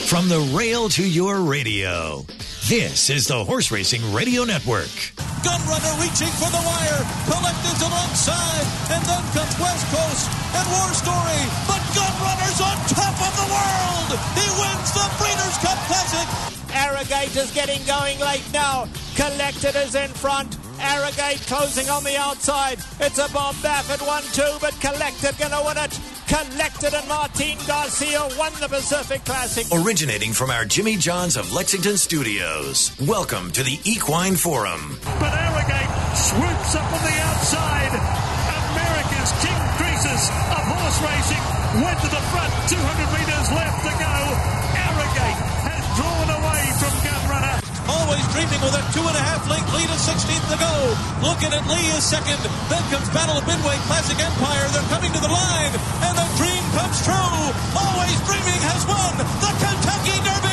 From the rail to your radio, this is the Horse Racing Radio Network. Gunrunner reaching for the wire. Collectors alongside. And then comes West Coast and War Story. But Gunrunner's on top of the world. He wins the Breeders' Cup Classic. Arrogate is getting going late now. Collected is in front. Arrogate closing on the outside. It's a bomb back at 1-2, but Collected gonna win it. Collected and Martin Garcia won the Pacific Classic. Originating from our Jimmy John's of Lexington studios, welcome to the Equine Forum. But Arrogate swoops up on the outside. America's King Croesus of horse racing went to the front. 200 meters left to go. Arrogate has drawn away from Gunrunner. Always Dreaming with a 2.5 length lead at 16th to go. Looking at Lee is second. Then comes Battle of Midway, Classic Empire. They're coming to the line. And the dream comes true. Always Dreaming has won the Kentucky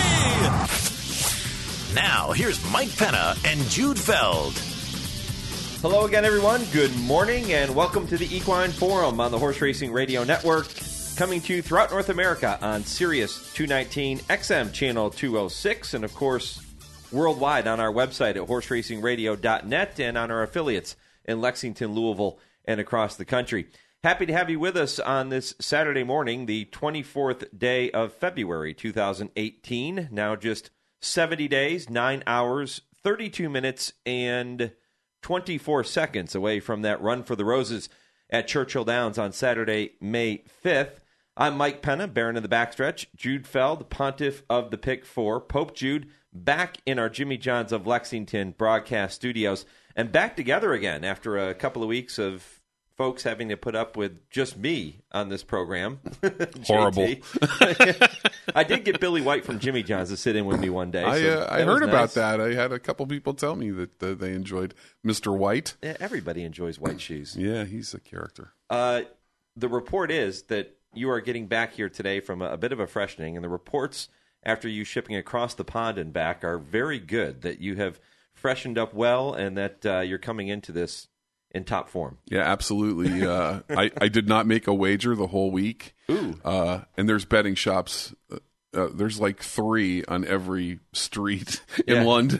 Derby. Now, here's Mike Penna and Jude Feld. Hello again, everyone. Good morning, and welcome to the Equine Forum on the Horse Racing Radio Network, coming to you throughout North America on Sirius 219, XM Channel 206, and, of course, worldwide on our website at horseracingradio.net and on our affiliates in Lexington, Louisville, and across the country. Happy to have you with us on this Saturday morning, the 24th day of February 2018. Now just 70 days, 9 hours, 32 minutes, and 24 seconds away from that Run for the Roses at Churchill Downs on Saturday, May 5th. I'm Mike Penna, Baron of the Backstretch. Jude Feld, Pontiff of the Pick 4. Pope Jude, back in our Jimmy John's of Lexington broadcast studios, and back together again after a couple of weeks of folks having to put up with just me on this program. Horrible. I did get Billy White from Jimmy John's to sit in with me one day. I heard about that. I had a couple people tell me that they enjoyed Mr. White. Yeah, everybody enjoys White Shoes. Yeah, he's a character. The report is that you are getting back here today from a bit of a freshening, and the reports after you shipping across the pond and back are very good, that you have freshened up well and that you're coming into this in top form. Yeah, absolutely. I did not make a wager the whole week. Ooh. And there's betting shops. There's like 3 on every street in London.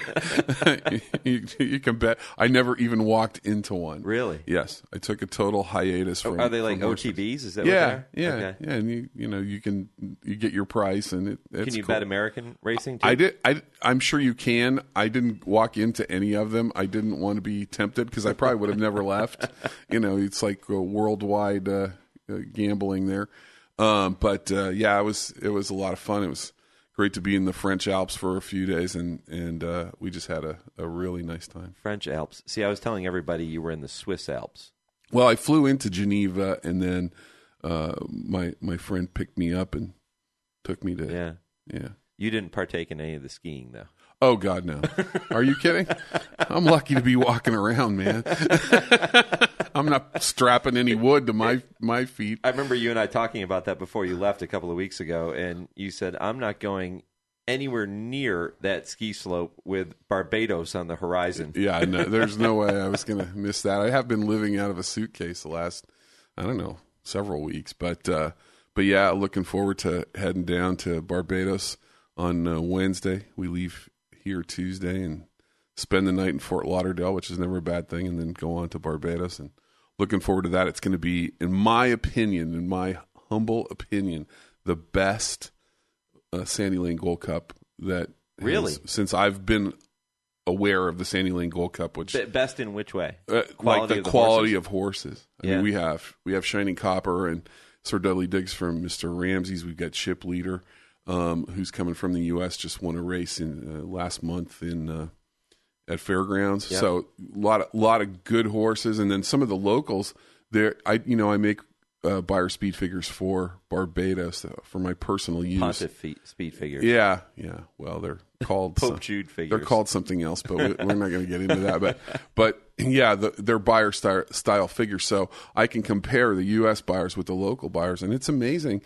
you can bet. I never even walked into one. Really? Yes. I took a total hiatus from. Are they like OTBs? Is that what they are? Yeah. Okay. Yeah. And you get your price, and it's Can you cool. bet American racing too? I did. I'm sure you can. I didn't walk into any of them. I didn't want to be tempted because I probably would have never left. It's like a worldwide gambling there. But it was a lot of fun. It was great to be in the French Alps for a few days, and we just had a really nice time. French Alps. See, I was telling everybody you were in the Swiss Alps. Well, I flew into Geneva, and then my friend picked me up and took me to. Yeah. You didn't partake in any of the skiing, though. Oh, God, no. Are you kidding? I'm lucky to be walking around, man. I'm not strapping any wood to my feet. I remember you and I talking about that before you left a couple of weeks ago, and you said, I'm not going anywhere near that ski slope with Barbados on the horizon. Yeah, no, there's no way I was going to miss that. I have been living out of a suitcase the last, several weeks. But yeah, looking forward to heading down to Barbados on Wednesday. We leave here Tuesday and spend the night in Fort Lauderdale, which is never a bad thing, and then go on to Barbados. And looking forward to that. It's going to be, in my humble opinion, the best Sandy Lane Gold Cup that since I've been aware of the Sandy Lane Gold Cup. Which best in which way? Like the quality of horses. I mean, we have Shining Copper and Sir Dudley Diggs from Mr. Ramsey's. We've got Ship Leader, who's coming from the U.S., just won a race in last month at Fairgrounds. Yep. So a lot of good horses, and then some of the locals. I make buyer speed figures for Barbados for my personal use. Pontiff speed figures. Yeah. Well, they're called Pope Jude figures. They're called something else, but we're not going to get into that. But yeah, they're buyer style figures, so I can compare the U.S. buyers with the local buyers, and it's amazing.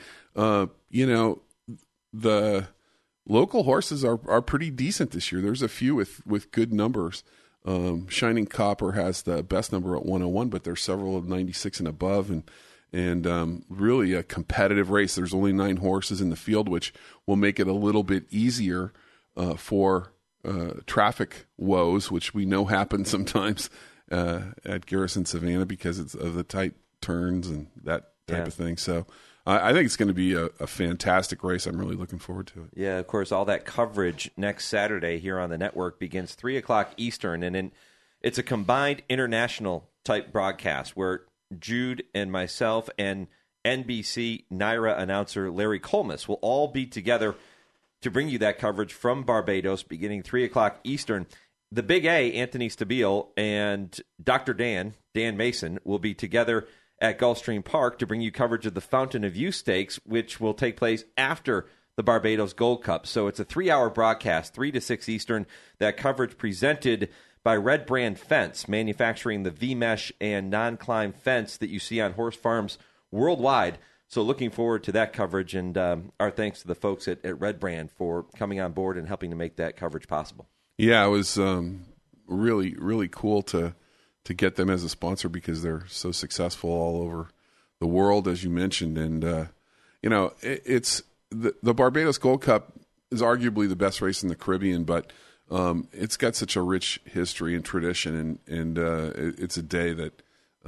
The local horses are pretty decent this year. There's a few with good numbers. Shining Copper has the best number at 101, but there's several of 96 and above, and really a competitive race. There's only 9 horses in the field, which will make it a little bit easier for traffic woes, which we know happen sometimes at Garrison Savannah because it's of the tight turns and that type of thing. So I think it's going to be a fantastic race. I'm really looking forward to it. Yeah, of course, all that coverage next Saturday here on the network begins 3 o'clock Eastern, and it's a combined international-type broadcast where Jude and myself and NBC NYRA announcer Larry Colmus will all be together to bring you that coverage from Barbados beginning 3 o'clock Eastern. The Big A, Anthony Stabile, and Dr. Dan Mason, will be together at Gulfstream Park to bring you coverage of the Fountain of Youth Stakes, which will take place after the Barbados Gold Cup. So it's a 3-hour broadcast, 3 to 6 Eastern. That coverage presented by Red Brand Fence, manufacturing the V-mesh and non-climb fence that you see on horse farms worldwide. So looking forward to that coverage, and our thanks to the folks at Red Brand for coming on board and helping to make that coverage possible. Yeah, it was really, really cool to get them as a sponsor because they're so successful all over the world, as you mentioned. And, it's the Barbados Gold Cup is arguably the best race in the Caribbean, but it's got such a rich history and tradition, and it's a day that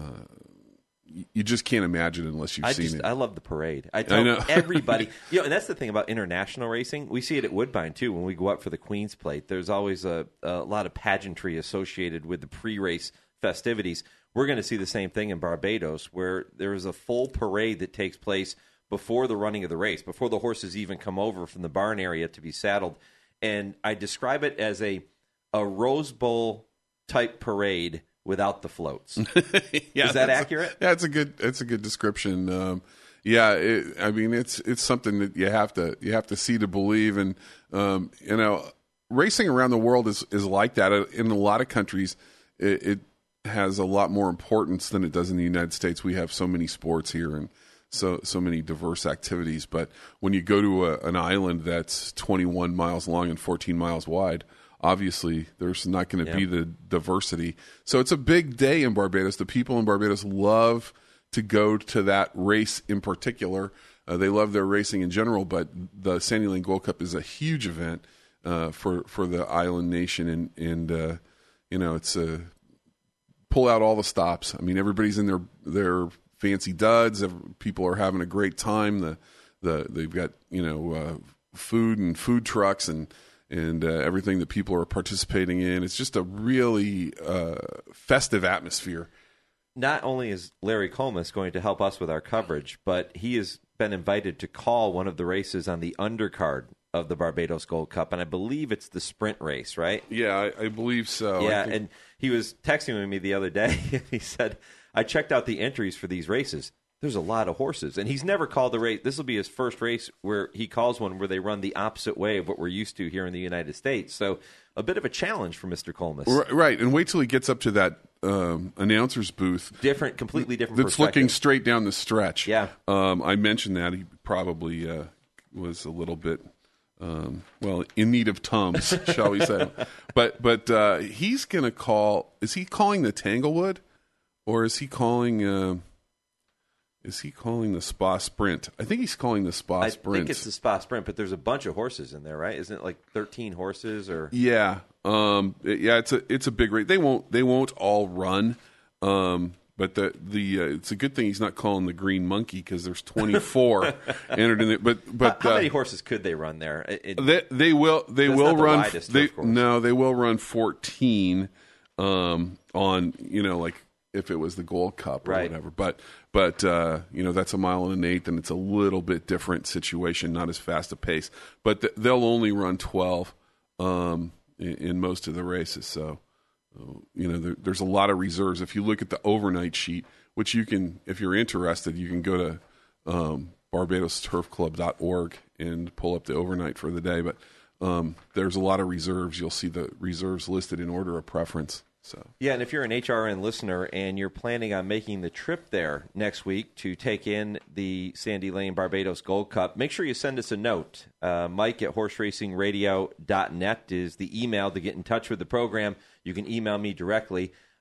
you just can't imagine unless you've seen it. I love the parade. I know everybody. And that's the thing about international racing. We see it at Woodbine, too, when we go up for the Queen's Plate. There's always a lot of pageantry associated with the pre-race festivities. We're going to see the same thing in Barbados, where there is a full parade that takes place before the running of the race, before the horses even come over from the barn area to be saddled. And I describe it as a Rose Bowl type parade without the floats. Is that accurate? Yeah, it's a good description. It's something that you have to see to believe, and racing around the world is like that. In a lot of countries, it has a lot more importance than it does in the United States. We have so many sports here and so many diverse activities. But when you go to an island that's 21 miles long and 14 miles wide, obviously there's not going to be the diversity. So it's a big day in Barbados. The people in Barbados love to go to that race in particular. They love their racing in general, but the Sandy Lane Gold Cup is a huge event for the island nation, and it's pull out all the stops. I mean, everybody's in their fancy duds. People are having a great time. They've got food and food trucks and everything that people are participating in. It's just a really festive atmosphere. Not only is Larry Colmus going to help us with our coverage, but he has been invited to call one of the races on the undercard of the Barbados Gold Cup, and I believe it's the sprint race, right? Yeah, I believe so. Yeah, and he was texting with me the other day, and he said, I checked out the entries for these races. There's a lot of horses, and he's never called the race. This will be his first race where he calls one where they run the opposite way of what we're used to here in the United States. So a bit of a challenge for Mr. Colmus. Right, and wait till he gets up to that announcer's booth. Completely different that's looking straight down the stretch. Yeah. I mentioned that. He probably was a little bit, in need of Tums, shall we say. But he's going to call, is he calling the Tanglewood, or is he calling the Spa Sprint? I think he's calling the Spa Sprint. I think it's the Spa Sprint, but there's a bunch of horses in there, right? Isn't it like 13 horses or? Yeah. It's a big race. They won't all run. But it's a good thing he's not calling the Green Monkey because there's 24 entered in it. But how many horses could they run there? They will run. Widest, they will run 14 on if it was the Gold Cup or whatever. But that's 1.1 miles, and it's a little bit different situation, not as fast a pace. But they'll only run 12 in most of the races. So. There's a lot of reserves. If you look at the overnight sheet, which you can, if you're interested, you can go to BarbadosTurfClub.org and pull up the overnight for the day. But there's a lot of reserves. You'll see the reserves listed in order of preference. So yeah, and if you're an HRN listener and you're planning on making the trip there next week to take in the Sandy Lane Barbados Gold Cup, make sure you send us a note. Mike at horseracingradio.net is the email to get in touch with the program. You can email me directly.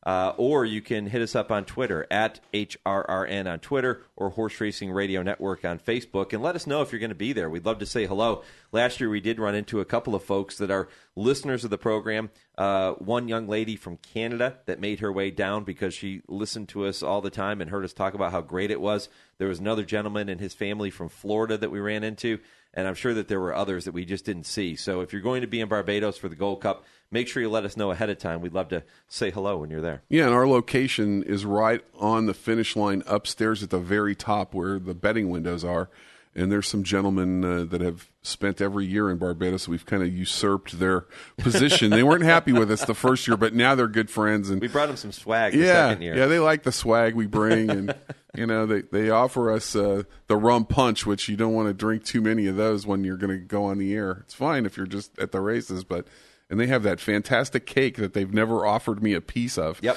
Or you can hit us up on Twitter at HRRN on Twitter or Horse Racing Radio Network on Facebook, and let us know if you're going to be there. We'd love to say hello. Last year we did run into a couple of folks that are listeners of the program. One young lady from Canada that made her way down because she listened to us all the time and heard us talk about how great it was. There was another gentleman and his family from Florida that we ran into, and I'm sure that there were others that we just didn't see. So if you're going to be in Barbados for the Gold Cup, make sure you let us know ahead of time. We'd love to say hello when you're there. Yeah, and our location is right on the finish line upstairs at the very top where the betting windows are. And there's some gentlemen that have spent every year in Barbados. We've kind of usurped their position. They weren't happy with us the first year, but now they're good friends. And we brought them some swag the second year. Yeah, they like the swag we bring. And, they offer us the rum punch, which you don't want to drink too many of those when you're going to go on the air. It's fine if you're just at the races, and they have that fantastic cake that they've never offered me a piece of. Yep.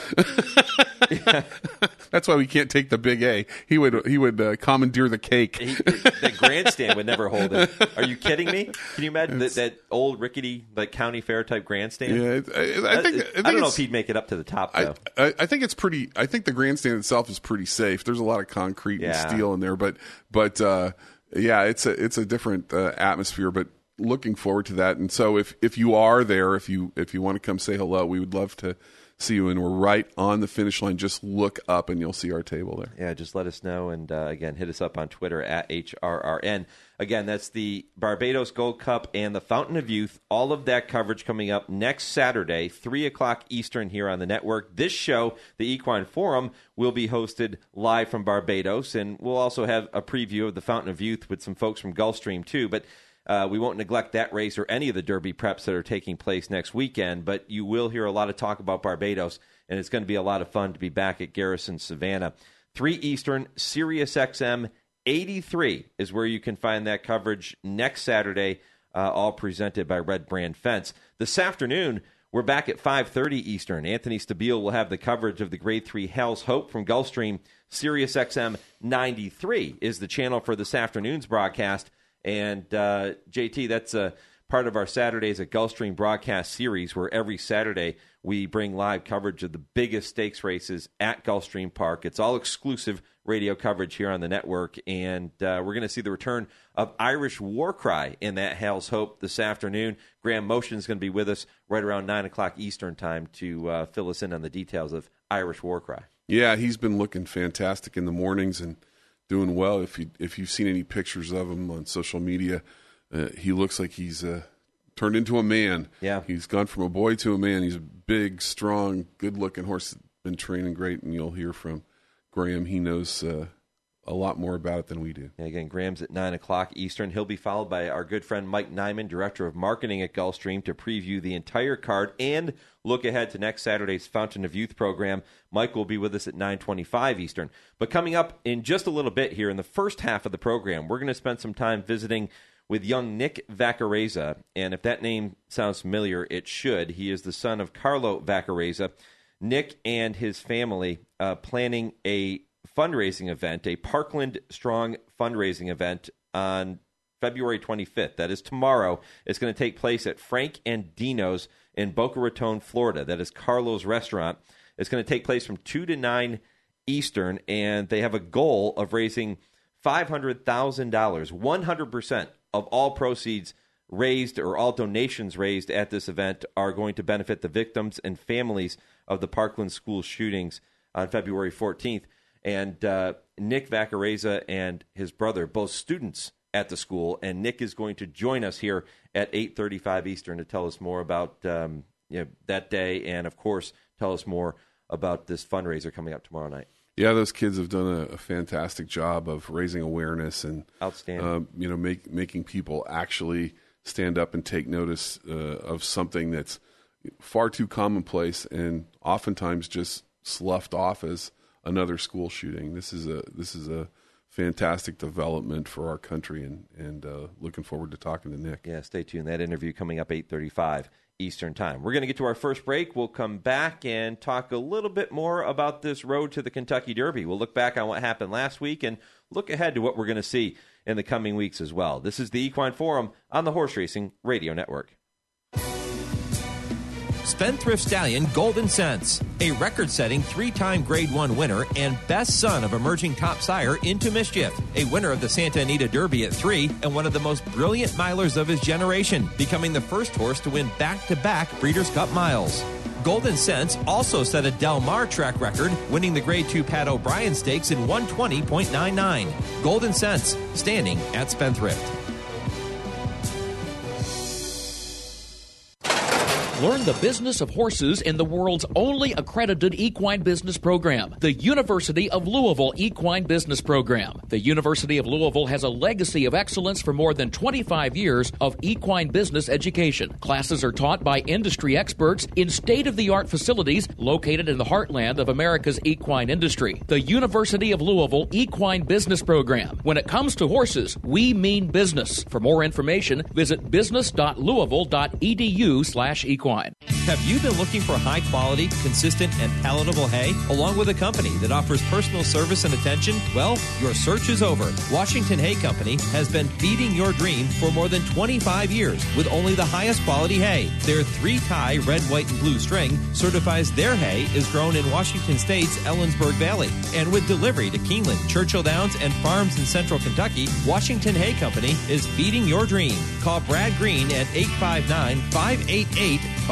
That's why we can't take the Big A. He would commandeer the cake. The grandstand would never hold it. Are you kidding me? Can you imagine that old rickety county fair type grandstand? Yeah, I don't know if he'd make it up to the top though. I think it's pretty. I think the grandstand itself is pretty safe. There's a lot of concrete and steel in there, but it's a different atmosphere. But looking forward to that. And so if you are there, if you want to come say hello, we would love to see you. And we're right on the finish line. Just look up and you'll see our table there. Yeah, just let us know. And again, hit us up on Twitter at HRRN. Again, that's the Barbados Gold Cup and the Fountain of Youth. All of that coverage coming up next Saturday, 3 o'clock Eastern here on the network. This show, the Equine Forum, will be hosted live from Barbados. And we'll also have a preview of the Fountain of Youth with some folks from Gulfstream too. But we won't neglect that race or any of the Derby preps that are taking place next weekend, but you will hear a lot of talk about Barbados, and it's going to be a lot of fun to be back at Garrison Savannah. 3 Eastern, Sirius XM 83 is where you can find that coverage next Saturday, all presented by Red Brand Fence. This afternoon, we're back at 5:30 Eastern. Anthony Stabile will have the coverage of the Grade 3 Hell's Hope from Gulfstream. Sirius XM 93 is the channel for this afternoon's broadcast. And, JT, that's a part of our Saturdays at Gulfstream broadcast series where every Saturday we bring live coverage of the biggest stakes races at Gulfstream Park. It's all exclusive radio coverage here on the network. And we're going to see the return of Irish War Cry in that Hell's Hope this afternoon. Graham Motion is going to be with us right around 9 o'clock Eastern time to fill us in on the details of Irish War Cry. Yeah, he's been looking fantastic in the mornings and doing well. If you've seen any pictures of him on social media, he looks like he's turned into a man. Yeah, he's gone from a boy to a man. He's a big, strong, good-looking horse. Been training great, and you'll hear from Graham. He knows a lot more about it than we do. Yeah, again, Graham's at 9 o'clock Eastern. He'll be followed by our good friend Mike Nyman, Director of Marketing at Gulfstream, to preview the entire card and look ahead to next Saturday's Fountain of Youth program. Mike will be with us at 9:25 Eastern. But coming up in just a little bit here in the first half of the program, we're going to spend some time visiting with young Nick Vaccarezza. And if that name sounds familiar, it should. He is the son of Carlo Vaccarezza. Nick and his family planning a fundraising event, a Parkland Strong fundraising event on February 25th. That is tomorrow. It's going to take place at Frank and Dino's in Boca Raton, Florida. That is Carlo's restaurant. It's going to take place from 2 to 9 Eastern, and they have a goal of raising $500,000. 100% of all proceeds raised or all donations raised at this event are going to benefit the victims and families of the Parkland school shootings on February 14th. And Nick Vaccarezza and his brother, both students at the school, and Nick is going to join us here at 8:35 Eastern to tell us more about that day and, of course, tell us more about this fundraiser coming up tomorrow night. Yeah, those kids have done a fantastic job of raising awareness and outstanding. Making people actually stand up and take notice of something that's far too commonplace and oftentimes just sloughed off as another school shooting. This is a fantastic development for our country, and looking forward to talking to Nick. Yeah, stay tuned. That interview coming up 8:35 Eastern Time. We're going to get to our first break. We'll come back and talk a little bit more about this road to the Kentucky Derby. We'll look back on what happened last week and look ahead to what we're going to see in the coming weeks as well. This is the Equine Forum on the Horse Racing Radio Network. Spendthrift Stallion Golden Sense, a record-setting 3-time Grade 1 winner and best son of emerging top sire Into Mischief, a winner of the Santa Anita Derby at 3 and one of the most brilliant milers of his generation, becoming the first horse to win back-to-back Breeders' Cup miles. Golden Sense also set a Del Mar track record, winning the Grade 2 Pat O'Brien Stakes in 120.99. Golden Sense, standing at Spendthrift. Learn the business of horses in the world's only accredited equine business program, the University of Louisville Equine Business Program. The University of Louisville has a legacy of excellence for more than 25 years of equine business education. Classes are taught by industry experts in state-of-the-art facilities located in the heartland of America's equine industry. The University of Louisville Equine Business Program. When it comes to horses, we mean business. For more information, visit business.louisville.edu/equine. Have you been looking for high-quality, consistent, and palatable hay, along with a company that offers personal service and attention? Well, your search is over. Washington Hay Company has been feeding your dream for more than 25 years with only the highest quality hay. Their 3-tie red, white, and blue string certifies their hay is grown in Washington State's Ellensburg Valley. And with delivery to Keeneland, Churchill Downs, and farms in central Kentucky, Washington Hay Company is feeding your dream. Call Brad Green at 859-588-5480.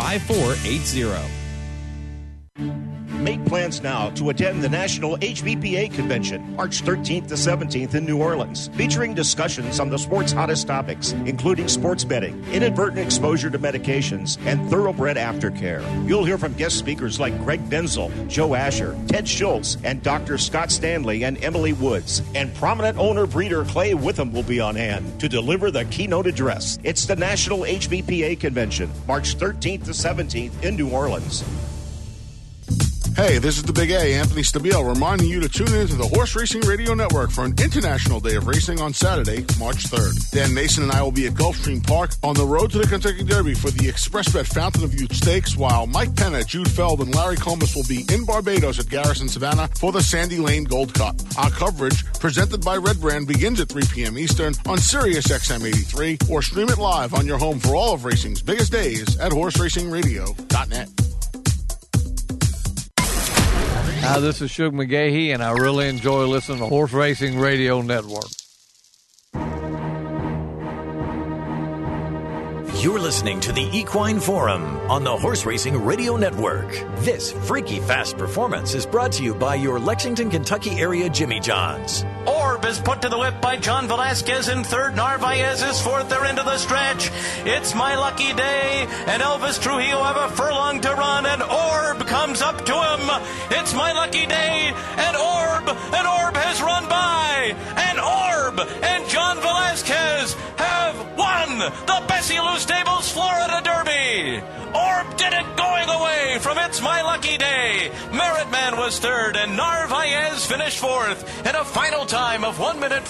Make plans now to attend the National HBPA Convention, March 13th to 17th in New Orleans, featuring discussions on the sport's hottest topics, including sports betting, inadvertent exposure to medications, and thoroughbred aftercare. You'll hear from guest speakers like Greg Benzel, Joe Asher, Ted Schultz, and Dr. Scott Stanley and Emily Woods. And prominent owner-breeder Clay Witham will be on hand to deliver the keynote address. It's the National HBPA Convention, March 13th to 17th in New Orleans. Hey, this is the Big A, Anthony Stabile, reminding you to tune in to the Horse Racing Radio Network for an International Day of Racing on Saturday, March 3rd. Dan Mason and I will be at Gulfstream Park on the road to the Kentucky Derby for the ExpressBet Fountain of Youth Stakes, while Mike Penna, Jude Feld, and Larry Comas will be in Barbados at Garrison Savannah for the Sandy Lane Gold Cup. Our coverage, presented by Red Brand, begins at 3 p.m. Eastern on Sirius XM 83, or stream it live on your home for all of racing's biggest days at horseracingradio.net. Hi, this is Shug McGahee, and I really enjoy listening to Horse Racing Radio Network. You're listening to the Equine Forum on the Horse Racing Radio Network. This freaky fast performance is brought to you by your Lexington, Kentucky area Jimmy John's. Orb is put to the whip by John Velasquez in third. Narvaez is fourth. They're into the stretch. It's My Lucky Day, and Elvis Trujillo have a furlong to run, and Orb comes up to him. It's My Lucky Day, and Orb has run by, and Orb and John Velasquez have won the Bessie Lou Stables Florida Derby. Orb did it going away from It's My Lucky Day. Merit Man was third, and Narvaez finished fourth in a final time of 1 minute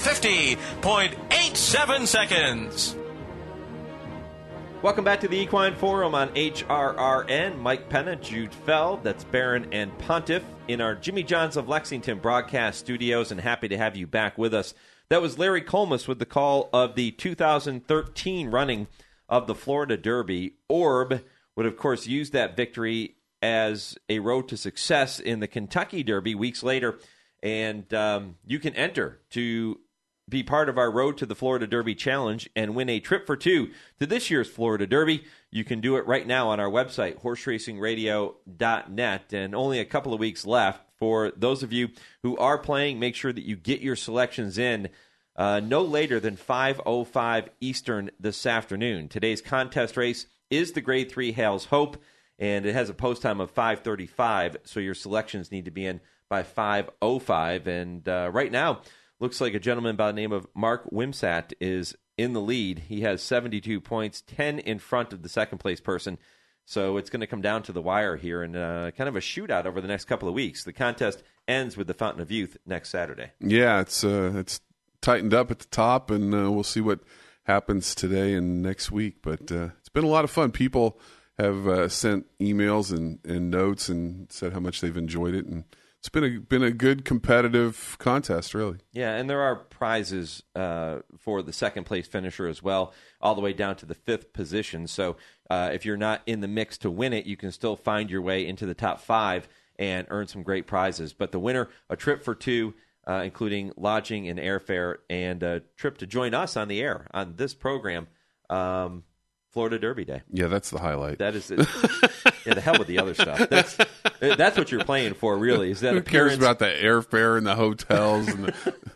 50.87 seconds. Welcome back to the Equine Forum on HRRN. Mike Penna, Jude Feld, that's Barron and Pontiff in our Jimmy John's of Lexington broadcast studios, and happy to have you back with us. That was Larry Comas with the call of the 2013 running of the Florida Derby. Orb would, of course, use that victory as a road to success in the Kentucky Derby weeks later. And you can enter to be part of our Road to the Florida Derby Challenge and win a trip for two to this year's Florida Derby. You can do it right now on our website, horseracingradio.net, and only a couple of weeks left. For those of you who are playing, make sure that you get your selections in no later than 5:05 Eastern this afternoon. Today's contest race is the Grade 3 Hales Hope, and it has a post time of 5:35, so your selections need to be in by 5:05. And right now, looks like a gentleman by the name of Mark Wimsatt is in the lead. He has 72 points, 10 in front of the second-place person. So it's going to come down to the wire here and kind of a shootout over the next couple of weeks. The contest ends with the Fountain of Youth next Saturday. Yeah, it's tightened up at the top, and we'll see what happens today and next week. But it's been a lot of fun. People have sent emails and notes and said how much they've enjoyed it, and it's been a good competitive contest, really. Yeah, and there are prizes for the second place finisher as well, all the way down to the 5th position. So if you're not in the mix to win it, you can still find your way into the top 5 and earn some great prizes. But the winner, a trip for 2, including lodging and airfare, and a trip to join us on the air on this program, Florida Derby Day. Yeah, that's the highlight. That is it. Yeah, the hell with the other stuff. That's what you're playing for, really. Is that who cares about the airfare and the hotels and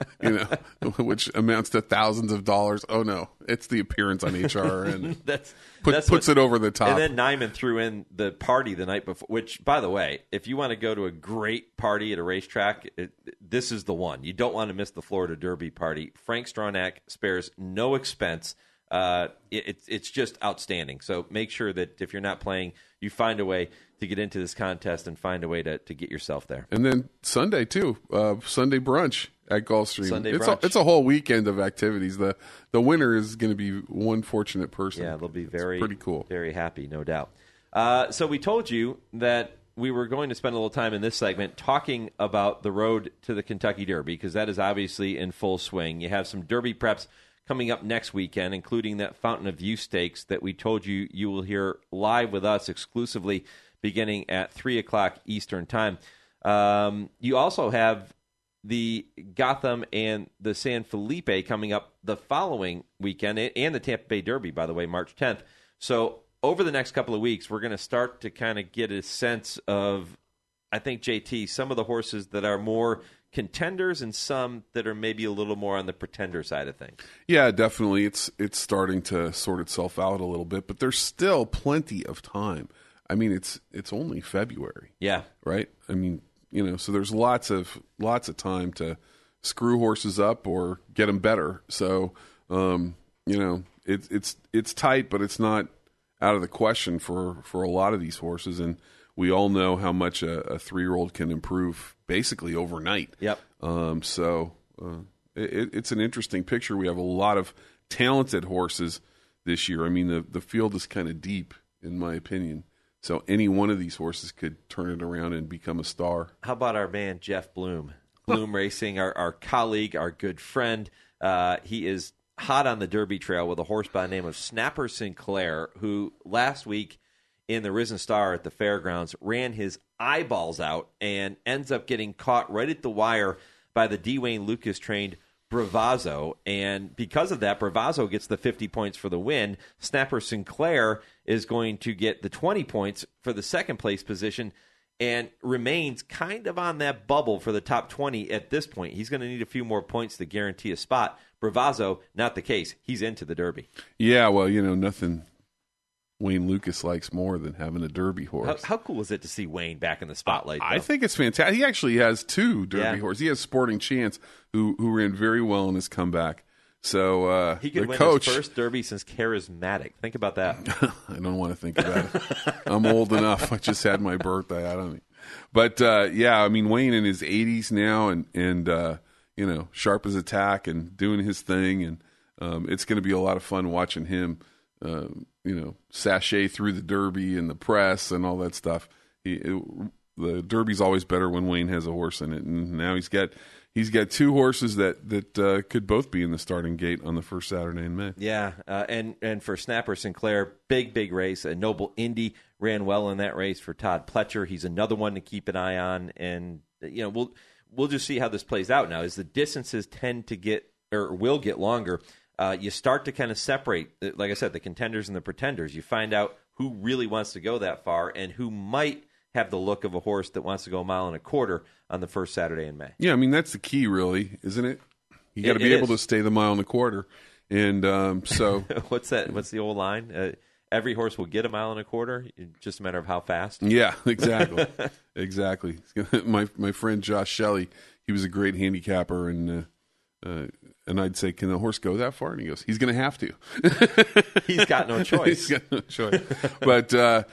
which amounts to thousands of dollars? Oh no, it's the appearance on HRN. puts it over the top. And then Nyman threw in the party the night before. Which, by the way, if you want to go to a great party at a racetrack, this is the one. You don't want to miss the Florida Derby party. Frank Stronach spares no expense. It's just outstanding. So make sure that if you're not playing, you find a way to get into this contest and find a way to get yourself there. And then Sunday too, Sunday brunch at Gulfstream. It's a whole weekend of activities. The winner is going to be one fortunate person. Yeah, they'll be pretty cool, very happy, no doubt. So we told you that we were going to spend a little time in this segment talking about the road to the Kentucky Derby, because that is obviously in full swing. You have some Derby preps coming up next weekend, including that Fountain of Youth Stakes that we told you you will hear live with us exclusively beginning at 3 o'clock Eastern Time. You also have the Gotham and the San Felipe coming up the following weekend, and the Tampa Bay Derby, by the way, March 10th. So over the next couple of weeks, we're going to start to kind of get a sense of, I think, JT, some of the horses that are more contenders and some that are maybe a little more on the pretender side of things. Yeah, definitely. It's starting to sort itself out a little bit, but there's still plenty of time. I mean, it's only February. Yeah. Right? I mean, so there's lots of time to screw horses up or get them better. So, it's tight, but it's not out of the question for a lot of these horses. And we all know how much a 3-year-old can improve basically overnight. Yep. It's an interesting picture. We have a lot of talented horses this year. I mean, the field is kind of deep, in my opinion. So any one of these horses could turn it around and become a star. How about our man, Jeff Bloom? Bloom Racing, our colleague, our good friend. He is hot on the Derby trail with a horse by the name of Snapper Sinclair, who last week in the Risen Star at the fairgrounds ran his eyeballs out and ends up getting caught right at the wire by the D. Wayne Lucas trained Bravazzo, and because of that, Bravazzo gets the 50 points for the win. Snapper Sinclair is going to get the 20 points for the second place position and remains kind of on that bubble for the top 20 at this point. He's going to need a few more points to guarantee a spot. Bravazzo, not the case. He's into the Derby. Yeah, well, nothing Wayne Lucas likes more than having a Derby horse. How cool is it to see Wayne back in the spotlight, though? I think it's fantastic. He actually has 2 Derby horses. He has Sporting Chance, who ran very well in his comeback. So he could the win coach, his first Derby since Charismatic. Think about that. I don't want to think about it. I'm old enough. I just had my birthday. I don't know. But I mean, Wayne in his 80s now, and sharp as a tack and doing his thing, and it's going to be a lot of fun watching him. Sashay through the Derby and the press and all that stuff. The Derby's always better when Wayne has a horse in it, and now he's got 2 horses that could both be in the starting gate on the first Saturday in May. Yeah, and for Snapper Sinclair, big race. A Noble Indy ran well in that race for Todd Pletcher. He's another one to keep an eye on, and we'll just see how this plays out now. As the distances tend to get or will get longer, you start to kind of separate, like I said, the contenders and the pretenders. You find out who really wants to go that far and who might have the look of a horse that wants to go 1.25 miles on the first Saturday in May. Yeah, I mean, that's the key, really, isn't it? You got to be able to stay the 1.25 miles. And so... What's that? What's the old line? Every horse will get 1.25 miles, just a matter of how fast. Yeah, exactly. Exactly. My friend Josh Shelley, he was a great handicapper, and I'd say, can the horse go that far? And he goes, he's going to have to. He's got no choice. He's got no choice. But,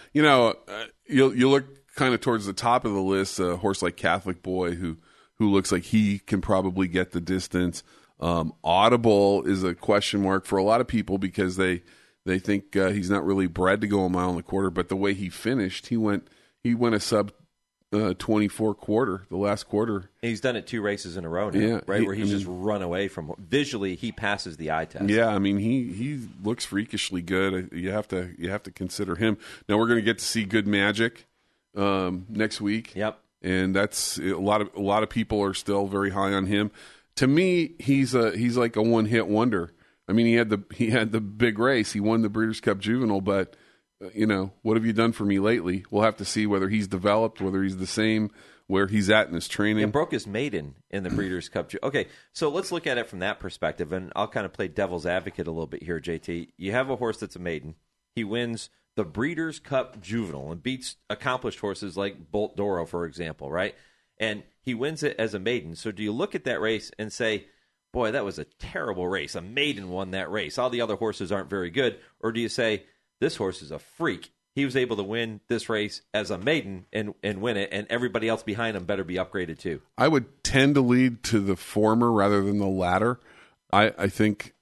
you look kind of towards the top of the list, a horse like Catholic Boy, who looks like he can probably get the distance. Audible is a question mark for a lot of people because they think he's not really bred to go 1.25 miles, but the way he finished, he went a sub 24 quarter, the last quarter. He's done it 2 races in a row now, right? Where he's just run away from. Visually, he passes the eye test. Yeah, I mean, he looks freakishly good. You have to consider him. Now we're going to get to see Good Magic next week. Yep, and that's a lot of people are still very high on him. To me, he's like a one-hit wonder. I mean, he had the big race. He won the Breeders' Cup Juvenile, but what have you done for me lately? We'll have to see whether he's developed, whether he's the same where he's at in his training. He broke his maiden in the Breeders' Cup. Okay, so let's look at it from that perspective, and I'll kind of play devil's advocate a little bit here, JT. You have a horse that's a maiden. He wins the Breeders' Cup Juvenile and beats accomplished horses like Bolt Doro, for example, right? And he wins it as a maiden. So do you look at that race and say, boy, that was a terrible race. A maiden won that race. All the other horses aren't very good. Or do you say, this horse is a freak. He was able to win this race as a maiden and win it, and everybody else behind him better be upgraded too. I would tend to lead to the former rather than the latter. I think,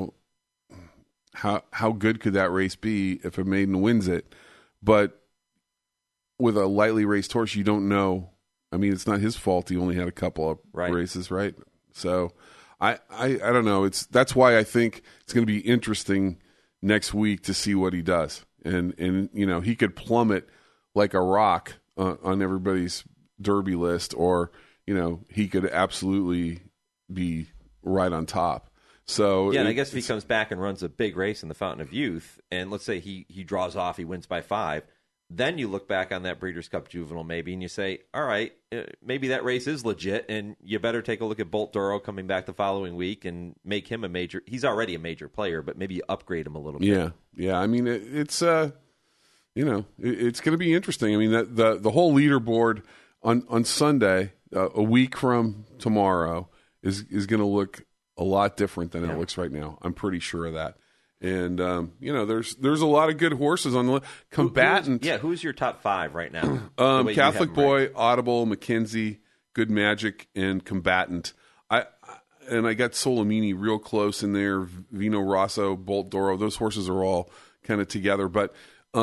how good could that race be if a maiden wins it? But with a lightly raced horse, you don't know. I mean, it's not his fault. He only had a couple of races, right? So I don't know. That's why I think it's going to be interesting next week to see what he does. And he could plummet like a rock on everybody's Derby list, or he could absolutely be right on top. So yeah, and I guess if he comes back and runs a big race in the Fountain of Youth, and let's say he draws off, he wins by 5, then you look back on that Breeders' Cup Juvenile maybe, and you say, all right, maybe that race is legit, and you better take a look at Bolt Doro coming back the following week and make him a major. He's already a major player, but maybe you upgrade him a little bit. Yeah. I mean, it's going to be interesting. I mean, the whole leaderboard on Sunday, a week from tomorrow, is going to look a lot different than it looks right now. I'm pretty sure of that. And there's a lot of good horses on the list. Combatant. Who's your top 5 right now? Catholic Boy, right? Audible, McKenzie, Good Magic, and Combatant. I got Solomini real close in there. Vino Rosso, Bolt Doro. Those horses are all kind of together. But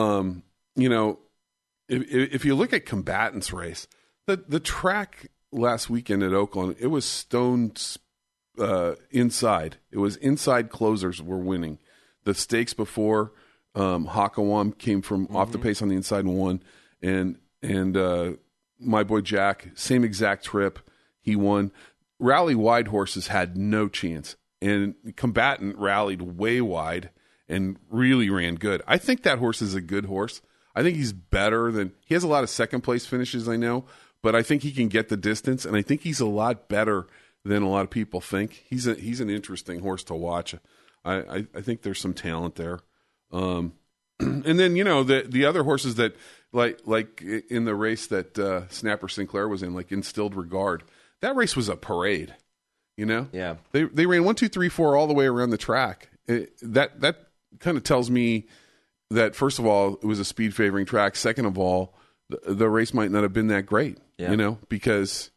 if you look at Combatant's race, the track last weekend at Oakland, it was stone inside. It was inside closers were winning. The stakes before Hakawam came from off the pace on the inside and won, and my boy Jack, same exact trip, he won. Rally wide horses had no chance, and Combatant rallied way wide and really ran good. I think that horse is a good horse. I think he's better than he has a lot of second place finishes, I know, but I think he can get the distance, and I think he's a lot better than a lot of people think. He's an interesting horse to watch. I think there's some talent there. And then, the other horses that, like in the race that Snapper Sinclair was in, like Instilled Regard, that race was a parade, Yeah. They ran 1, 2, 3, 4 all the way around the track. That kind of tells me that, first of all, it was a speed favoring track. Second of all, the race might not have been that great, because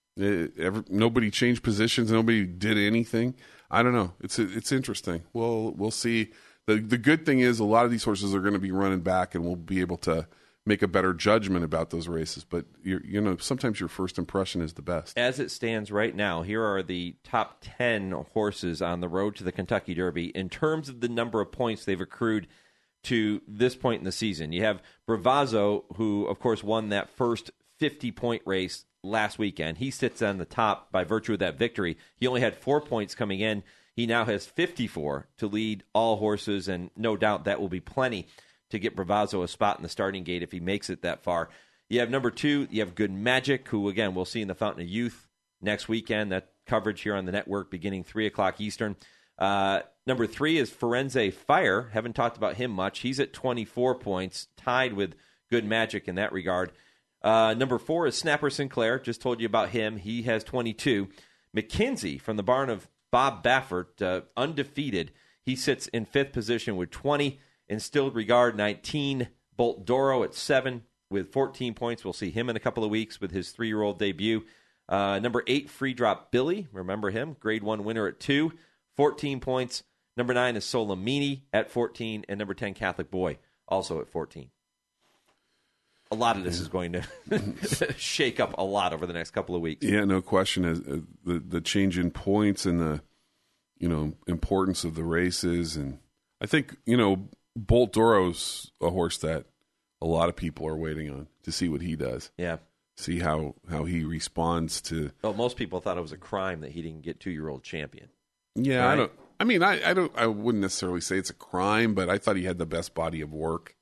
nobody changed positions. Nobody did anything. I don't know. It's interesting. We'll see. The good thing is a lot of these horses are going to be running back, and we'll be able to make a better judgment about those races. But sometimes your first impression is the best. As it stands right now, here are the top 10 horses on the road to the Kentucky Derby in terms of the number of points they've accrued to this point in the season. You have Bravazzo, who of course won that first 50-point race last weekend. He sits on the top by virtue of that victory. He only had 4 points coming in. He now has 54 to lead all horses, and no doubt that will be plenty to get Bravazzo a spot in the starting gate if he makes it that far. You have number 2, you have Good Magic, who, again, we'll see in the Fountain of Youth next weekend. That coverage here on the network beginning 3 o'clock Eastern. Number 3 is Firenze Fire. Haven't talked about him much. He's at 24 points, tied with Good Magic in that regard. Number 4 is Snapper Sinclair. Just told you about him. He has 22. McKenzie from the barn of Bob Baffert, undefeated. He sits in 5th position with 20. Instilled Regard, 19. Bolt Doro at 7 with 14 points. We'll see him in a couple of weeks with his 3-year-old debut. Number 8, Free Drop Billy. Remember him. Grade 1 winner at 2. 14 points. Number 9 is Solomini at 14. And number 10, Catholic Boy, also at 14. a lot of this is going to shake up a lot over the next couple of weeks. Yeah, no question. The change in points and the importance of the races, and I think Bolt Doro's a horse that a lot of people are waiting on to see what he does. Yeah, see how he responds to. Well, most people thought it was a crime that he didn't get 2-year-old champion. Yeah, right? I wouldn't necessarily say it's a crime, but I thought he had the best body of work.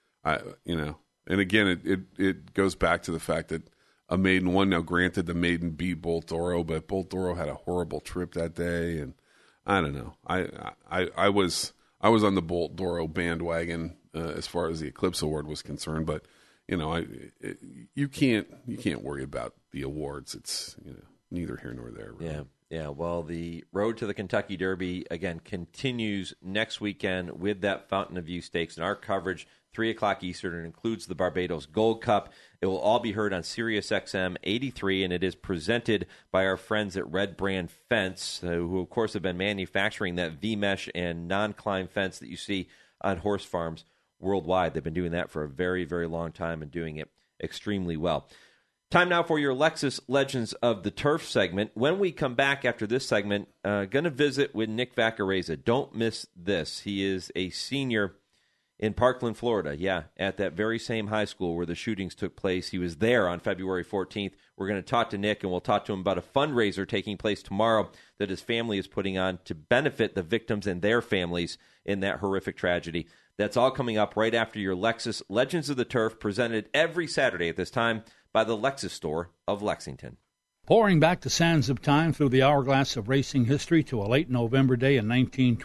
And again, it goes back to the fact that a maiden won. Now, granted, the maiden beat Bolt Doro, but Bolt Doro had a horrible trip that day, and I don't know. I was on the Bolt Doro bandwagon as far as the Eclipse Award was concerned, but you can't worry about the awards. It's neither here nor there. Really. Yeah. Well, the road to the Kentucky Derby again continues next weekend with that Fountain of View Stakes, and our coverage 3:00 Eastern. It includes the Barbados Gold Cup. It will all be heard on Sirius XM 83, and it is presented by our friends at Red Brand Fence, who of course have been manufacturing that V-mesh and non-climb fence that you see on horse farms worldwide. They've been doing that for a very, very long time and doing it extremely well. Time now for your Lexus Legends of the Turf segment. When we come back after this segment, going to visit with Nick Vaccarezza. Don't miss this. He is a senior in Parkland, Florida. Yeah, at that very same high school where the shootings took place. He was there on February 14th. We're going to talk to Nick, and we'll talk to him about a fundraiser taking place tomorrow that his family is putting on to benefit the victims and their families in that horrific tragedy. That's all coming up right after your Lexus Legends of the Turf, presented every Saturday at this time by the Lexus store of Lexington. Pouring back the sands of time through the hourglass of racing history to a late November day in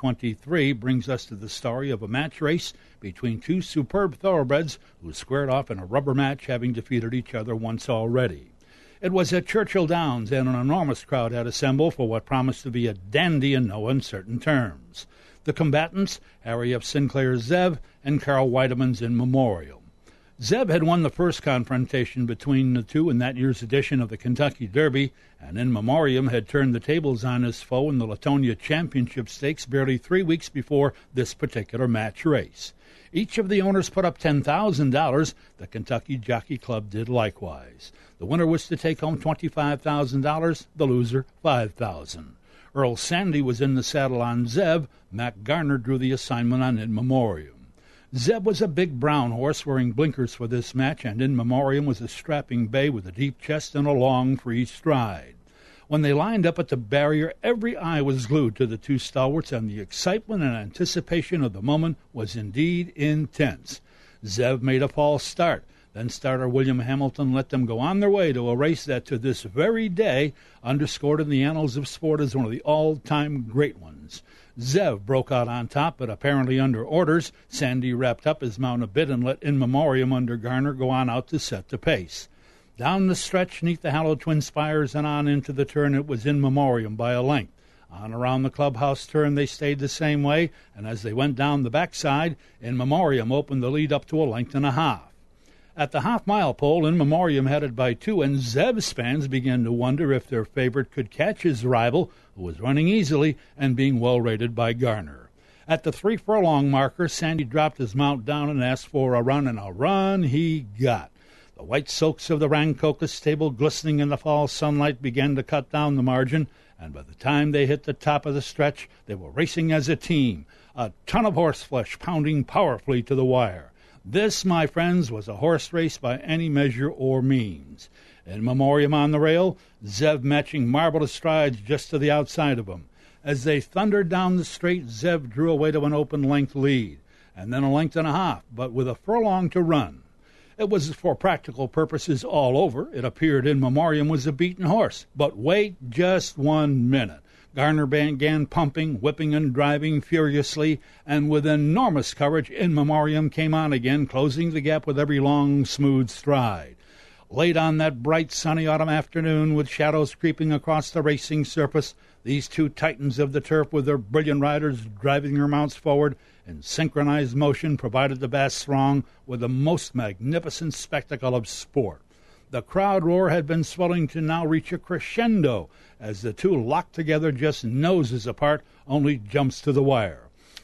1923 brings us to the story of a match race between two superb thoroughbreds who squared off in a rubber match, having defeated each other once already. It was at Churchill Downs, and an enormous crowd had assembled for what promised to be a dandy in no uncertain terms. The combatants, Harry F. Sinclair's Zev and Carl Weideman's In Memoriam. Zev had won the first confrontation between the two in that year's edition of the Kentucky Derby, and In Memoriam had turned the tables on his foe in the Latonia Championship Stakes barely 3 weeks before this particular match race. Each of the owners put up $10,000. The Kentucky Jockey Club did likewise. The winner was to take home $25,000, the loser $5,000. Earl Sandy was in the saddle on Zev. Mac Garner drew the assignment on In Memoriam. Zeb was a big brown horse wearing blinkers for this match, and In Memoriam was a strapping bay with a deep chest and a long, free stride. When they lined up at the barrier, every eye was glued to the two stalwarts, and the excitement and anticipation of the moment was indeed intense. Zev made a false start. Then starter William Hamilton let them go on their way to a race that, to this very day, underscored in the annals of sport as one of the all-time great ones. Zev broke out on top, but apparently under orders. Sandy wrapped up his mount a bit and let In Memoriam under Garner go on out to set the pace. Down the stretch, neath the hallowed twin spires and on into the turn, it was In Memoriam by a length. On around the clubhouse turn, they stayed the same way, and as they went down the backside, In Memoriam opened the lead up to a length and a half. At the half-mile pole, In Memoriam headed by 2, and Zev's fans began to wonder if their favorite could catch his rival, who was running easily and being well-rated by Garner. At the 3-furlong marker, Sandy dropped his mount down and asked for a run, and a run he got. The white silks of the Rancocas stable, glistening in the fall sunlight, began to cut down the margin, and by the time they hit the top of the stretch, they were racing as a team, a ton of horseflesh pounding powerfully to the wire. This, my friends, was a horse race by any measure or means. In Memoriam on the rail, Zev matching marvelous strides just to the outside of him. As they thundered down the straight, Zev drew away to an open length lead, and then a length and a half, but with a furlong to run. It was, for practical purposes, all over. It appeared In Memoriam was a beaten horse. But wait just 1 minute. Garner began pumping, whipping, and driving furiously, and with enormous courage, In Memoriam came on again, closing the gap with every long, smooth stride. Late on that bright, sunny autumn afternoon, with shadows creeping across the racing surface, these two titans of the turf, with their brilliant riders driving their mounts forward in synchronized motion, provided the vast throng with the most magnificent spectacle of sport. The crowd roar had been swelling to now reach a crescendo as the two locked together just noses apart, only jumps to the wire.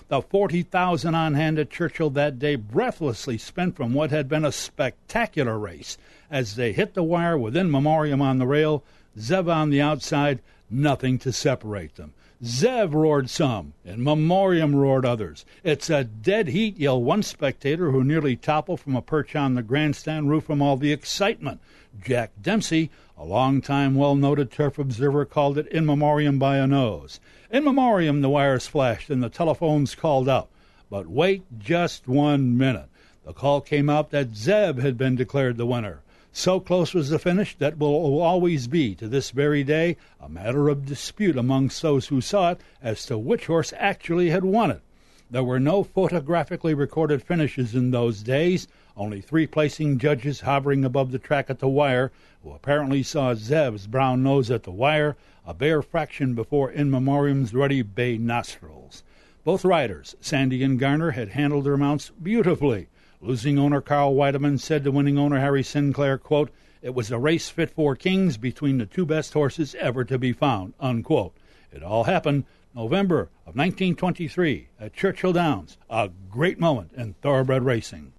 The 40,000 on hand at Churchill that day breathlessly spent from what had been a spectacular race. As they hit the wire with In Memoriam on the rail, Zev on the outside, nothing to separate them. Zev roared some, In Memoriam roared others. It's a dead heat, yelled one spectator who nearly toppled from a perch on the grandstand roof from all the excitement. Jack Dempsey, a long-time well-noted turf observer, called it In Memoriam by a nose. In Memoriam, the wires flashed and the telephones called out. But wait just 1 minute. The call came out that Zev had been declared the winner. So close was the finish that will always be, to this very day, a matter of dispute amongst those who saw it as to which horse actually had won it. There were no photographically recorded finishes in those days, only 3 placing judges hovering above the track at the wire, who apparently saw Zev's brown nose at the wire, a bare fraction before In Memoriam's ruddy bay nostrils. Both riders, Sandy and Garner, had handled their mounts beautifully. Losing owner Carl Weideman said to winning owner Harry Sinclair, quote, "It was a race fit for kings between the 2 best horses ever to be found," unquote. It all happened November of 1923 at Churchill Downs, a great moment in thoroughbred racing.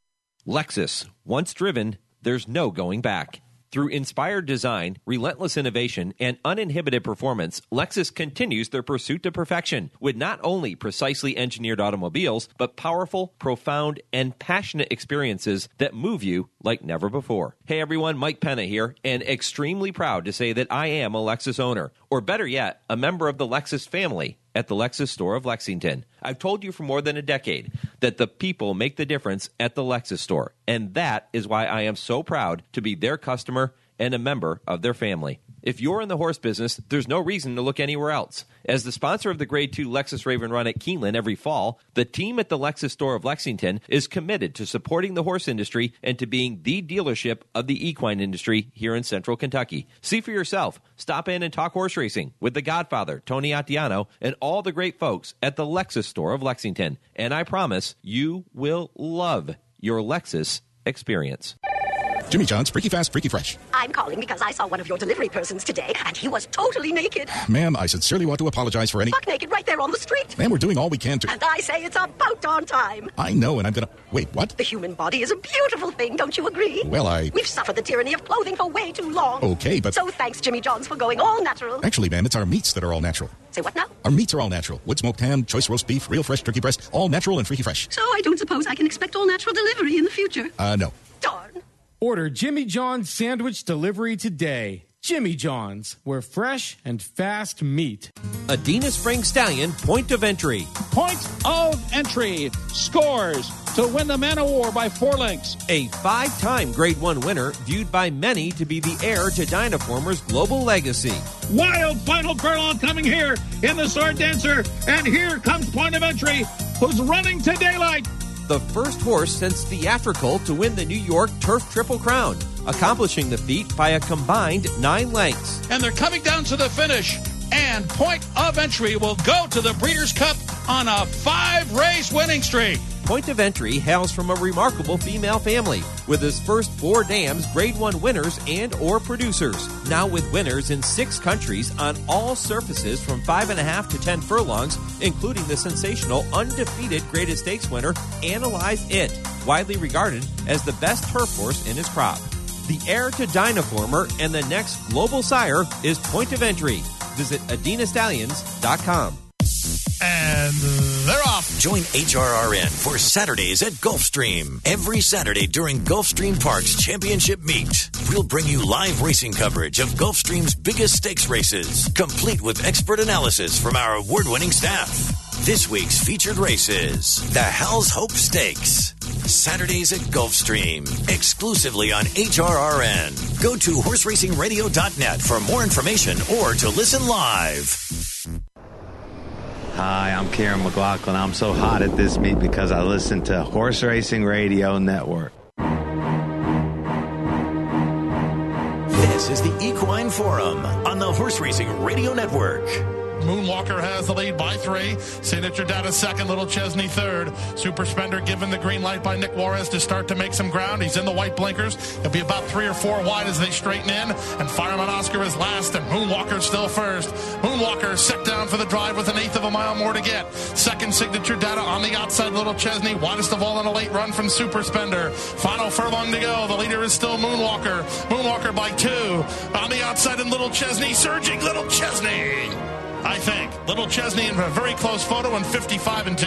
Lexus. Once driven, there's no going back. Through inspired design, relentless innovation, and uninhibited performance, Lexus continues their pursuit to perfection with not only precisely engineered automobiles, but powerful, profound, and passionate experiences that move you like never before. Hey everyone, Mike Penna here, and extremely proud to say that I am a Lexus owner, or better yet, a member of the Lexus family at the Lexus store of Lexington. I've told you for more than a decade that the people make the difference at the Lexus store, and that is why I am so proud to be their customer and a member of their family. If you're in the horse business, there's no reason to look anywhere else. As the sponsor of the Grade 2 Lexus Raven Run at Keeneland every fall, the team at the Lexus store of Lexington is committed to supporting the horse industry and to being the dealership of the equine industry here in central Kentucky. See for yourself. Stop in and talk horse racing with the Godfather, Tony Attiano, and all the great folks at the Lexus store of Lexington. And I promise you will love your Lexus experience. Jimmy John's Freaky Fast, Freaky Fresh. I'm calling because I saw one of your delivery persons today, and he was totally naked. Ma'am, I sincerely want to apologize for any... Buck naked right there on the street. Ma'am, we're doing all we can to... And I say it's about darn time. I know, and I'm gonna... Wait, what? The human body is a beautiful thing, don't you agree? Well, We've suffered the tyranny of clothing for way too long. Okay, but... So thanks, Jimmy John's, for going all natural. Actually, ma'am, it's our meats that are all natural. Say what now? Our meats are all natural. Wood smoked ham, choice roast beef, real fresh turkey breast, all natural and Freaky Fresh. So I don't suppose I can expect all natural delivery in the future? No. Darn. Order Jimmy John's sandwich delivery today. Jimmy John's, where fresh and fast meat. Adena Spring Stallion Point of Entry. Point of entry. Scores to win the Man of War by 4 lengths. A 5-time Grade 1 winner viewed by many to be the heir to Dynaformer's global legacy. Wild final furlong coming here in the Sword Dancer. And here comes Point of Entry, who's running to daylight. The first horse since Theatrical to win the New York Turf Triple Crown, accomplishing the feat by a combined 9 lengths. And they're coming down to the finish. And Point of Entry will go to the Breeders' Cup on a 5-race winning streak. Point of Entry hails from a remarkable female family, with his first 4 dams Grade 1 winners and or producers. Now with winners in 6 countries on all surfaces from 5.5 to 10 furlongs, including the sensational undefeated Greatest Stakes winner, Analyze It, widely regarded as the best turf horse in his crop. The heir to Dynaformer and the next global sire is Point of Entry. Visit AdenaStallions.com. And they're off. Join HRRN for Saturdays at Gulfstream. Every Saturday during Gulfstream Park's championship meet, we'll bring you live racing coverage of Gulfstream's biggest stakes races, complete with expert analysis from our award-winning staff. This week's featured race is the Hal's Hope Stakes. Saturdays at Gulfstream, exclusively on HRRN. Go to horseracingradio.net for more information or to listen live. Hi, I'm Kieran McLaughlin. I'm so hot at this meet because I listen to Horse Racing Radio Network. This is the Equine Forum on the Horse Racing Radio Network. Moonwalker has the lead by 3. Signature Data second, Little Chesney third. Super Spender given the green light by Nick Juarez to start to make some ground. He's in the white blinkers. He'll be about 3 or 4 wide as they straighten in. And Fireman Oscar is last, and Moonwalker still first. Moonwalker set down for the drive with 1/8 of a mile more to get. Second, Signature Data on the outside, Little Chesney. Widest of all on a late run from Super Spender. Final furlong to go. The leader is still Moonwalker. Moonwalker by 2. On the outside, and Little Chesney surging. Little Chesney, I think. Little Chesney in a very close photo in 55-2.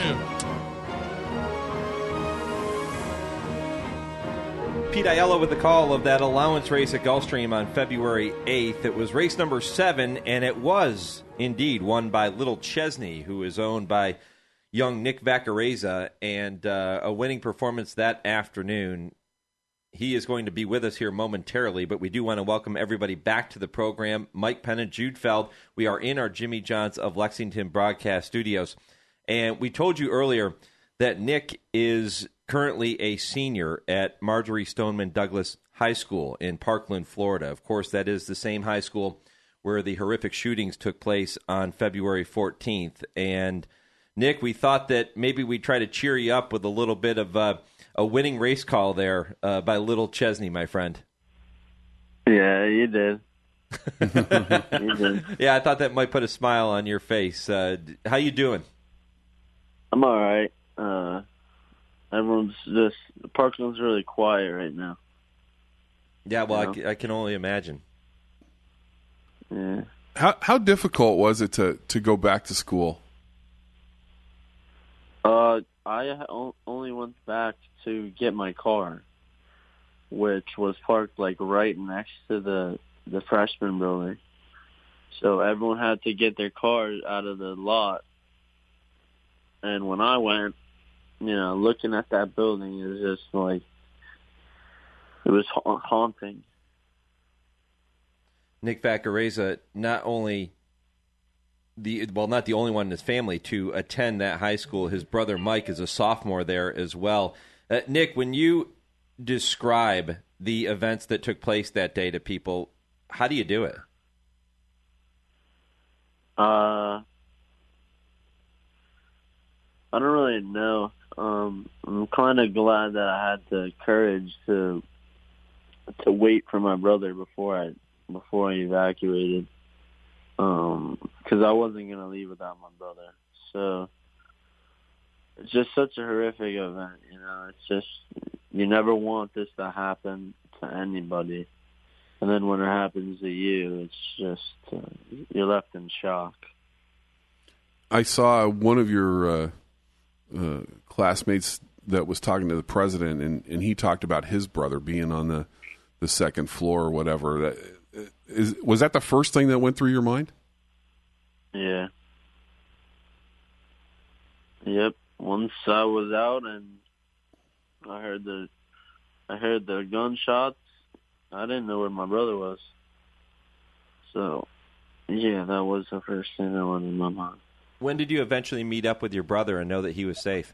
Pete Aiello with the call of that allowance race at Gulfstream on February 8th. It was race number 7, and it was indeed won by Little Chesney, who is owned by young Nick Vaccarezza, and a winning performance that afternoon. He is going to be with us here momentarily, but we do want to welcome everybody back to the program. Mike Pennant, Jude Feld. We are in our Jimmy John's of Lexington broadcast studios. And we told you earlier that Nick is currently a senior at Marjorie Stoneman Douglas High School in Parkland, Florida. Of course, that is the same high school where the horrific shootings took place on February 14th. And, Nick, we thought that maybe we'd try to cheer you up with a little bit of a winning race call there by Little Chesney, my friend. Yeah, you did. You did. Yeah, I thought that might put a smile on your face. How you doing? I'm all right. Everyone's Parkland's really quiet right now. Yeah, well, I can only imagine. Yeah. How difficult was it to go back to school? I only went back to get my car, which was parked like right next to the freshman building. So everyone had to get their cars out of the lot. And when I went, looking at that building, it was just like, it was haunting. Nick Vaccarezza, not the only one in his family to attend that high school. His brother Mike is a sophomore there as well. Nick, when you describe the events that took place that day to people, how do you do it? I don't really know. I'm kind of glad that I had the courage to wait for my brother before I evacuated. Because I wasn't going to leave without my brother. So it's just such a horrific event, It's just, you never want this to happen to anybody. And then when it happens to you, it's just, you're left in shock. I saw one of your classmates that was talking to the president, and he talked about his brother being on the second floor or whatever. Was that the first thing that went through your mind? Yeah. Yep. Once I was out and I heard the gunshots, I didn't know where my brother was. So, yeah, that was the first thing that went in my mind. When did you eventually meet up with your brother and know that he was safe?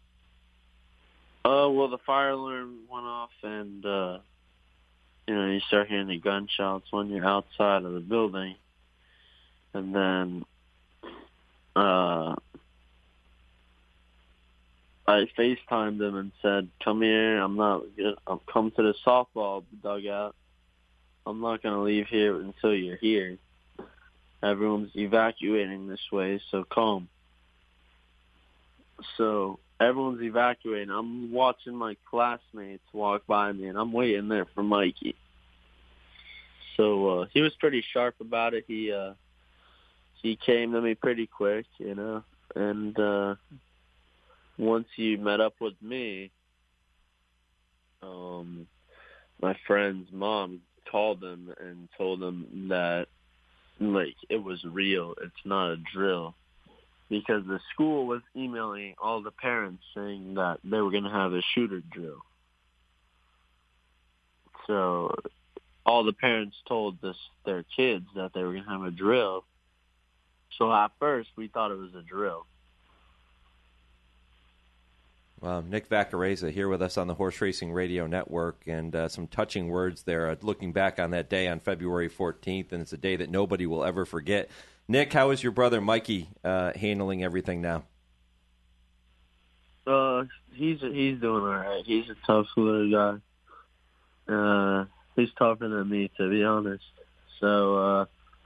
Well, the fire alarm went off, and you start hearing the gunshots when you're outside of the building. And then I FaceTimed him and said, "Come here. I'll come to the softball dugout. I'm not going to leave here until you're here. Everyone's evacuating this way, so come." So everyone's evacuating. I'm watching my classmates walk by me, and I'm waiting there for Mikey. So he was pretty sharp about it. He came to me pretty quick, and once he met up with me, my friend's mom called him and told him that, it was real. It's not a drill. Because the school was emailing all the parents saying that they were going to have a shooter drill. So all the parents told their kids that they were going to have a drill. So at first, we thought it was a drill. Well, Nick Vaccarezza here with us on the Horse Racing Radio Network, and some touching words there, looking back on that day on February 14th, and it's a day that nobody will ever forget. Nick, how is your brother Mikey handling everything now? He's doing all right. He's a tough little guy. He's tougher than me, to be honest. So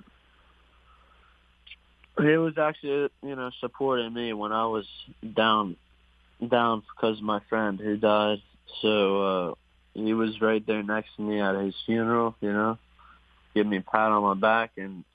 he was actually, supporting me when I was down because of my friend who died. So he was right there next to me at his funeral, give me a pat on my back, and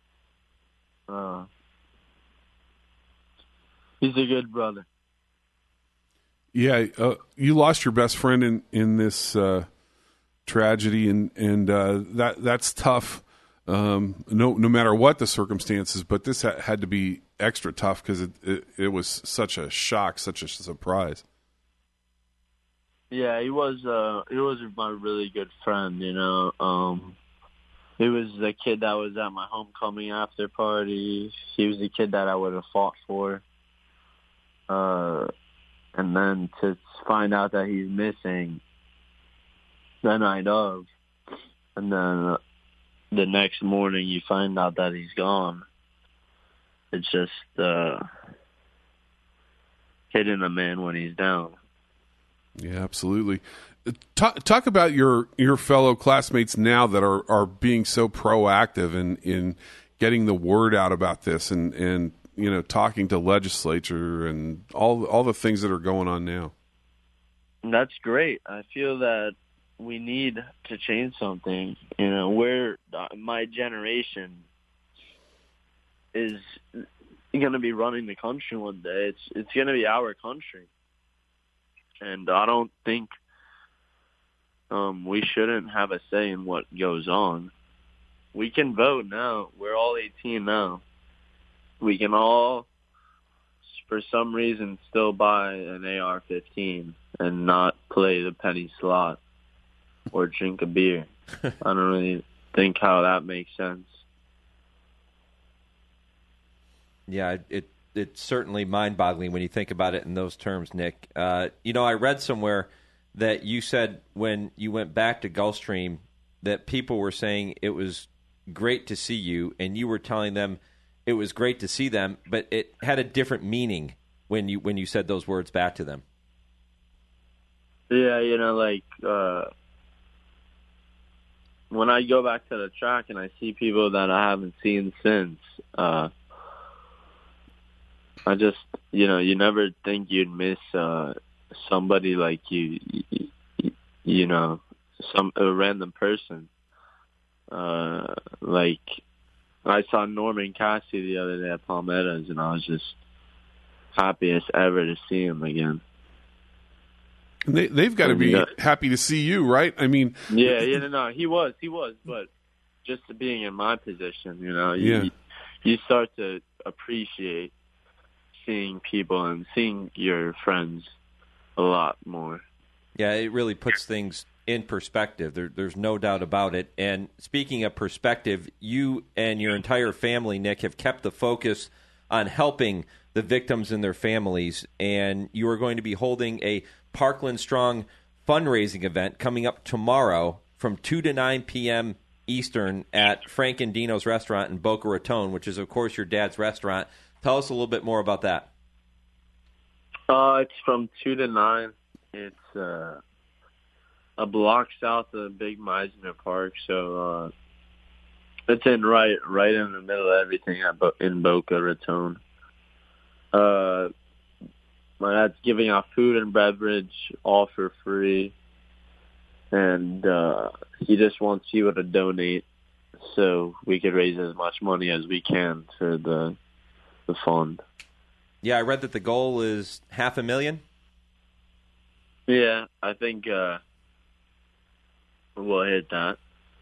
he's a good brother. Yeah, you lost your best friend in this tragedy, and that's tough. No matter what the circumstances, but this had to be extra tough because it was such a shock, such a surprise. Yeah, he was my really good friend. He was the kid that was at my homecoming after party. He was the kid that I would have fought for. And then to find out that he's missing the night of, and then the next morning you find out that he's gone, it's just hitting a man when he's down. Yeah, absolutely. Talk about your fellow classmates now that are being so proactive in getting the word out about this and talking to legislature and all the things that are going on now. That's great. I feel that we need to change something. My generation is going to be running the country one day. It's going to be our country. And I don't think we shouldn't have a say in what goes on. We can vote now. We're all 18 now. We can all, for some reason, still buy an AR-15 and not play the penny slot or drink a beer. I don't really think how that makes sense. Yeah, it's certainly mind-boggling when you think about it in those terms, Nick. I read somewhere that you said when you went back to Gulfstream that people were saying it was great to see you, and you were telling them it was great to see them, but it had a different meaning when you said those words back to them. Yeah, when I go back to the track and I see people that I haven't seen since, I just, you never think you'd miss somebody like a random person. I saw Norman Cassidy the other day at Palmettos, and I was just happy as ever to see him again. They've got to be happy to see you, right? I mean, yeah, no, he was, but just being in my position, you start to appreciate seeing people and seeing your friends a lot more. Yeah, it really puts things in perspective. There's no doubt about it. And speaking of perspective, you and your entire family, Nick, have kept the focus on helping the victims and their families. And you are going to be holding a Parkland Strong fundraising event coming up tomorrow from 2 to 9 p.m. Eastern at Frank and Dino's restaurant in Boca Raton, which is, of course, your dad's restaurant. Tell us a little bit more about that. It's from 2 to 9. It's a block south of Big Meisner Park, so it's right in the middle of everything in Boca Raton. My dad's giving out food and beverage, all for free, and he just wants people to donate so we could raise as much money as we can for the fund. Yeah, I read that the goal is $500,000. Yeah, I think we'll hit that.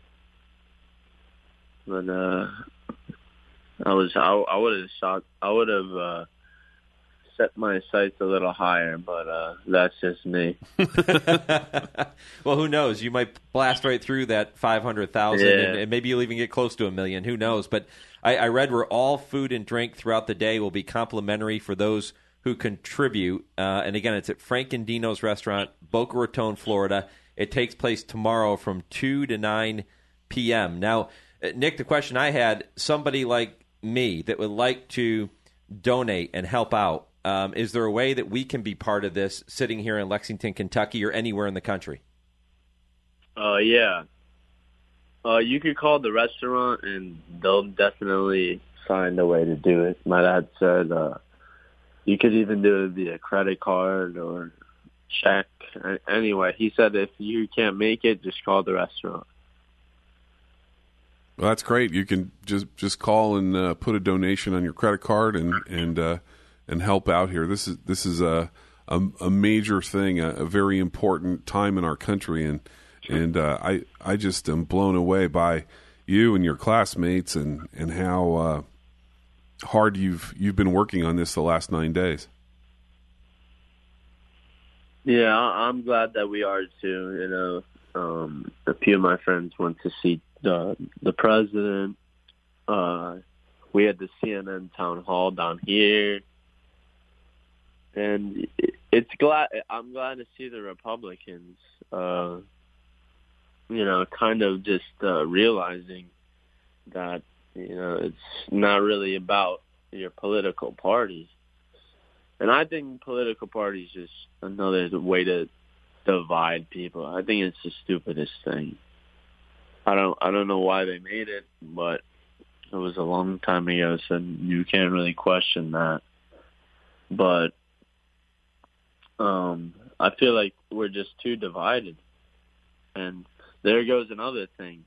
But I would have set my sights a little higher, but that's just me. Well, who knows? You might blast right through that 500,000, and maybe you'll even get close to $1 million. Who knows? But I read where all food and drink throughout the day will be complimentary for those who contribute. And again, it's at Frank and Dino's restaurant, Boca Raton, Florida. It takes place tomorrow from 2 to 9 p.m. Now, Nick, the question I had, somebody like me that would like to donate and help out, is there a way that we can be part of this sitting here in Lexington, Kentucky, or anywhere in the country? Yeah. You could call the restaurant, and they'll definitely find a way to do it. My dad said you could even do it via credit card or check. Anyway, he said if you can't make it, just call the restaurant. Well, that's great. You can just call and put a donation on your credit card and help out here. This is a major thing, a very important time in our country, and I just am blown away by you and your classmates and how hard you've been working on this the last 9 days. Yeah, I'm glad that we are too. A few of my friends went to see the president. We had the CNN town hall down here, and I'm glad to see the Republicans, kind of just realizing that it's not really about your political party. And I think political parties is another way to divide people. I think it's the stupidest thing. I don't know why they made it, but it was a long time ago, so you can't really question that. But I feel like we're just too divided. And there goes another thing.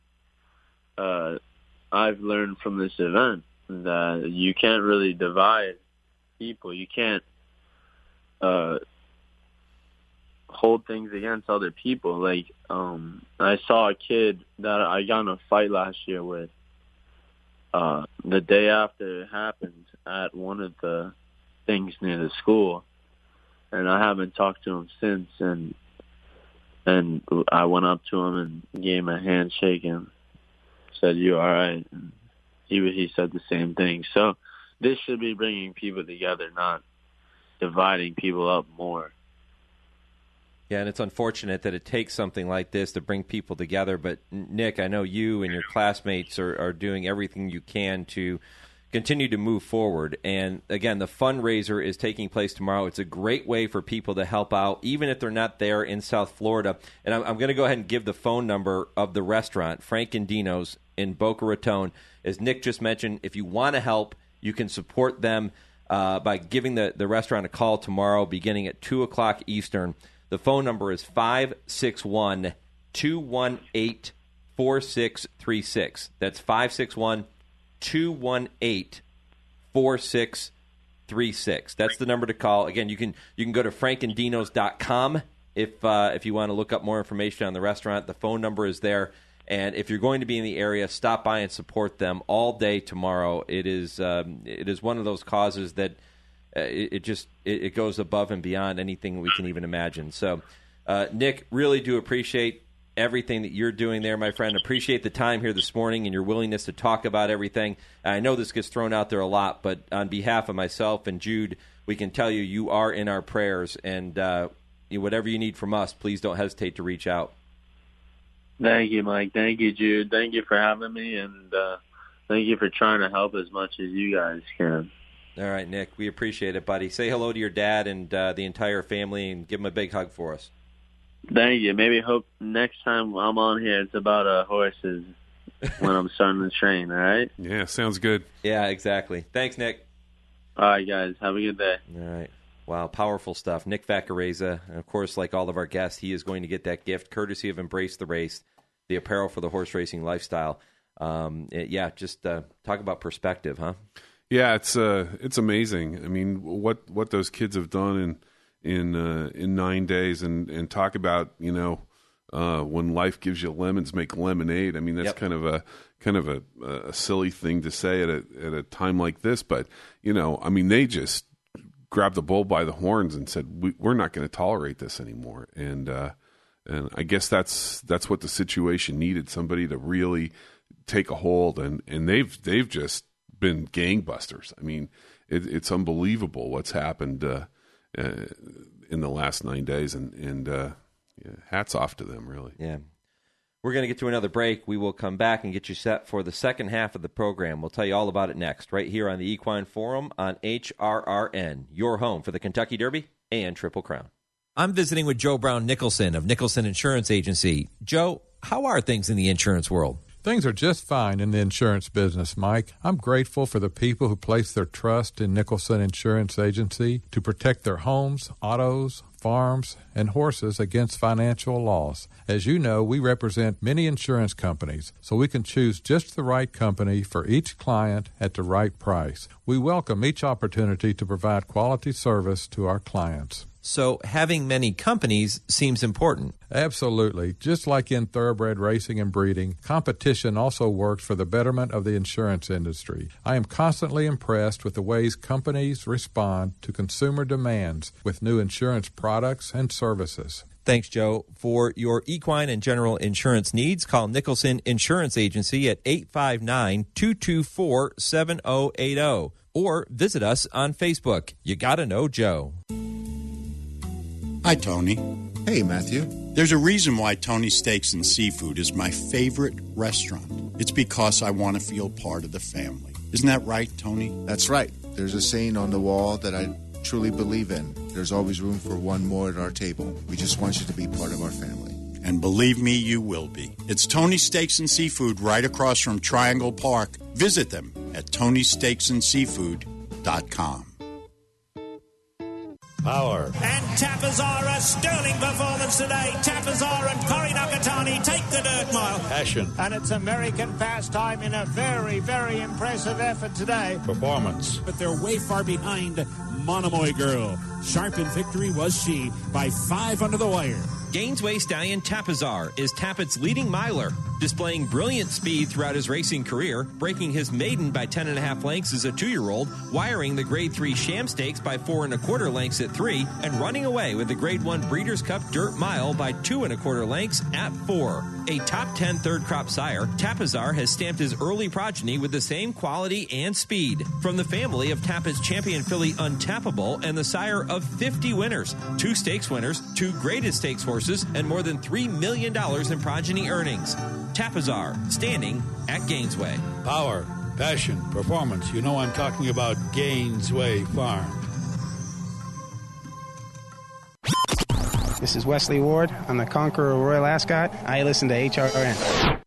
I've learned from this event that you can't really divide people. You can't hold things against other people. Like, I saw a kid that I got in a fight last year with the day after it happened at one of the things near the school, and I haven't talked to him since. And I went up to him and gave him a handshake and said, "You all right?" And he said the same thing. So this should be bringing people together, not dividing people up more. Yeah, and it's unfortunate that it takes something like this to bring people together. But, Nick, I know you and your classmates are doing everything you can to continue to move forward. And, again, the fundraiser is taking place tomorrow. It's a great way for people to help out, even if they're not there in South Florida. And I'm going to go ahead and give the phone number of the restaurant, Frank and Dino's in Boca Raton. As Nick just mentioned, if you want to help, you can support them by giving the restaurant a call tomorrow beginning at 2 o'clock Eastern. The phone number is 561-218-4636. That's 561-218-4636. That's the number to call. Again, you can go to frankanddinos.com if you want to look up more information on the restaurant. The phone number is there. And if you're going to be in the area, stop by and support them all day tomorrow. It is one of those causes that it goes above and beyond anything we can even imagine. So, Nick, really do appreciate everything that you're doing there, my friend. Appreciate the time here this morning and your willingness to talk about everything. I know this gets thrown out there a lot, but on behalf of myself and Jude, we can tell you are in our prayers. And whatever you need from us, please don't hesitate to reach out. Thank you, Mike. Thank you, Jude. Thank you for having me, and thank you for trying to help as much as you guys can. All right, Nick, we appreciate it, buddy. Say hello to your dad and the entire family, and give them a big hug for us. Thank you. Maybe hope next time I'm on here it's about horses when I'm starting to train, all right? Yeah, sounds good. Yeah, exactly. Thanks, Nick. All right, guys. Have a good day. All right. Wow, powerful stuff. Nick Vaccarezza, and of course, like all of our guests, he is going to get that gift courtesy of Embrace the Race, the apparel for the horse racing lifestyle. Just talk about perspective, huh? Yeah, it's amazing. I mean, what those kids have done in 9 days, and talk about when life gives you lemons, make lemonade. I mean, that's kind of a silly thing to say at a time like this, but I mean, they just grabbed the bull by the horns and said, we're not going to tolerate this anymore. And I guess that's what the situation needed, somebody to really take a hold. And they've just been gangbusters. I mean, it's unbelievable what's happened in the last 9 days. And hats off to them, really. Yeah. We're going to get to another break. We will come back and get you set for the second half of the program. We'll tell you all about it next, right here on the Equine Forum on HRRN, your home for the Kentucky Derby and Triple Crown. I'm visiting with Joe Brown Nicholson of Nicholson Insurance Agency. Joe, how are things in the insurance world? Things are just fine in the insurance business, Mike. I'm grateful for the people who place their trust in Nicholson Insurance Agency to protect their homes, autos, farms, and horses against financial loss. As you know, we represent many insurance companies, so we can choose just the right company for each client at the right price. We welcome each opportunity to provide quality service to our clients. So having many companies seems important. Absolutely. Just like in thoroughbred racing and breeding, competition also works for the betterment of the insurance industry. I am constantly impressed with the ways companies respond to consumer demands with new insurance products and services. Thanks, Joe. For your equine and general insurance needs, call Nicholson Insurance Agency at 859-224-7080 or visit us on Facebook. You gotta know Joe. Hi, Tony. Hey, Matthew. There's a reason why Tony's Steaks and Seafood is my favorite restaurant. It's because I want to feel part of the family. Isn't that right, Tony? That's right. There's a saying on the wall that I truly believe in. There's always room for one more at our table. We just want you to be part of our family. And believe me, you will be. It's Tony's Steaks and Seafood right across from Triangle Park. Visit them at Tony'sSteaksandSeafood.com. Power. And Tapazar, a sterling performance today. Tapazar and Corey Nakatani take the dirt mile. Passion. And it's American pastime in a very, very impressive effort today. Performance. But they're way far behind Monomoy Girl. Sharp in victory was she by 5 under the wire. Gainesway stallion Tapazar is Tappett's leading miler, displaying brilliant speed throughout his racing career, breaking his maiden by 10.5 lengths as a 2-year-old, wiring the Grade 3 Sham Stakes by 4.25 lengths at 3, and running away with the Grade 1 Breeders' Cup Dirt Mile by 2.25 lengths at 4. A top 10 third crop sire, Tapazar has stamped his early progeny with the same quality and speed. From the family of Tappett's champion filly Untappable and the sire of 50 winners, 2 stakes winners, 2 graded stakes horses, and more than $3 million in progeny earnings. Tapazar, standing at Gainesway. Power, passion, performance. You know I'm talking about Gainesway Farm. This is Wesley Ward. I'm the Conqueror Royal Ascot. I listen to HRN.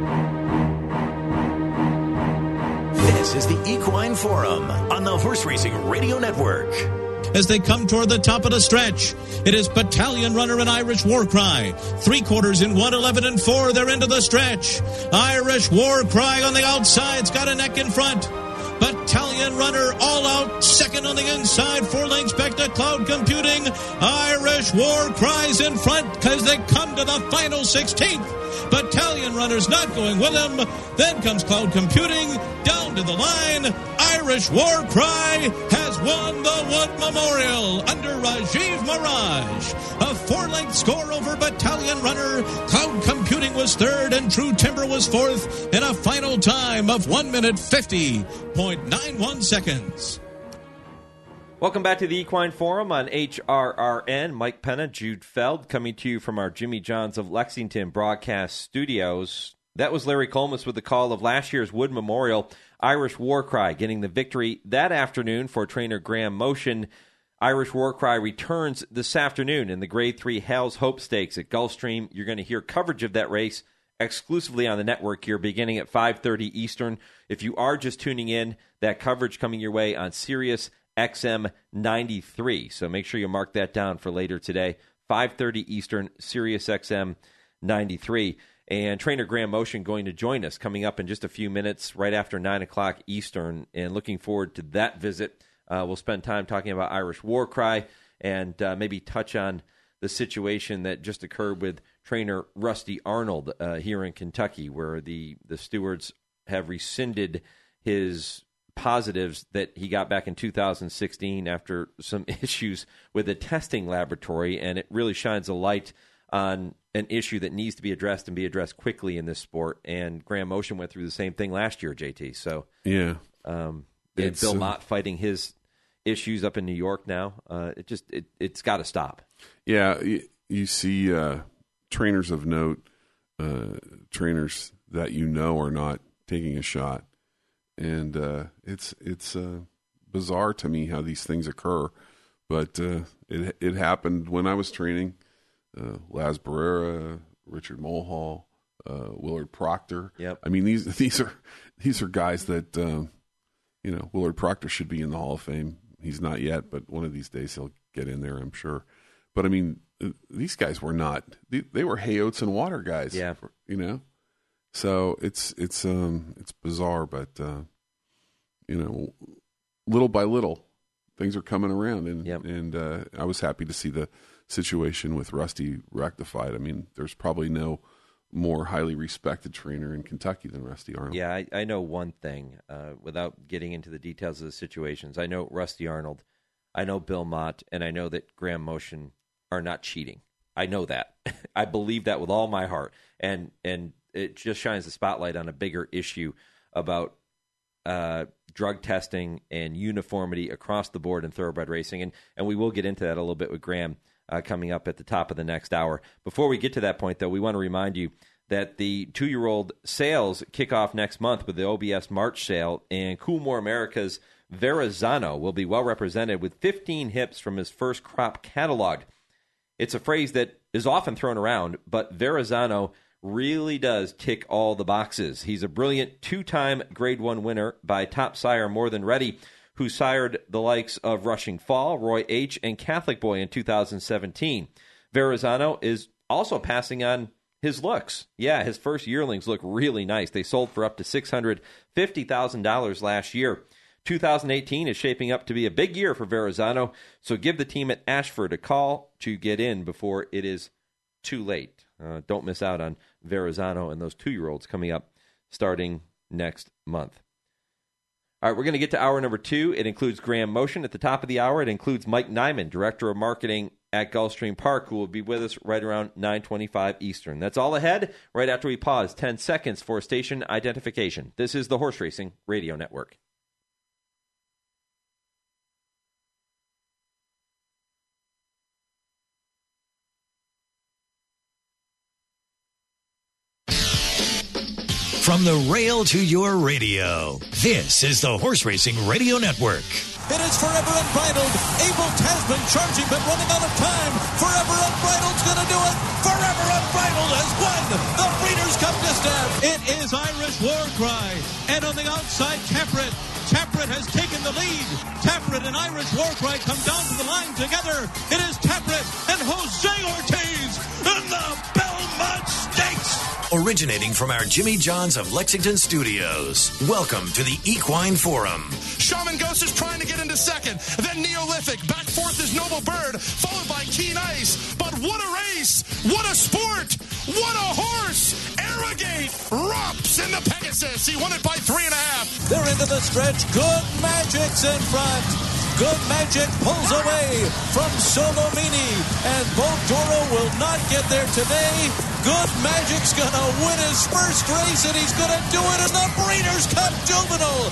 This is the Equine Forum on the Horse Racing Radio Network. As they come toward the top of the stretch, it is Battalion Runner and Irish War Cry. 3/4 in 1:11 and 4. They're into the stretch. Irish War Cry on the outside's got a neck in front. Battalion Runner all out second on the inside. 4 lengths back to Cloud Computing. Irish War Cry's in front because they come to the final 16th. Battalion Runner's not going with him. Then comes Cloud Computing down to the line. Irish War Cry has won the Wood Memorial under Rajiv Mirage. A 4-length score over Battalion Runner. Cloud Computing was third and True Timber was fourth in a final time of 1 minute 50.91 seconds. Welcome back to the Equine Forum on HRRN. Mike Penna, Jude Feld, coming to you from our Jimmy Johns of Lexington broadcast studios. That was Larry Colmus with the call of last year's Wood Memorial. Irish War Cry getting the victory that afternoon for trainer Graham Motion. Irish War Cry returns this afternoon in the Grade 3 Hales Hope Stakes at Gulfstream. You're going to hear coverage of that race exclusively on the network here beginning at 5:30 Eastern. If you are just tuning in, that coverage coming your way on Sirius XM 93. So make sure you mark that down for later today. 5:30 Eastern, Sirius XM 93. And trainer Graham Motion going to join us coming up in just a few minutes right after 9 o'clock Eastern. And looking forward to that visit. We'll spend time talking about Irish War Cry and maybe touch on the situation that just occurred with trainer Rusty Arnold here in Kentucky, where the stewards have rescinded his positives that he got back in 2016 after some issues with a testing laboratory, and it really shines a light on an issue that needs to be addressed and be addressed quickly in this sport. And Graham Motion went through the same thing last year, JT. So yeah, Bill Mott fighting his issues up in New York now. It's got to stop. Yeah, you see trainers of note trainers that are not taking a shot, and it's bizarre to me how these things occur. But it happened when I was training. Laz Barrera, Richard Mulhall, Willard Proctor. Yep. I mean, these are guys that Willard Proctor should be in the Hall of Fame. He's not yet, but one of these days he'll get in there, I'm sure. But I mean, these guys were not. They were hay oats and water guys. Yeah. So it's bizarre, but little by little, things are coming around, and I was happy to see the situation with Rusty rectified. I mean, there's probably no more highly respected trainer in Kentucky than Rusty Arnold. Yeah, I know one thing, without getting into the details of the situations. I know Rusty Arnold, I know Bill Mott, and I know that Graham Motion are not cheating. I know that. I believe that with all my heart. And it just shines the spotlight on a bigger issue about drug testing and uniformity across the board in thoroughbred racing. And we will get into that a little bit with Graham coming up at the top of the next hour. Before we get to that point, though, we want to remind you that the 2-year-old sales kick off next month with the OBS March sale, and Coolmore America's Verrazano will be well represented with 15 hips from his first crop catalog. It's a phrase that is often thrown around, but Verrazano really does tick all the boxes. He's a brilliant 2-time Grade 1 winner by top sire More Than Ready, who sired the likes of Rushing Fall, Roy H., and Catholic Boy in 2017. Verrazano is also passing on his looks. Yeah, his first yearlings look really nice. They sold for up to $650,000 last year. 2018 is shaping up to be a big year for Verrazano, so give the team at Ashford a call to get in before it is too late. Don't miss out on Verrazano and those 2-year-olds coming up starting next month. All right, we're going to get to hour number 2. It includes Graham Motion at the top of the hour. It includes Mike Nyman, Director of Marketing at Gulfstream Park, who will be with us right around 9:25 Eastern. That's all ahead right after we pause 10 seconds for station identification. This is the Horse Racing Radio Network. From the rail to your radio, this is the Horse Racing Radio Network. It is Forever Unbridled. Abel Tasman charging, but running out of time. Forever Unbridled's going to do it. Forever Unbridled has won the Breeders' Cup Distaff. It is Irish War Cry. And on the outside, Taprit. Taprit has taken the lead. Taprit and Irish War Cry come down to the line together. It is Taprit and Jose Ortiz in the Belmont Stakes. Originating from our Jimmy John's of Lexington studios, welcome to the Equine Forum. Shaman Ghost is trying to get into second. Then Neolithic. Back fourth is Noble Bird, followed by Keen Ice. But what a race! What a sport! What a horse! Arrogate romps in the Pegasus. He won it by 3.5. They're into the stretch. Good Magic's in front. Good Magic pulls away from Solomini, and Bodoro will not get there today. Good Magic's going to win his first race, and he's going to do it in the Breeders' Cup Juvenile.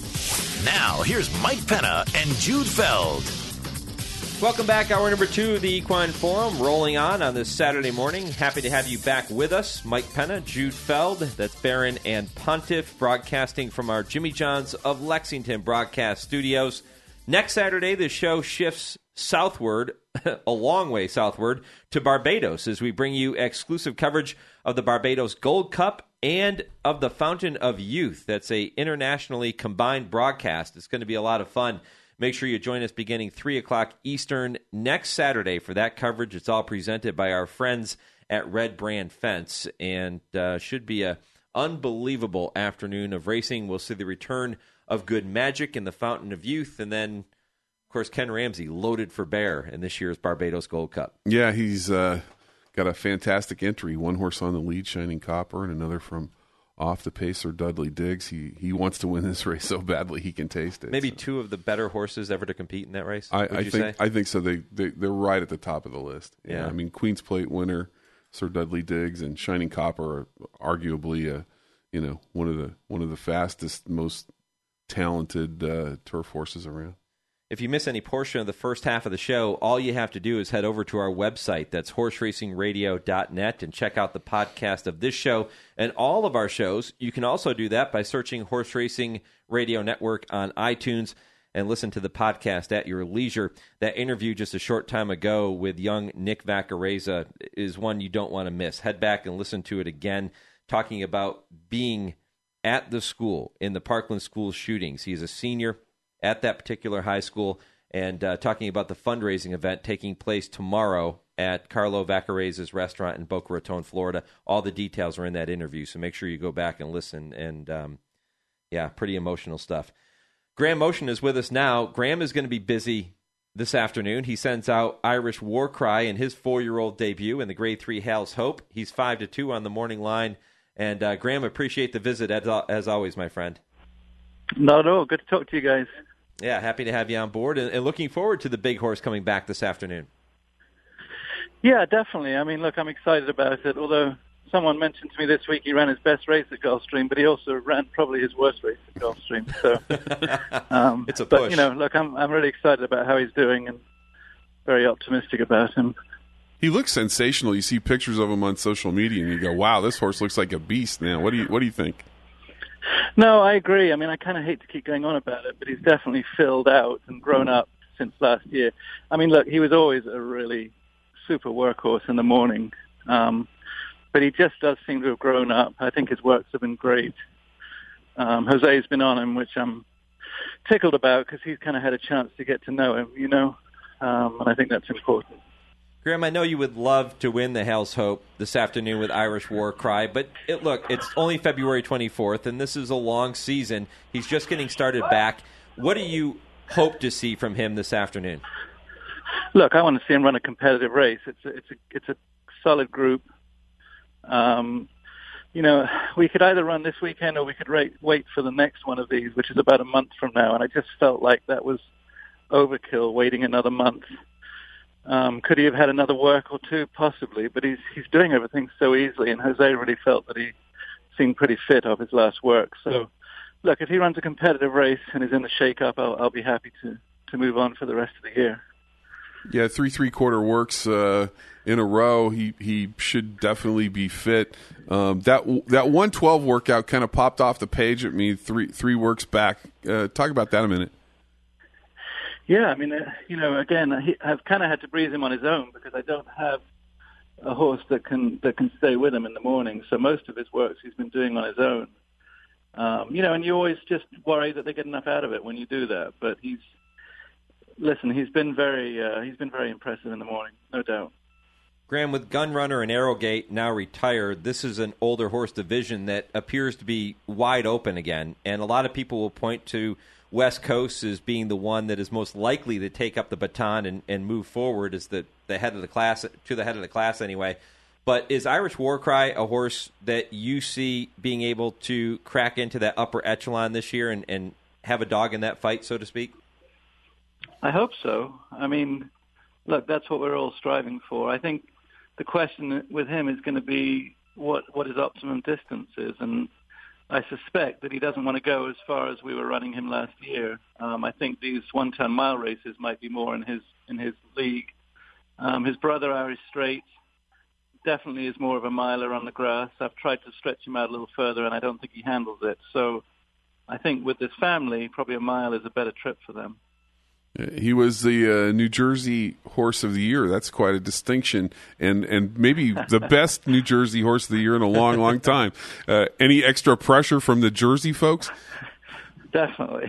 Now, here's Mike Penna and Jude Feld. Welcome back. Hour number 2 of the Equine Forum, rolling on this Saturday morning. Happy to have you back with us. Mike Penna, Jude Feld, that's Barron and Pontiff, broadcasting from our Jimmy John's of Lexington broadcast studios. Next Saturday, the show shifts southward, a long way southward, to Barbados as we bring you exclusive coverage of the Barbados Gold Cup and of the Fountain of Youth. That's a internationally combined broadcast. It's going to be a lot of fun. Make sure you join us beginning 3 o'clock Eastern next Saturday for that coverage. It's all presented by our friends at Red Brand Fence, and should be an unbelievable afternoon of racing. We'll see the return of Good Magic in the Fountain of Youth, and then, of course, Ken Ramsey loaded for bear in this year's Barbados Gold Cup. Yeah, he's got a fantastic entry. One horse on the lead, Shining Copper, and another from off the pacer, Dudley Diggs. He wants to win this race so badly he can taste it. Maybe two of the better horses ever to compete in that race. I think so. They're right at the top of the list. Yeah. I mean, Queen's Plate winner Sir Dudley Diggs and Shining Copper are arguably one of the fastest, most talented turf horses around. if you miss any portion of the first half of the show, all you have to do is head over to our website. That's horseracingradio.net and check out the podcast of this show and all of our shows. You can also do that by searching Horse Racing Radio Network on iTunes and listen to the podcast at your leisure. That interview just a short time ago with young Nick Vaccarezza is one you don't want to miss. Head back and listen to it again, talking about being at the school in the Parkland school shootings. He's a senior at that particular high school, and talking about the fundraising event taking place tomorrow at Carlo Vaccarezza's restaurant in Boca Raton, Florida. All the details are in that interview, so make sure you go back and listen. And, pretty emotional stuff. Graham Motion is with us now. Graham is going to be busy this afternoon. He sends out Irish War Cry in his 4-year-old debut in the Grade 3 Hales Hope. He's 5-2 on the morning line. And, Graham, appreciate the visit, as always, my friend. No, good to talk to you guys. Yeah, happy to have you on board, and looking forward to the big horse coming back this afternoon. Yeah, definitely. I mean, look, I'm excited about it, although someone mentioned to me this week he ran his best race at Gulfstream, but he also ran probably his worst race at Gulfstream. So, it's a push. But, look, I'm really excited about how he's doing and very optimistic about him. He looks sensational. You see pictures of him on social media, and you go, wow, this horse looks like a beast now. What do you think? No, I agree. I mean, I kind of hate to keep going on about it, but he's definitely filled out and grown up since last year. I mean, look, he was always a really super workhorse in the morning, but he just does seem to have grown up. I think his works have been great. Jose's been on him, which I'm tickled about because he's kind of had a chance to get to know him, and I think that's important. Graham, I know you would love to win the Hales Hope this afternoon with Irish War Cry, but it's only February 24th, and this is a long season. He's just getting started back. What do you hope to see from him this afternoon? Look, I want to see him run a competitive race. It's a solid group. We could either run this weekend or we could wait for the next one of these, which is about a month from now, and I just felt like that was overkill, waiting another month. Could he have had another work or two? Possibly, but he's doing everything so easily, and Jose really felt that he seemed pretty fit off his last work. So, look, if he runs a competitive race and is in the shake-up, I'll be happy to move on for the rest of the year. Yeah, 3 3/4 works in a row. He should definitely be fit. That 112 workout kind of popped off the page at me. Three works back. Talk about that a minute. Yeah, I mean, again, I've kind of had to breathe him on his own because I don't have a horse that can stay with him in the morning. So most of his works he's been doing on his own. And you always just worry that they get enough out of it when you do that. But he's been very impressive in the morning, no doubt. Graham, with Gunrunner and Arrogate now retired, this is an older horse division that appears to be wide open again, and a lot of people will point to West Coast as being the one that is most likely to take up the baton and move forward as the head of the class, to the head of the class anyway. But is Irish War Cry a horse that you see being able to crack into that upper echelon this year and have a dog in that fight, so to speak? I hope so. I mean, look, that's what we're all striving for. I think the question with him is going to be what his optimum distance is, and I suspect that he doesn't want to go as far as we were running him last year. I think these 1-10 mile races might be more in his league. His brother, Irish Straight, definitely is more of a miler on the grass. I've tried to stretch him out a little further, and I don't think he handles it. So I think with this family, probably a mile is a better trip for them. He was the New Jersey Horse of the Year. That's quite a distinction, and maybe the best New Jersey Horse of the Year in a long, long time. Any extra pressure from the Jersey folks? Definitely.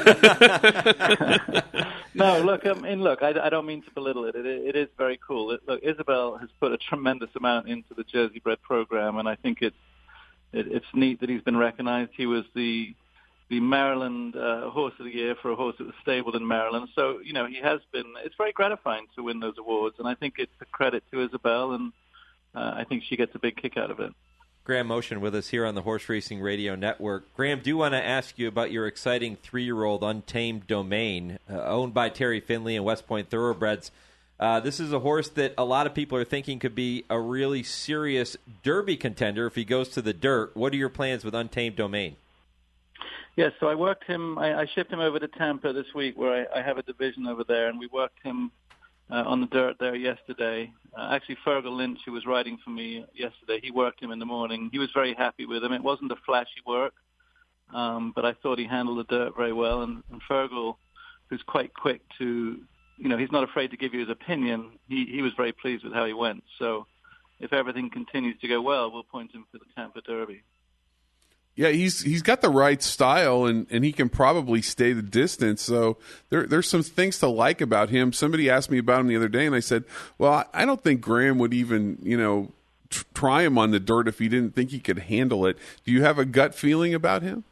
No, look, I don't mean to belittle it. It is very cool. Look, Isabel has put a tremendous amount into the Jersey bred program, and I think it's neat that he's been recognized. He was the Maryland Horse of the Year for a horse that was stabled in Maryland. So, he has been, it's very gratifying to win those awards, and I think it's a credit to Isabel, and I think she gets a big kick out of it. Graham Motion with us here on the Horse Racing Radio Network. Graham, do want to ask you about your exciting 3-year-old Untamed Domain, owned by Terry Finley and West Point Thoroughbreds. This is a horse that a lot of people are thinking could be a really serious Derby contender if he goes to the dirt. What are your plans with Untamed Domain? Yes, so I worked him. I shipped him over to Tampa this week, where I have a division over there, and we worked him on the dirt there yesterday. Actually, Fergal Lynch, who was riding for me yesterday, he worked him in the morning. He was very happy with him. It wasn't a flashy work, but I thought he handled the dirt very well. And Fergal, who's quite quick to, he's not afraid to give you his opinion. He was very pleased with how he went. So if everything continues to go well, we'll point him for the Tampa Derby. Yeah, he's got the right style, and he can probably stay the distance. So there's some things to like about him. Somebody asked me about him the other day, and I said, well, I don't think Graham would even, try him on the dirt if he didn't think he could handle it. Do you have a gut feeling about him?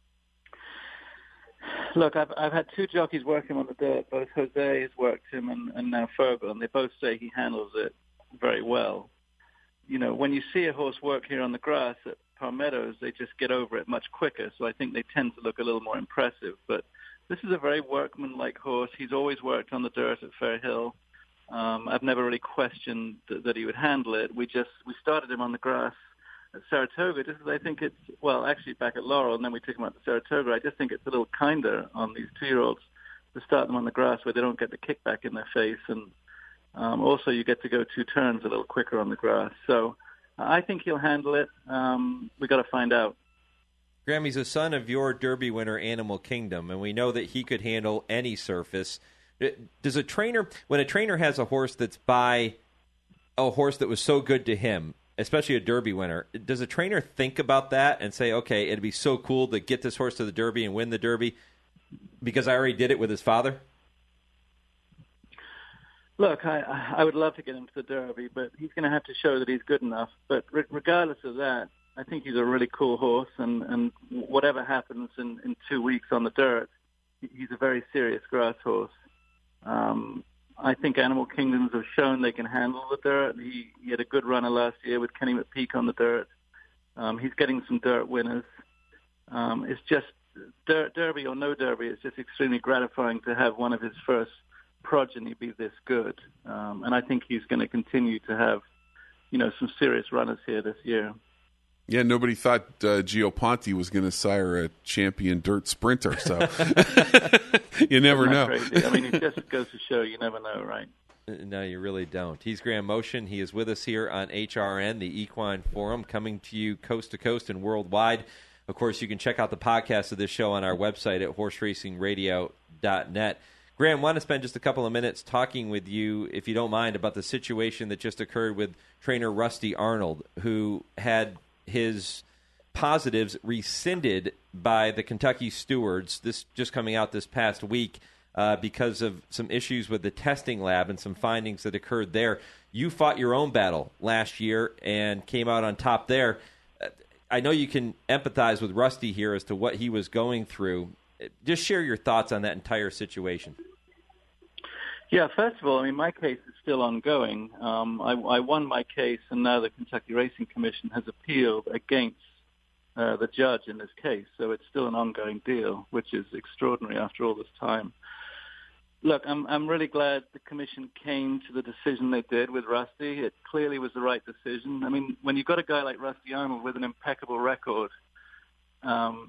Look, I've had two jockeys work him on the dirt. Both Jose has worked him and now Fergal, and they both say he handles it very well. When you see a horse work here on the grass at Palmettos, they just get over it much quicker, so I think they tend to look a little more impressive. But this is a very workmanlike horse. He's always worked on the dirt at Fair Hill. I've never really questioned that he would handle it. We started him on the grass at Saratoga just because I think it's, actually back at Laurel, and then we took him out to Saratoga. I just think it's a little kinder on these 2-year-olds to start them on the grass where they don't get the kickback in their face, and also you get to go 2 turns a little quicker on the grass. So I think he'll handle it. We got to find out. Graham, he's a son of your Derby winner, Animal Kingdom, and we know that he could handle any surface. Does a trainer, when a trainer has a horse that's by a horse that was so good to him, especially a Derby winner, does a trainer think about that and say, okay, it'd be so cool to get this horse to the Derby and win the Derby because I already did it with his father? Look, I would love to get him to the Derby, but he's going to have to show that he's good enough. But regardless of that, I think he's a really cool horse, and whatever happens in 2 weeks on the dirt, he's a very serious grass horse. I think Animal Kingdoms have shown they can handle the dirt. He had a good runner last year with Kenny McPeak on the dirt. He's getting some dirt winners. It's just Derby or no Derby, it's just extremely gratifying to have one of his first progeny be this good, and I think he's going to continue to have, some serious runners here this year. Yeah, nobody thought Gio Ponte was going to sire a champion dirt sprinter, so you never know. Crazy? I mean, it just goes to show you never know, right? No, you really don't. He's Graham Motion. He is with us here on HRN, the Equine Forum, coming to you coast to coast and worldwide. Of course, you can check out the podcast of this show on our website at horseracingradio.net. Graham, I want to spend just a couple of minutes talking with you, if you don't mind, about the situation that just occurred with trainer Rusty Arnold, who had his positives rescinded by the Kentucky stewards, this just coming out this past week, because of some issues with the testing lab and some findings that occurred there. You fought your own battle last year and came out on top there. I know you can empathize with Rusty here as to what he was going through. Just share your thoughts on that entire situation. Yeah, first of all, I mean, my case is still ongoing. I won my case, and now the Kentucky Racing Commission has appealed against the judge in this case. So it's still an ongoing deal, which is extraordinary after all this time. Look, I'm really glad the commission came to the decision they did with Rusty. It clearly was the right decision. I mean, when you've got a guy like Rusty Arnold with an impeccable record, the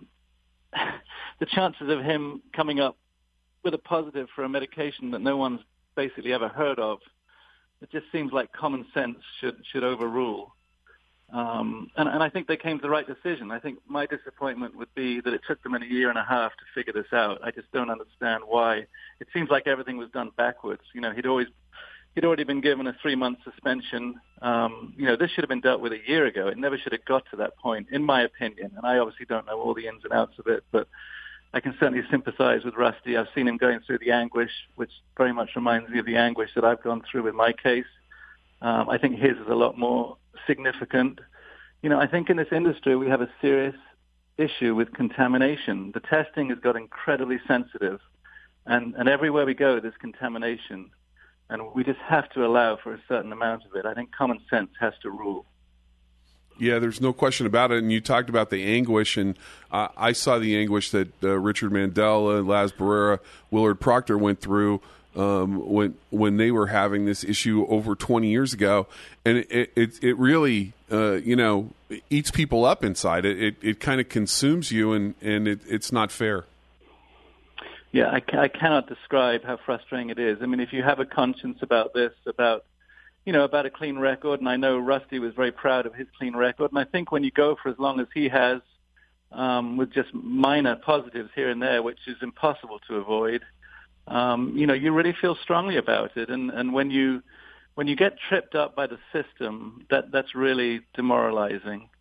chances of him coming up with a positive for a medication that no one's basically ever heard of, it just seems like common sense should overrule. And I think they came to the right decision. I think my disappointment would be that it took them a year and a half to figure this out. I just don't understand why. It seems like everything was done backwards. You know, he'd already been given a 3-month suspension. This should have been dealt with a year ago. It never should have got to that point, in my opinion. And I obviously don't know all the ins and outs of it, but I can certainly sympathize with Rusty. I've seen him going through the anguish, which very much reminds me of the anguish that I've gone through with my case. I think his is a lot more significant. You know, I think in this industry we have a serious issue with contamination. The testing has got incredibly sensitive, and everywhere we go there's contamination, and we just have to allow for a certain amount of it. I think common sense has to rule. Yeah, there's no question about it. And you talked about the anguish, and I saw the anguish that Richard Mandella, Laz Barrera, Willard Proctor went through. when they were having this issue over 20 years ago, and it really eats people up inside. It kind of consumes you, and it's not fair. Yeah, I cannot describe how frustrating it is. I mean, if you have a conscience about this, about a clean record, and I know Rusty was very proud of his clean record, and I think when you go for as long as he has, with just minor positives here and there, which is impossible to avoid, you really feel strongly about it. And when you get tripped up by the system, that's really demoralizing.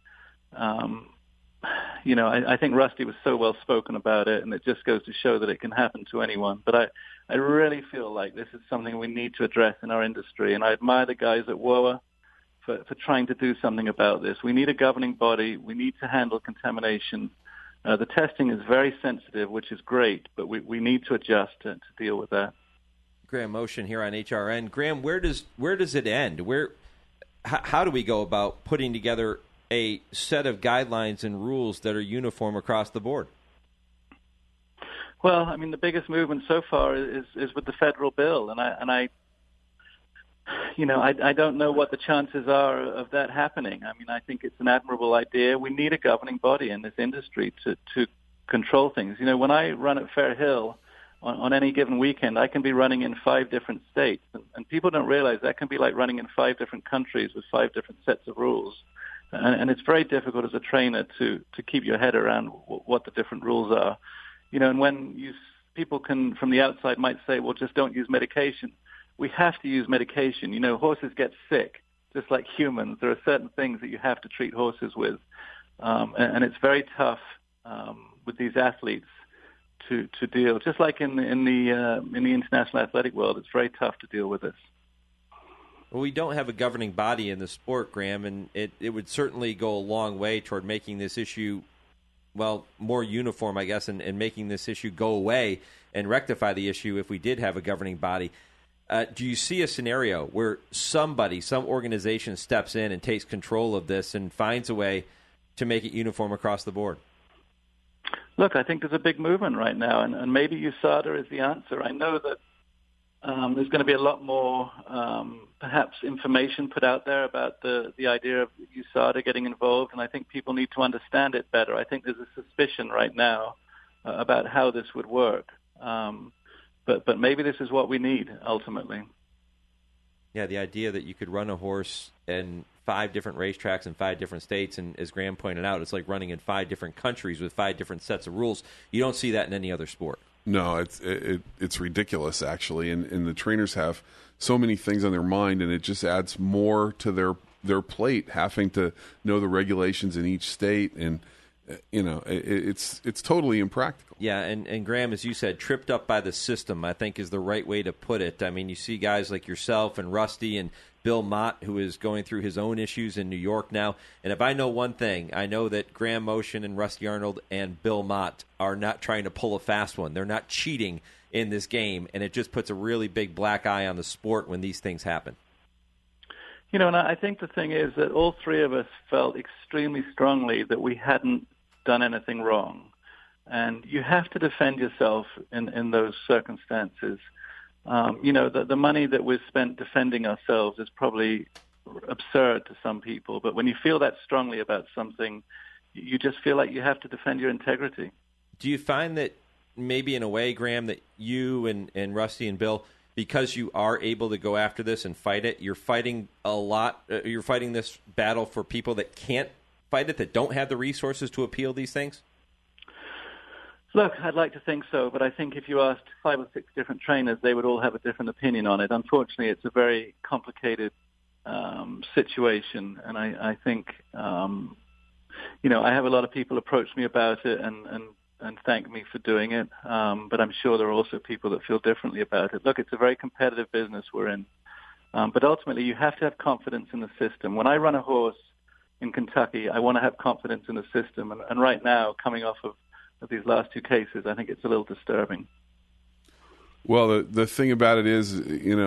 I think Rusty was so well spoken about it, and it just goes to show that it can happen to anyone. But I really feel like this is something we need to address in our industry, and I admire the guys at WOA for trying to do something about this. We need a governing body. We need to handle contamination. The testing is very sensitive, which is great, but we need to adjust to deal with that. Graham Motion here on HRN. Graham, where does it end? How do we go about putting together a set of guidelines and rules that are uniform across the board? Well, I mean, the biggest movement so far is with the federal bill, and I don't know what the chances are of that happening. I mean, I think it's an admirable idea. We need a governing body in this industry to control things. When I run at Fair Hill on any given weekend, I can be running in 5 different states, and people don't realize that can be like running in 5 different countries with 5 different sets of rules. And it's very difficult as a trainer to keep your head around what the different rules are. And when people from the outside might say, well, just don't use medication. We have to use medication. Horses get sick, just like humans. There are certain things that you have to treat horses with. And it's very tough with these athletes to deal. Just like in the international athletic world, it's very tough to deal with this. Well, we don't have a governing body in the sport, Graham, and it would certainly go a long way toward making this issue, more uniform, I guess, and making this issue go away and rectify the issue if we did have a governing body. Do you see a scenario where some organization steps in and takes control of this and finds a way to make it uniform across the board? Look, I think there's a big movement right now, and maybe USADA is the answer. I know that there's going to be a lot more, perhaps, information put out there about the idea of USADA getting involved, and I think people need to understand it better. I think there's a suspicion right now about how this would work, but maybe this is what we need ultimately. Yeah, the idea that you could run a horse in 5 different racetracks in 5 different states, and as Graham pointed out, it's like running in 5 different countries with 5 different sets of rules. You don't see that in any other sport. No, it's ridiculous, actually, and the trainers have so many things on their mind, and it just adds more to their plate, having to know the regulations in each state, and it's totally impractical. Yeah, and Graham, as you said, tripped up by the system, I think is the right way to put it. I mean, you see guys like yourself and Rusty and Bill Mott, who is going through his own issues in New York now. And if I know one thing, I know that Graham Motion and Rusty Arnold and Bill Mott are not trying to pull a fast one. They're not cheating in this game, and it just puts a really big black eye on the sport when these things happen. And I think the thing is that all 3 of us felt extremely strongly that we hadn't done anything wrong. And you have to defend yourself in those circumstances. The money that we've spent defending ourselves is probably absurd to some people, but when you feel that strongly about something, you just feel like you have to defend your integrity. Do you find that maybe in a way, Graham, that you and Rusty and Bill, because you are able to go after this and fight it, you're fighting a lot, you're fighting this battle for people that can't fight it, that don't have the resources to appeal these things? Look, I'd like to think so, but I think if you asked 5 or 6 different trainers, they would all have a different opinion on it. Unfortunately, it's a very complicated situation, and I think, I have a lot of people approach me about it and thank me for doing it, but I'm sure there are also people that feel differently about it. Look, it's a very competitive business we're in, but ultimately you have to have confidence in the system. When I run a horse in Kentucky, I want to have confidence in the system, and right now, coming off of these last 2 cases, I think it's a little disturbing. Well, the thing about it is,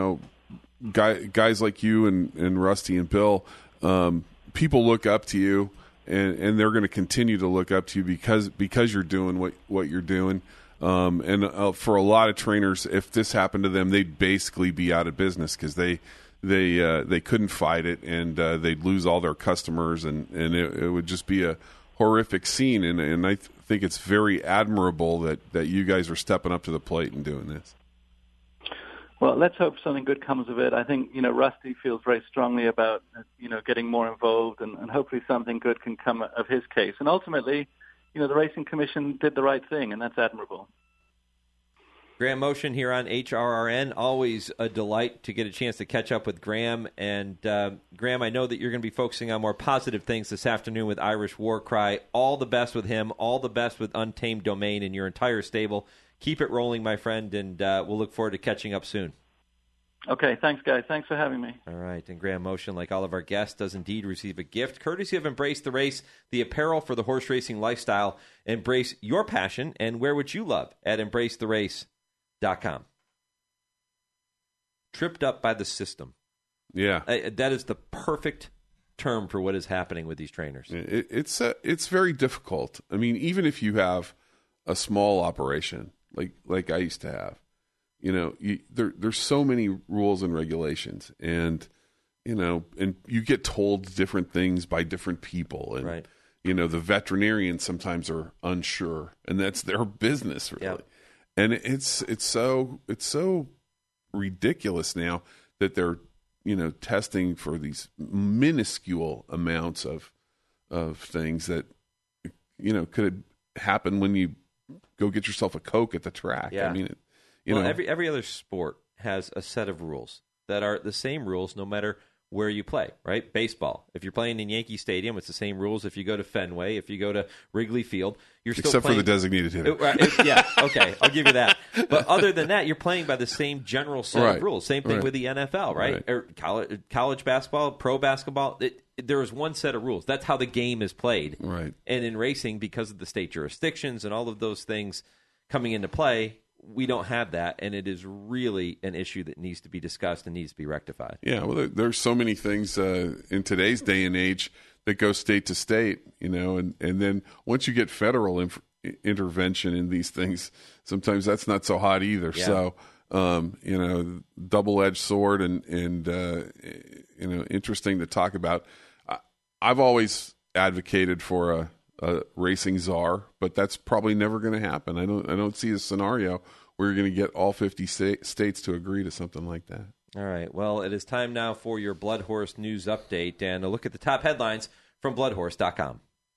guys like you and Rusty and Bill, people look up to you, and they're going to continue to look up to you because you're doing what you're doing. And for a lot of trainers, if this happened to them, they'd basically be out of business because they couldn't fight it, and they'd lose all their customers, and it would just be a horrific scene. And I think it's very admirable that you guys are stepping up to the plate and doing this. Well, let's hope something good comes of it. I think, Rusty feels very strongly about, getting more involved, and hopefully something good can come of his case. And ultimately, the Racing Commission did the right thing, and that's admirable. Graham Motion here on HRRN. Always a delight to get a chance to catch up with Graham. And Graham, I know that you're going to be focusing on more positive things this afternoon with Irish War Cry. All the best with him. All the best with Untamed Domain and your entire stable. Keep it rolling, my friend, and we'll look forward to catching up soon. Okay, thanks, guys. Thanks for having me. All right, and Graham Motion, like all of our guests, does indeed receive a gift, courtesy of Embrace the Race, the apparel for the horse racing lifestyle. Embrace your passion and wear what you love at EmbraceTheRace.com. Tripped up by the system. Yeah. That is the perfect term for what is happening with these trainers. It's very difficult. I mean, even if you have a small operation, like I used to have, there's so many rules and regulations, and and you get told different things by different people, and right. The veterinarians sometimes are unsure, and that's their business, really. Yep. And it's so ridiculous now that they're testing for these minuscule amounts of things that could happen when you go get yourself a Coke at the track. Yeah. I mean, every other sport has a set of rules that are the same rules no matter where you play, right? Baseball. If you're playing in Yankee Stadium, it's the same rules. If you go to Fenway, if you go to Wrigley Field, you're still except playing. For the designated hitter. Yeah, okay, I'll give you that. But other than that, you're playing by the same general set of rules. Same thing with the NFL, right? Or college basketball, pro basketball. There is one set of rules. That's how the game is played. Right. And in racing, because of the state jurisdictions and all of those things coming into play, we don't have that, and it is really an issue that needs to be discussed and needs to be rectified. Yeah, well, there's so many things in today's day and age that go state to state, and then once you get federal intervention in these things, sometimes that's not so hot either. Yeah. So, double-edged sword and interesting to talk about. I've always advocated for a racing czar, but that's probably never going to happen. I don't see a scenario where you're going to get all 50 states to agree to something like that. All right. Well, it is time now for your Blood Horse News Update and a look at the top headlines from BloodHorse.com.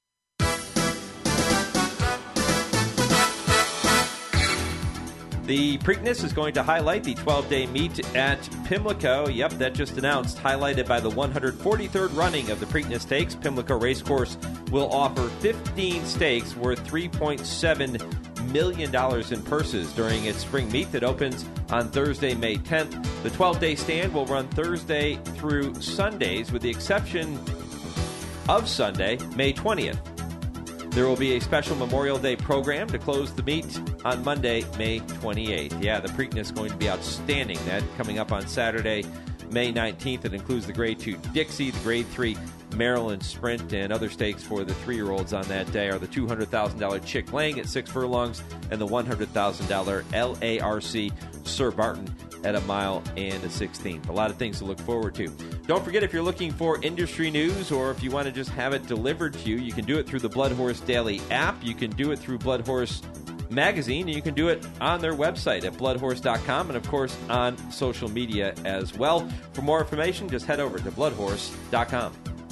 The Preakness is going to highlight the 12-day meet at Pimlico. Yep, that just announced, highlighted by the 143rd running of the Preakness Stakes. Pimlico Racecourse will offer 15 stakes worth $3.7 million in purses during its spring meet that opens on Thursday, May 10th. The 12-day stand will run Thursday through Sundays, with the exception of Sunday, May 20th. There will be a special Memorial Day program to close the meet on Monday, May 28th. Yeah, the Preakness is going to be outstanding. That coming up on Saturday, May 19th. It includes the Grade 2 Dixie, the Grade 3 Maryland Sprint, and other stakes for the 3-year-olds on that day are the $200,000 Chick Lang at 6 furlongs and the $100,000 LARC Sir Barton at 1 mile and a 16th. A lot of things to look forward to. Don't forget, if you're looking for industry news or if you want to just have it delivered to you, you can do it through the Blood Horse Daily app. You can do it through Blood Horse Magazine, and you can do it on their website at bloodhorse.com and, of course, on social media as well. For more information, just head over to bloodhorse.com.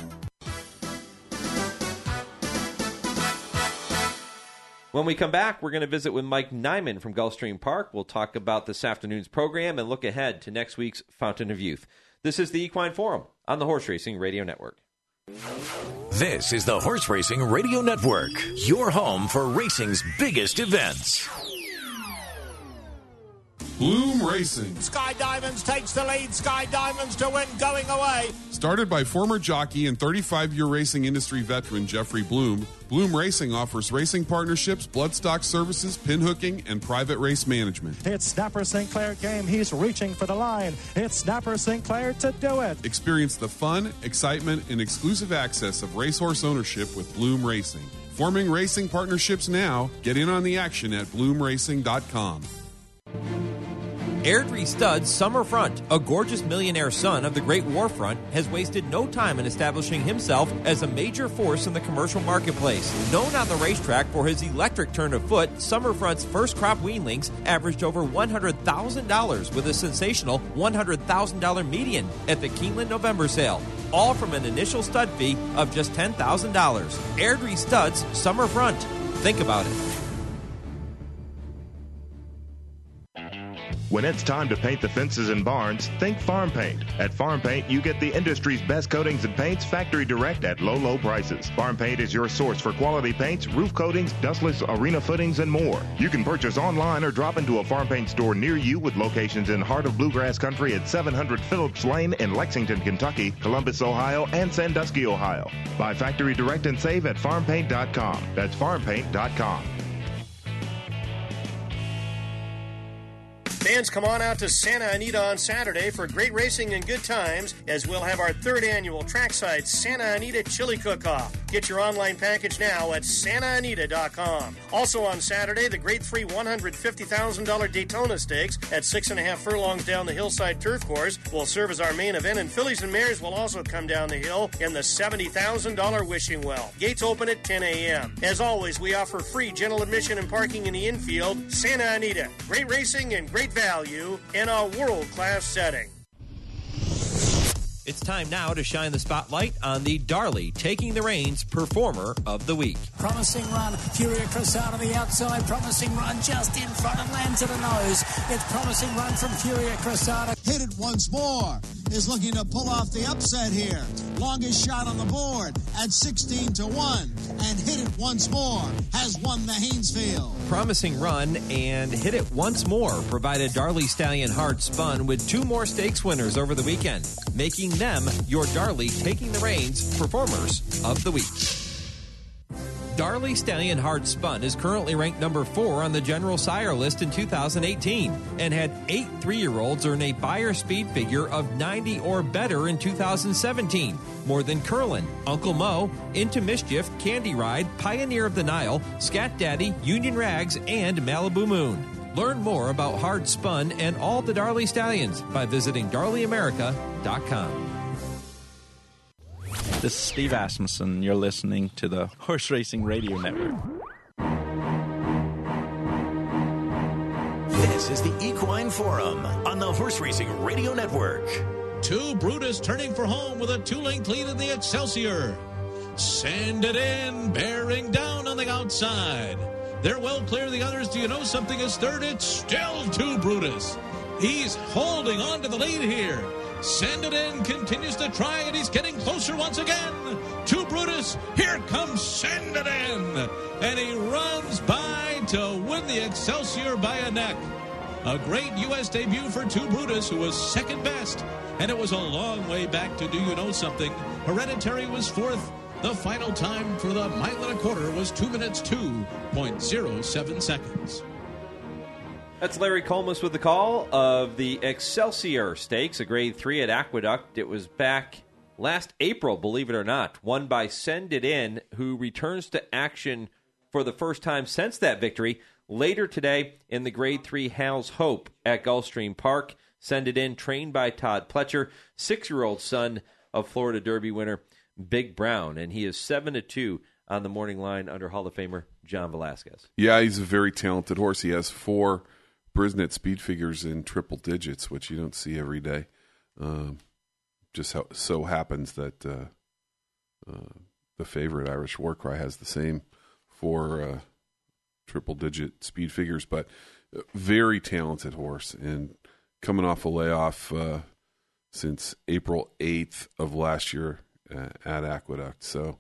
When we come back, we're going to visit with Mike Nyman from Gulfstream Park. We'll talk about this afternoon's program and look ahead to next week's Fountain of Youth. This is the Equine Forum on the Horse Racing Radio Network. This is the Horse Racing Radio Network, your home for racing's biggest events. Bloom Racing. Sky Diamonds takes the lead. Sky Diamonds to win, going away. Started by former jockey and 35-year racing industry veteran Jeffrey Bloom, Bloom Racing offers racing partnerships, bloodstock services, pinhooking, and private race management. It's Snapper Sinclair game. He's reaching for the line. It's Snapper Sinclair to do it. Experience the fun, excitement, and exclusive access of racehorse ownership with Bloom Racing. Forming racing partnerships now. Get in on the action at bloomracing.com. Airdrie Stud's Summerfront, a gorgeous millionaire son of the Great War Front, has wasted no time in establishing himself as a major force in the commercial marketplace. Known on the racetrack for his electric turn of foot, Summerfront's first crop weanlings averaged over $100,000 with a sensational $100,000 median at the Keeneland November sale. All from an initial stud fee of just $10,000. Airdrie Stud's Summerfront. Think about it. When it's time to paint the fences and barns, think Farm Paint. At Farm Paint, you get the industry's best coatings and paints factory direct at low, low prices. Farm Paint is your source for quality paints, roof coatings, dustless arena footings, and more. You can purchase online or drop into a Farm Paint store near you with locations in Heart of Bluegrass Country at 700 Phillips Lane in Lexington, Kentucky, Columbus, Ohio, and Sandusky, Ohio. Buy factory direct and save at farmpaint.com. That's farmpaint.com. Fans, come on out to Santa Anita on Saturday for great racing and good times, as we'll have our third annual Trackside Santa Anita Chili Cook-Off. Get your online package now at santaanita.com. Also on Saturday, the Grade 3 $150,000 Daytona Stakes at 6.5 furlongs down the hillside turf course will serve as our main event, and Fillies and Mares will also come down the hill in the $70,000 Wishing Well. Gates open at 10 a.m. As always, we offer free general admission and parking in the infield. Santa Anita, great racing and great value in a world-class setting. It's time now to shine the spotlight on the Darley Taking the Reins Performer of the Week. Promising run, Furia Cressada the outside, promising run just in front of Land to the nose. It's promising run from Furia Cressada. Hit it once more, is looking to pull off the upset here. Longest shot on the board at 16-1, and Hit It Once More has won the Haynesfield. Promising Run and Hit It Once More provided Darley Stallion Hard Spun with 2 more stakes winners over the weekend, making them your Darley Taking the Reins Performers of the Week. Darley Stallion Hard Spun is currently ranked number 4 on the General Sire list in 2018 and had 8 3-year-olds earn a Beyer speed figure of 90 or better in 2017, more than Curlin, Uncle Mo, Into Mischief, Candy Ride, Pioneer of the Nile, Scat Daddy, Union Rags, and Malibu Moon. Learn more about Hard Spun and all the Darley Stallions by visiting DarleyAmerica.com. This is Steve Asmussen. You're listening to the Horse Racing Radio Network. This is the Equine Forum on the Horse Racing Radio Network. 2 Brutus turning for home with a 2-length lead in the Excelsior. Send it in, bearing down on the outside. They're well clear of the others. Do you know something is third? It's still 2 Brutus. He's holding on to the lead here. Send it in, continues to try, and he's getting closer once again. 2 Brutus, here comes Send it in. And he runs by to win the Excelsior by a neck. A great U.S. debut for 2 Brutus, who was second best. And it was a long way back to Do You Know Something. Hereditary was 4th. The final time for the 1.25 miles was 2 minutes 2.07 seconds. That's Larry Colmus with the call of the Excelsior Stakes, a Grade 3 at Aqueduct. It was back last April, believe it or not, won by Send It In, who returns to action for the first time since that victory. Later today in the Grade 3 Hal's Hope at Gulfstream Park, Send It In, trained by Todd Pletcher, 6-year-old son of Florida Derby winner Big Brown, and he is 7-2 on the morning line under Hall of Famer John Velasquez. Yeah, he's a very talented horse. He has 4 Brisnet speed figures in triple digits, which you don't see every day. Just so happens that the favorite Irish Warcry has the same 4 triple-digit speed figures, but very talented horse, and coming off a layoff since April 8th of last year at Aqueduct. So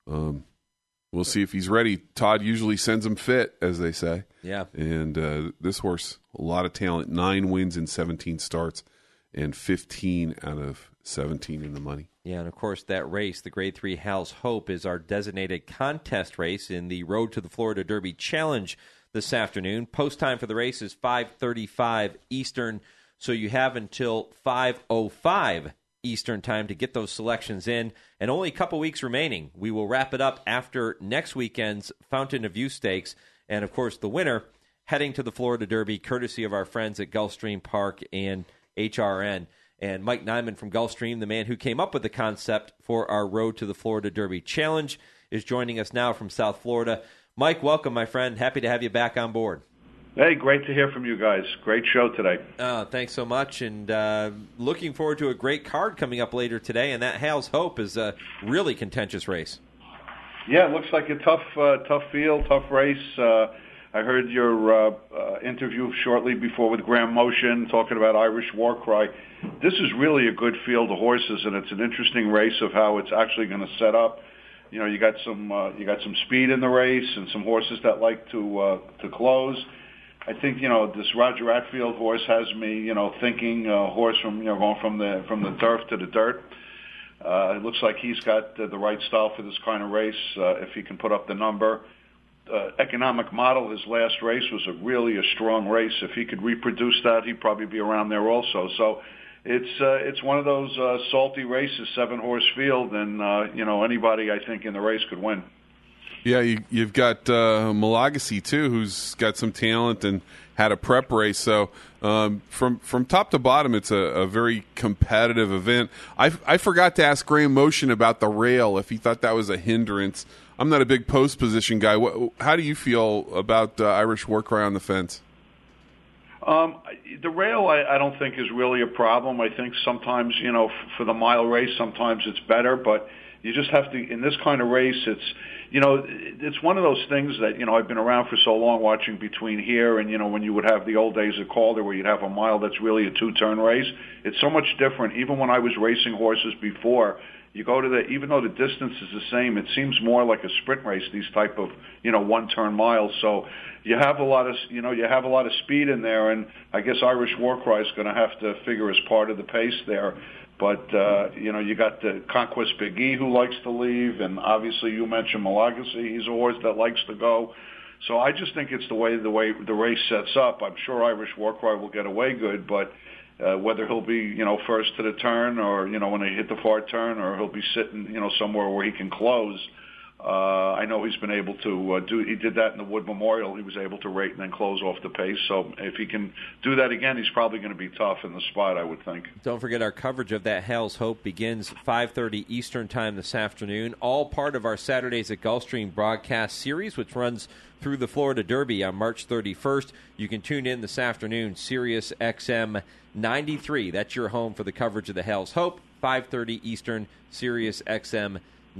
we'll see if he's ready. Todd usually sends him fit, as they say. Yeah. And this horse, a lot of talent, 9 wins in 17 starts, and 15 out of 17 in the money. Yeah, and of course that race, the Grade 3 Hal's Hope, is our designated contest race in the Road to the Florida Derby Challenge this afternoon. Post time for the race is 5:35 Eastern, so you have until 5:05 Eastern time to get those selections in. And only a couple weeks remaining. We will wrap it up after next weekend's Fountain of Youth Stakes. And, of course, the winner heading to the Florida Derby, courtesy of our friends at Gulfstream Park and HRN. And Mike Nyman from Gulfstream, the man who came up with the concept for our Road to the Florida Derby Challenge, is joining us now from South Florida. Mike, welcome, my friend. Happy to have you back on board. Hey, great to hear from you guys. Great show today. Thanks so much, and looking forward to a great card coming up later today, and that Hale's Hope is a really contentious race. Yeah, it looks like a tough field, tough race. I heard your interview shortly before with Graham Motion talking about Irish War Cry. This is really a good field of horses, and it's an interesting race of how it's actually going to set up. You know, you got some speed in the race and some horses that like to close. I think, you know, this Roger Attfield horse has me, you know, thinking horse from, you know, going from the turf to the dirt. It looks like he's got the right style for this kind of race if he can put up the number. Economic Model, his last race was really a strong race. If he could reproduce that, he'd probably be around there also. So it's one of those salty races, 7-horse field, and you know, anybody I think in the race could win. Yeah, you've got Malagasy too, who's got some talent and had a prep race. So from top to bottom, it's a very competitive event. I forgot to ask Graham Motion about the rail, if he thought that was a hindrance. I'm not a big post position guy. How do you feel about Irish War Cry on the fence? The rail, I don't think is really a problem. I think sometimes, you know, for the mile race, sometimes it's better, but you just have to, in this kind of race, it's one of those things that, you know, I've been around for so long watching between here and, you know, when you would have the old days of Calder where you'd have a mile that's really a 2-turn race. It's so much different. Even when I was racing horses before, you go to even though the distance is the same, it seems more like a sprint race, these type of, you know, 1-turn miles. So you have a lot of speed in there, and I guess Irish War Cry is going to have to figure as part of the pace there. But, you know, you got the Conquest Big E who likes to leave, and obviously you mentioned Malagasy. He's a horse that likes to go. So I just think it's the way the race sets up. I'm sure Irish War Cry will get away good, but whether he'll be, you know, first to the turn or, you know, when they hit the far turn, or he'll be sitting, you know, somewhere where he can close. I know he's been able to he did that in the Wood Memorial. He was able to rate and then close off the pace. So if he can do that again, he's probably going to be tough in the spot, I would think. Don't forget our coverage of that Hale's Hope begins 5:30 Eastern Time this afternoon, all part of our Saturdays at Gulfstream broadcast series, which runs through the Florida Derby on March 31st. You can tune in this afternoon, Sirius XM 93. That's your home for the coverage of the Hale's Hope, 5:30 Eastern, Sirius XM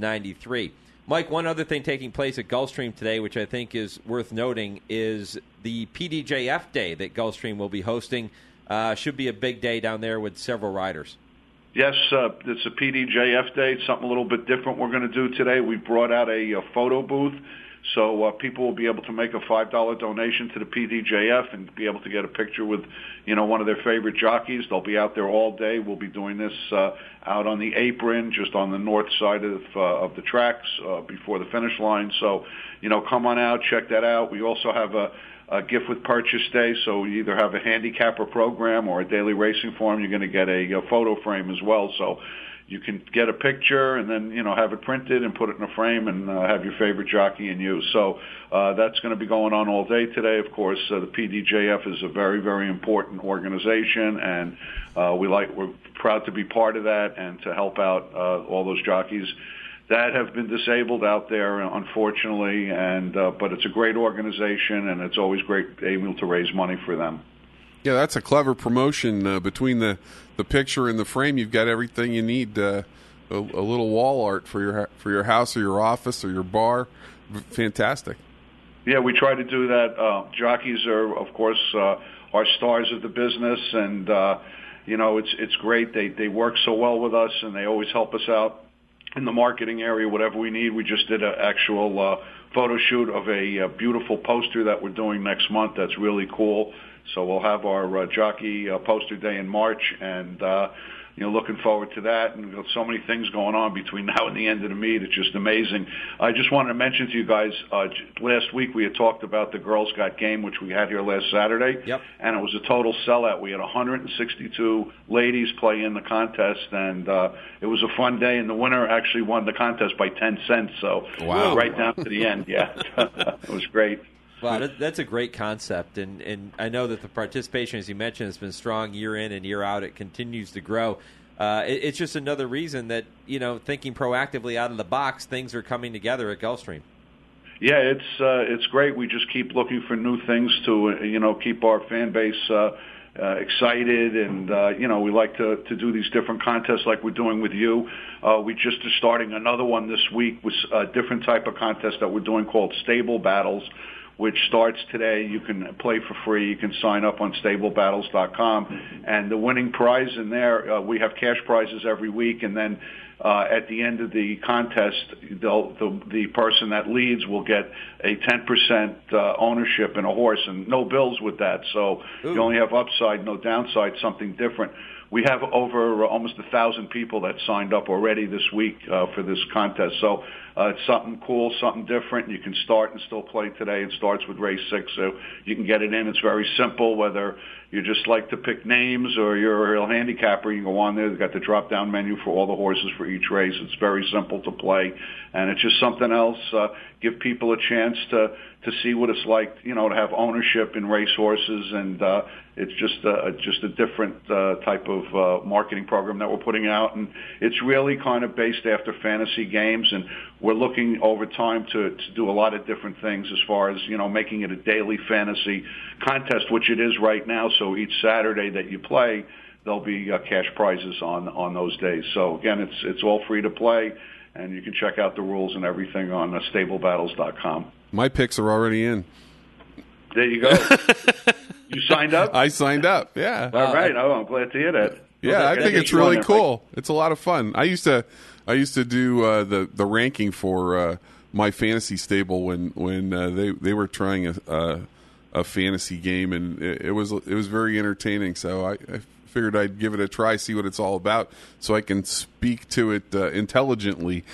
93. Mike, one other thing taking place at Gulfstream today, which I think is worth noting, is the PDJF Day that Gulfstream will be hosting. Should be a big day down there with several riders. Yes, it's a PDJF Day. It's something a little bit different we're going to do today. We brought out a photo booth, so people will be able to make a $5 donation to the PDJF and be able to get a picture with, you know, one of their favorite jockeys. They'll be out there all day. We'll be doing this out on the apron, just on the north side of the tracks before the finish line. So, you know, come on out, check that out. We also have a gift with purchase day, so you either have a handicapper program or a daily racing form. You're going to get a photo frame as well. So you can get a picture and then, you know, have it printed and put it in a frame and have your favorite jockey and you. So that's going to be going on all day today. Of course, the PDJF is a very, very important organization, and we're proud to be part of that and to help out all those jockeys that have been disabled out there, unfortunately. And but it's a great organization, and it's always great able to raise money for them. Yeah, that's a clever promotion. Between the picture and the frame, you've got everything you need. A little wall art for your house or your office or your bar. Fantastic. Yeah, we try to do that. Jockeys are, of course, our stars of the business, and you know, it's great. They work so well with us, and they always help us out in the marketing area, whatever we need. We just did an actual photo shoot of a beautiful poster that we're doing next month. That's really cool. So we'll have our jockey poster day in March, and looking forward to that. And we've got so many things going on between now and the end of the meet. It's just amazing. I just wanted to mention to you guys, last week we had talked about the Girls Got Game, which we had here last Saturday. Yep. And it was a total sellout. We had 162 ladies play in the contest, and it was a fun day. And the winner actually won the contest by 10 cents. So right down to the end, yeah. It was great. Wow, that's a great concept, and I know that the participation, as you mentioned, has been strong year in and year out. It continues to grow. It's just another reason that, thinking proactively out of the box, things are coming together at Gulfstream. Yeah, it's great. We just keep looking for new things to, keep our fan base excited, and, we like to do these different contests like we're doing with you. We just are starting another one this week with a different type of contest that we're doing called Stable Battles, which starts today. You can play for free. You can sign up on StableBattles.com. And the winning prize in there, we have cash prizes every week. And then at the end of the contest, the person that leads will get a 10% ownership in a horse, and no bills with that. So you only have upside, no downside, something different. We have over almost 1,000 people that signed up already this week for this contest. So it's something cool, something different. You can start and still play today. It starts with race 6, so you can get it in. It's very simple, whether you just like to pick names or you're a real handicapper. You go on there. They've got the drop-down menu for all the horses for each race. It's very simple to play, and it's just something else. Give people a chance to see what it's like, to have ownership in race horses, and it's just a different type of marketing program that we're putting out, and it's really kind of based after fantasy games, and we're looking over time to do a lot of different things as far as making it a daily fantasy contest, which it is right now. So each Saturday that you play, there'll be cash prizes on those days. So again, it's all free to play, and you can check out the rules and everything on StableBattles.com. My picks are already in. There you go. You signed up? I signed up, yeah. All right. Oh, I'm glad to hear that. Yeah, I think it's really cool. It's a lot of fun. I used to do the ranking for my fantasy stable when they were trying a fantasy game, and it was very entertaining. So I figured I'd give it a try, see what it's all about, so I can speak to it intelligently.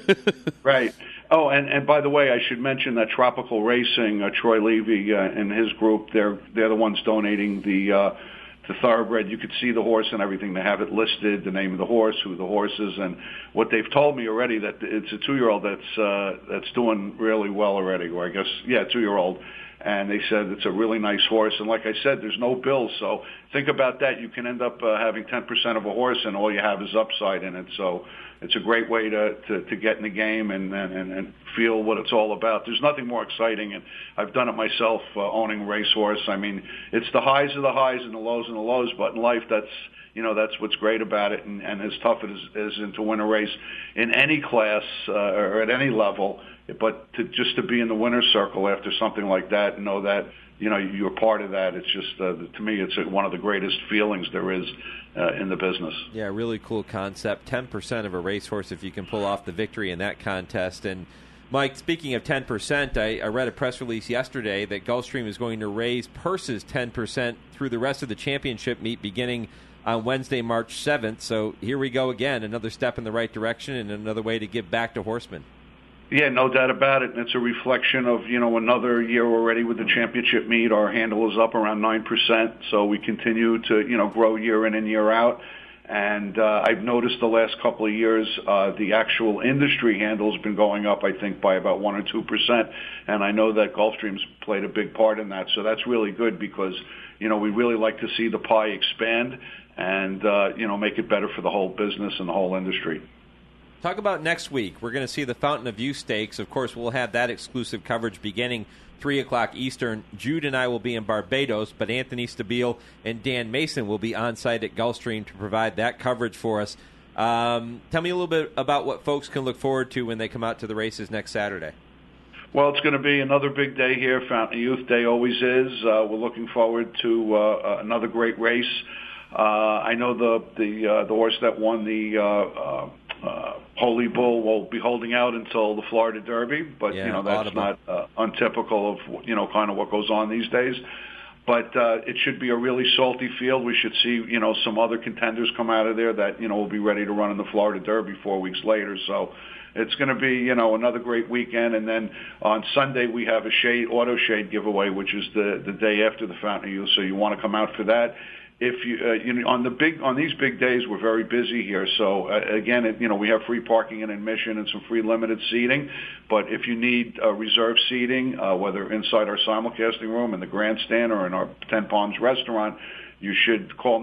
Right. Oh, and by the way, I should mention that Tropical Racing, Troy Levy and his group, they're the ones donating the thoroughbred. You could see the horse and everything. They have it listed, the name of the horse, who the horse is, and what they've told me already, that it's a 2-year-old that's doing really well already. Or I guess, 2-year-old. And they said it's a really nice horse. And like I said, there's no bills. So think about that. You can end up having 10% of a horse, and all you have is upside in it. So it's a great way to get in the game and feel what it's all about. There's nothing more exciting, and I've done it myself owning a racehorse. I mean, it's the highs of the highs and the lows and the lows, but in life that's what's great about it, and as tough it is to win a race in any class or at any level, but to be in the winner's circle after something like that and know that you're part of that, it's just to me it's one of the greatest feelings there is in the business. Yeah, really cool concept. 10% of a racehorse if you can pull off the victory in that contest. And Mike, speaking of 10%, I read a press release yesterday that Gulfstream is going to raise purses 10% through the rest of the championship meet beginning on Wednesday, March 7th. So here we go again, another step in the right direction and another way to give back to horsemen. Yeah, no doubt about it. And it's a reflection of, another year already with the championship meet. Our handle is up around 9%. So we continue to, grow year in and year out. And I've noticed the last couple of years, the actual industry handle has been going up, I think, by about 1 or 2%. And I know that Gulfstream's played a big part in that. So that's really good because, we really like to see the pie expand and, make it better for the whole business and the whole industry. Talk about next week. We're going to see the Fountain of Youth Stakes. Of course, we'll have that exclusive coverage beginning 3 o'clock Eastern. Jude and I will be in Barbados, but Anthony Stabile and Dan Mason will be on site at Gulfstream to provide that coverage for us. Tell me a little bit about what folks can look forward to when they come out to the races next Saturday. Well, it's going to be another big day here. Fountain of Youth Day always is. We're looking forward to another great race. I know the horse that won the Holy Bull will be holding out until the Florida Derby, but that's not untypical of kind of what goes on these days. But it should be a really salty field. We should see, some other contenders come out of there that, will be ready to run in the Florida Derby 4 weeks later. So it's going to be, another great weekend. And then on Sunday we have a auto shade giveaway, which is the day after the Fountain of Youth. So you want to come out for that. If you on these big days, we're very busy here. So again, we have free parking and admission and some free limited seating. But if you need reserved seating, whether inside our simulcasting room, in the grandstand, or in our 10 Palms restaurant, you should call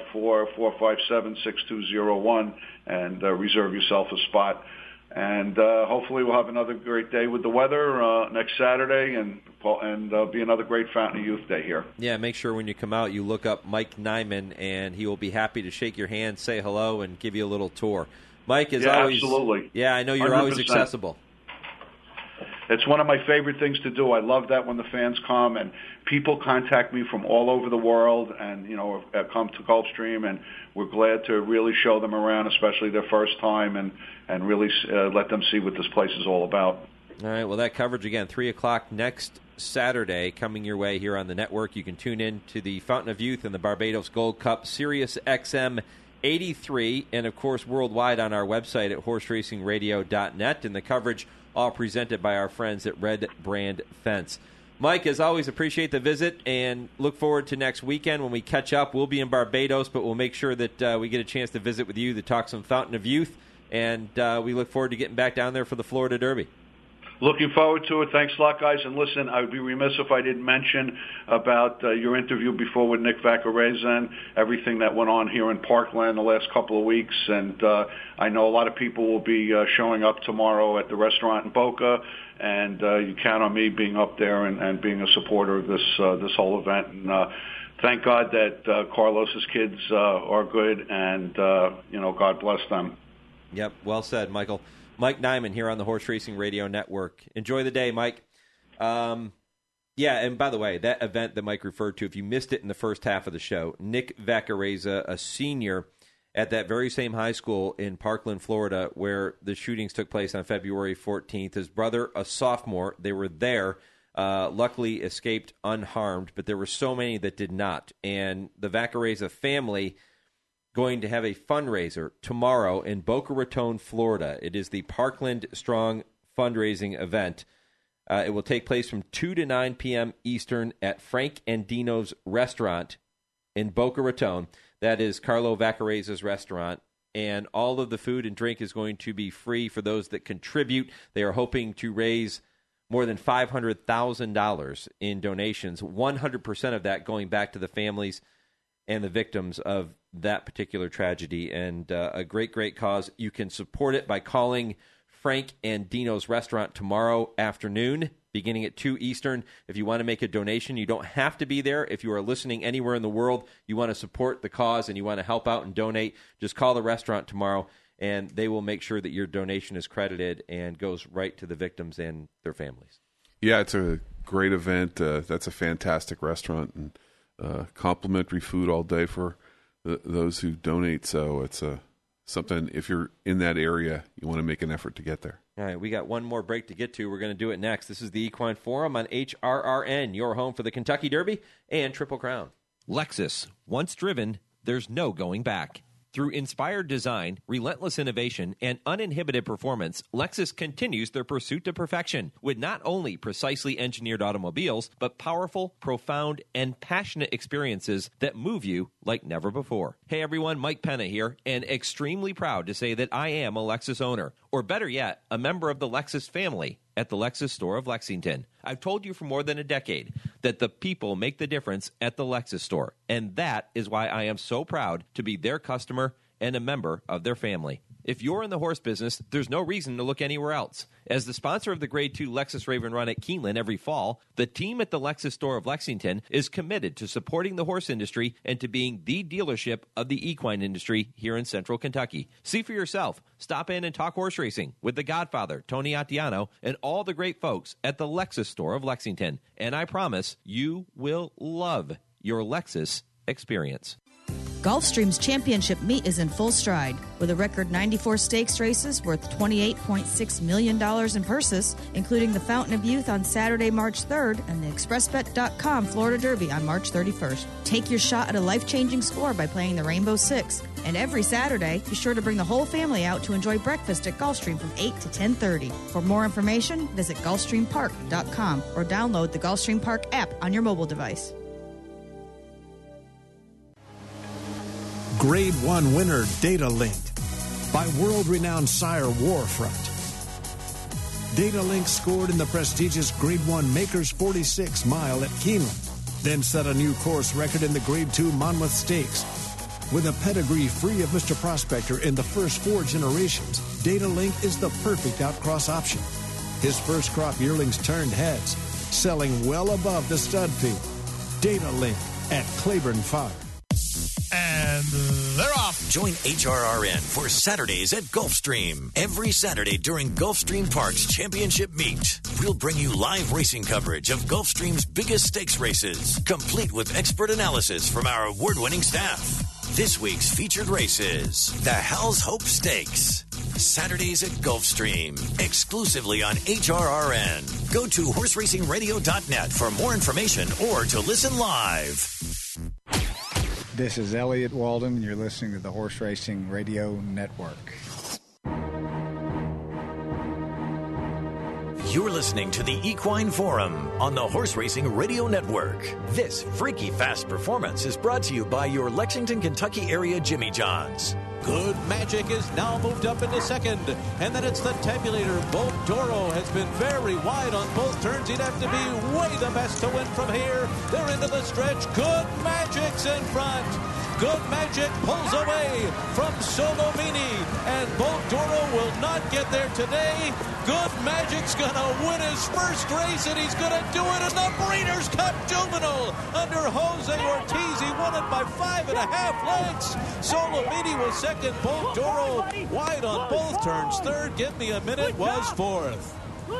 954-457-6201 and reserve yourself a spot. And hopefully we'll have another great day with the weather next Saturday, and be another great Fountain of Youth Day here. Yeah, make sure when you come out you look up Mike Nyman, and he will be happy to shake your hand, say hello, and give you a little tour. Mike is always... Absolutely. Yeah, I know you're 100%. always accessible. It's one of my favorite things to do. I love that when the fans come and people contact me from all over the world and, come to Gulfstream, and we're glad to really show them around, especially their first time, and really let them see what this place is all about. All right, well, that coverage, again, 3 o'clock next Saturday, coming your way here on the network. You can tune in to the Fountain of Youth and the Barbados Gold Cup, Sirius XM 83, and, of course, worldwide on our website at horseracingradio.net, and the coverage all presented by our friends at Red Brand Fence. Mike, as always, appreciate the visit and look forward to next weekend when we catch up. We'll be in Barbados, but we'll make sure that we get a chance to visit with you to talk some Fountain of Youth, and we look forward to getting back down there for the Florida Derby. Looking forward to it. Thanks a lot, guys. And listen, I would be remiss if I didn't mention about your interview before with Nick Vaccarezza and everything that went on here in Parkland the last couple of weeks. And I know a lot of people will be showing up tomorrow at the restaurant in Boca, and you count on me being up there and being a supporter of this whole event. And thank God that Carlos's kids are good, and God bless them. Yep, well said, Michael. Mike Nyman here on the Horse Racing Radio Network. Enjoy the day, Mike. Yeah, and by the way, that event that Mike referred to, if you missed it in the first half of the show, Nick Vaccarezza, a senior at that very same high school in Parkland, Florida, where the shootings took place on February 14th. His brother, a sophomore, they were there, luckily escaped unharmed, but there were so many that did not. And the Vaccarezza family going to have a fundraiser tomorrow in Boca Raton, Florida. It is the Parkland Strong fundraising event. It will take place from 2 to 9 p.m. Eastern at Frank Andino's restaurant in Boca Raton. That is Carlo Vaccarezza's restaurant. And all of the food and drink is going to be free for those that contribute. They are hoping to raise more than $500,000 in donations, 100% of that going back to the families and the victims of that particular tragedy, and a great, great cause. You can support it by calling Frank Andino's restaurant tomorrow afternoon, beginning at 2 Eastern. If you want to make a donation, you don't have to be there. If you are listening anywhere in the world, you want to support the cause and you want to help out and donate, just call the restaurant tomorrow, and they will make sure that your donation is credited and goes right to the victims and their families. Yeah, it's a great event. That's a fantastic restaurant, and complimentary food all day for those who donate. So it's something, if you're in that area, you want to make an effort to get there. All right, we got one more break to get to. We're going to do it next. This is the Equine Forum on HRRN, your home for the Kentucky Derby and Triple Crown. Lexus. Once driven, there's no going back. Through inspired design, relentless innovation, and uninhibited performance, Lexus continues their pursuit to perfection with not only precisely engineered automobiles, but powerful, profound, and passionate experiences that move you like never before. Hey everyone, Mike Penna here, and extremely proud to say that I am a Lexus owner, or better yet, a member of the Lexus family at the Lexus store of Lexington. I've told you for more than a decade that the people make the difference at the Lexus store, and that is why I am so proud to be their customer and a member of their family. If you're in the horse business, there's no reason to look anywhere else. As the sponsor of the Grade 2 Lexus Raven Run at Keeneland every fall, the team at the Lexus store of Lexington is committed to supporting the horse industry and to being the dealership of the equine industry here in central Kentucky. See for yourself. Stop in and talk horse racing with the Godfather, Tony Attiano, and all the great folks at the Lexus store of Lexington. And I promise you will love your Lexus experience. Gulfstream's championship meet is in full stride, with a record 94 stakes races worth $28.6 million in purses, including the Fountain of Youth on Saturday, March 3rd, and the ExpressBet.com Florida Derby on March 31st. Take your shot at a life-changing score by playing the Rainbow Six. And every Saturday, be sure to bring the whole family out to enjoy breakfast at Gulfstream from 8 to 10:30. For more information, visit GulfstreamPark.com or download the Gulfstream Park app on your mobile device. Grade 1 winner Data Link by world-renowned sire Warfront. Data Link scored in the prestigious Grade 1 Makers 46 Mile at Keeneland, then set a new course record in the Grade 2 Monmouth Stakes. With a pedigree free of Mr. Prospector in the first 4 generations, Data Link is the perfect outcross option. His first crop yearlings turned heads, selling well above the stud fee. Data Link at Claiborne Farm. And they're off. Join HRRN for Saturdays at Gulfstream. Every Saturday during Gulfstream Park's championship meet, we'll bring you live racing coverage of Gulfstream's biggest stakes races, complete with expert analysis from our award-winning staff. This week's featured race is the Hell's Hope Stakes. Saturdays at Gulfstream, exclusively on HRRN. Go to horseracingradio.net for more information or to listen live. This is Elliot Walden, and you're listening to the Horse Racing Radio Network. You're listening to the Equine Forum on the Horse Racing Radio Network. This freaky fast performance is brought to you by your Lexington, Kentucky area Jimmy John's. Good Magic is now moved up into second, and then it's the tabulator. Bolt Doro has been very wide on both turns. He'd have to be way the best to win from here. They're into the stretch. Good Magic's in front. Good Magic pulls away from Solomini, and Bolt Doro will not get there today. Good Magic's going to win his first race, and he's going to do it in the Breeders' Cup Juvenile under Jose Ortiz. He won it by 5.5 lengths. Solomini was second. Bolt Doro wide on both turns. Third, give me a minute, was fourth.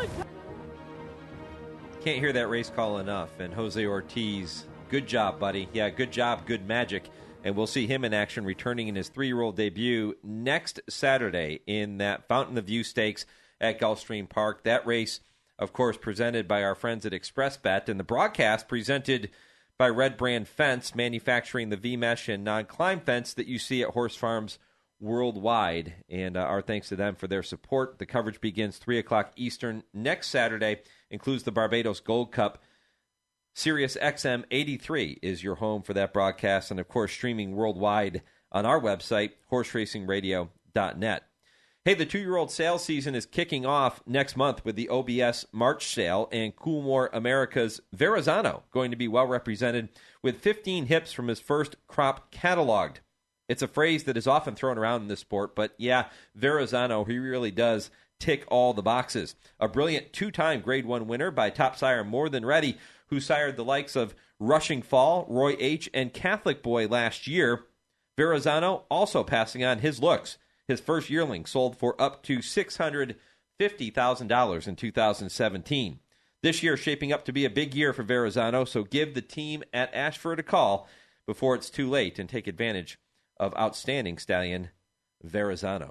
Can't hear that race call enough. And Jose Ortiz, good job, buddy. Yeah, good job, good magic. And we'll see him in action returning in his 3-year-old debut next Saturday in that Fountain of View Stakes at Gulfstream Park. That race, of course, presented by our friends at ExpressBet, and the broadcast presented by Red Brand Fence, manufacturing the V-Mesh and non-climb fence that you see at horse farms worldwide. And our thanks to them for their support. The coverage begins 3 o'clock Eastern next Saturday, includes the Barbados Gold Cup. Sirius XM 83 is your home for that broadcast, and of course streaming worldwide on our website, horseracingradio.net. Hey, the 2-year-old sales season is kicking off next month with the OBS March sale, and Coolmore America's Verrazano going to be well represented with 15 hips from his first crop cataloged. It's a phrase that is often thrown around in this sport, but yeah, Verrazano, he really does tick all the boxes. A brilliant 2-time Grade 1 winner by top sire More Than Ready, who sired the likes of Rushing Fall, Roy H., and Catholic Boy last year. Verrazano also passing on his looks. His first yearling sold for up to $650,000 in 2017. This year shaping up to be a big year for Verrazano, so give the team at Ashford a call before it's too late and take advantage of outstanding stallion Verrazano.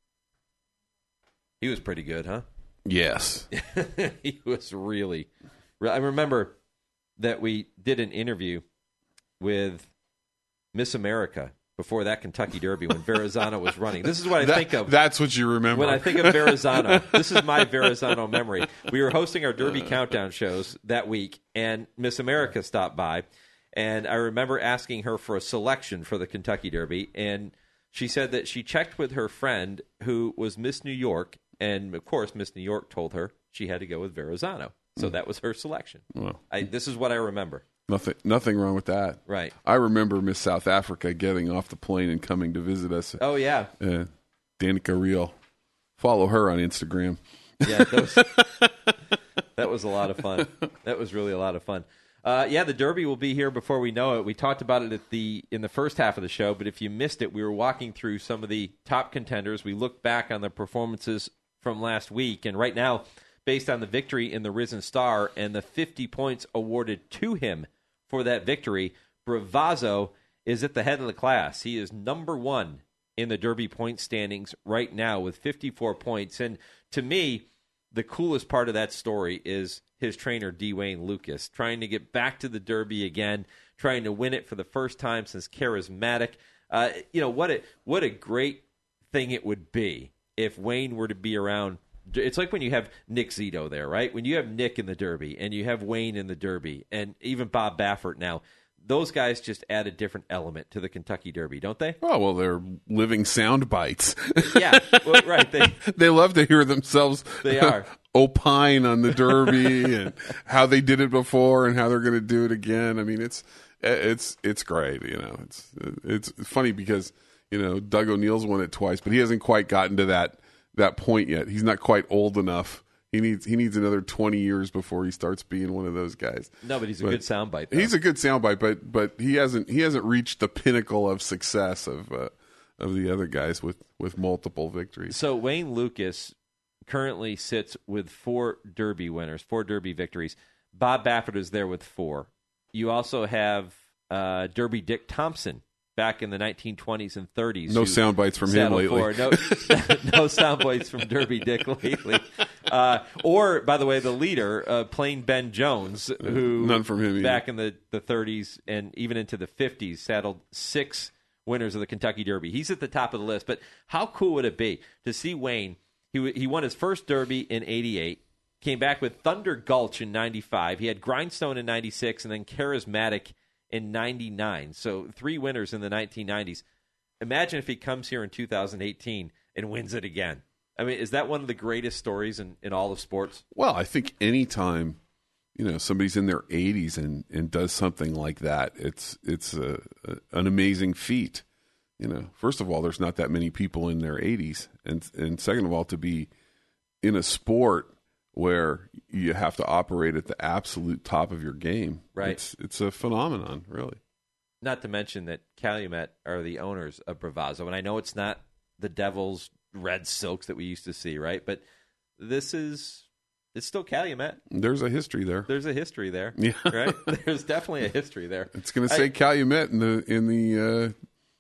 He was pretty good, huh? Yes. He was really... I remember that we did an interview with Miss America before that Kentucky Derby when Verrazano was running. This is what I think of. That's what you remember. When I think of Verrazano. This is my Verrazano memory. We were hosting our Derby countdown shows that week, and Miss America stopped by, and I remember asking her for a selection for the Kentucky Derby, and she said that she checked with her friend who was Miss New York, and of course Miss New York told her she had to go with Verrazano. So that was her selection. Well, this is what I remember. Nothing wrong with that. Right. I remember Miss South Africa getting off the plane and coming to visit us. Oh, yeah. Danica Reel. Follow her on Instagram. Yeah, that was a lot of fun. That was really a lot of fun. The Derby will be here before we know it. We talked about it in the first half of the show, but if you missed it, we were walking through some of the top contenders. We looked back on the performances from last week, and right now, based on the victory in the Risen Star and the 50 points awarded to him for that victory, Bravazzo is at the head of the class. He is number one in the Derby point standings right now with 54 points. And to me, the coolest part of that story is his trainer, D. Wayne Lukas, trying to get back to the Derby again, trying to win it for the first time since Charismatic. What a great thing it would be if Wayne were to be around. It's like when you have Nick Zito there, right? When you have Nick in the Derby and you have Wayne in the Derby and even Bob Baffert now, those guys just add a different element to the Kentucky Derby, don't they? Oh, well, they're living sound bites. Yeah, well, right. They love to hear themselves They are. opine on the Derby and how they did it before and how they're going to do it again. I mean, it's great. It's funny because, Doug O'Neill's won it twice, but he hasn't quite gotten to that point yet. He's not quite old enough. He needs another 20 years before he starts being one of those guys. No, but he's a good soundbite. He's a good soundbite, but he hasn't reached the pinnacle of success of the other guys with multiple victories. So Wayne Lukas currently sits with 4 Derby winners, 4 Derby victories. Bob Baffert is there with 4. You also have Derby Dick Thompson back in the 1920s and 30s. No sound bites from him lately. No sound bites from Derby Dick lately. Or, by the way, the leader, Plain Ben Jones, who none from him back in the 30s and even into the 50s saddled 6 winners of the Kentucky Derby. He's at the top of the list. But how cool would it be to see Wayne? He won his first Derby in 88, came back with Thunder Gulch in 95. He had Grindstone in 96 and then Charismatic in 99. So 3 winners in the 1990s. Imagine if he comes here in 2018 and wins it again. I mean, is that one of the greatest stories in all of sports? Well, I think anytime, somebody's in their 80s and does something like that, it's an amazing feat. First of all, there's not that many people in their 80s. And second of all, to be in a sport where you have to operate at the absolute top of your game. Right. It's a phenomenon, really. Not to mention that Calumet are the owners of Bravazzo. And I know it's not the Devil's red silks that we used to see, right? But it's still Calumet. There's a history there. Yeah. Right? There's definitely a history there. It's going to say Calumet in the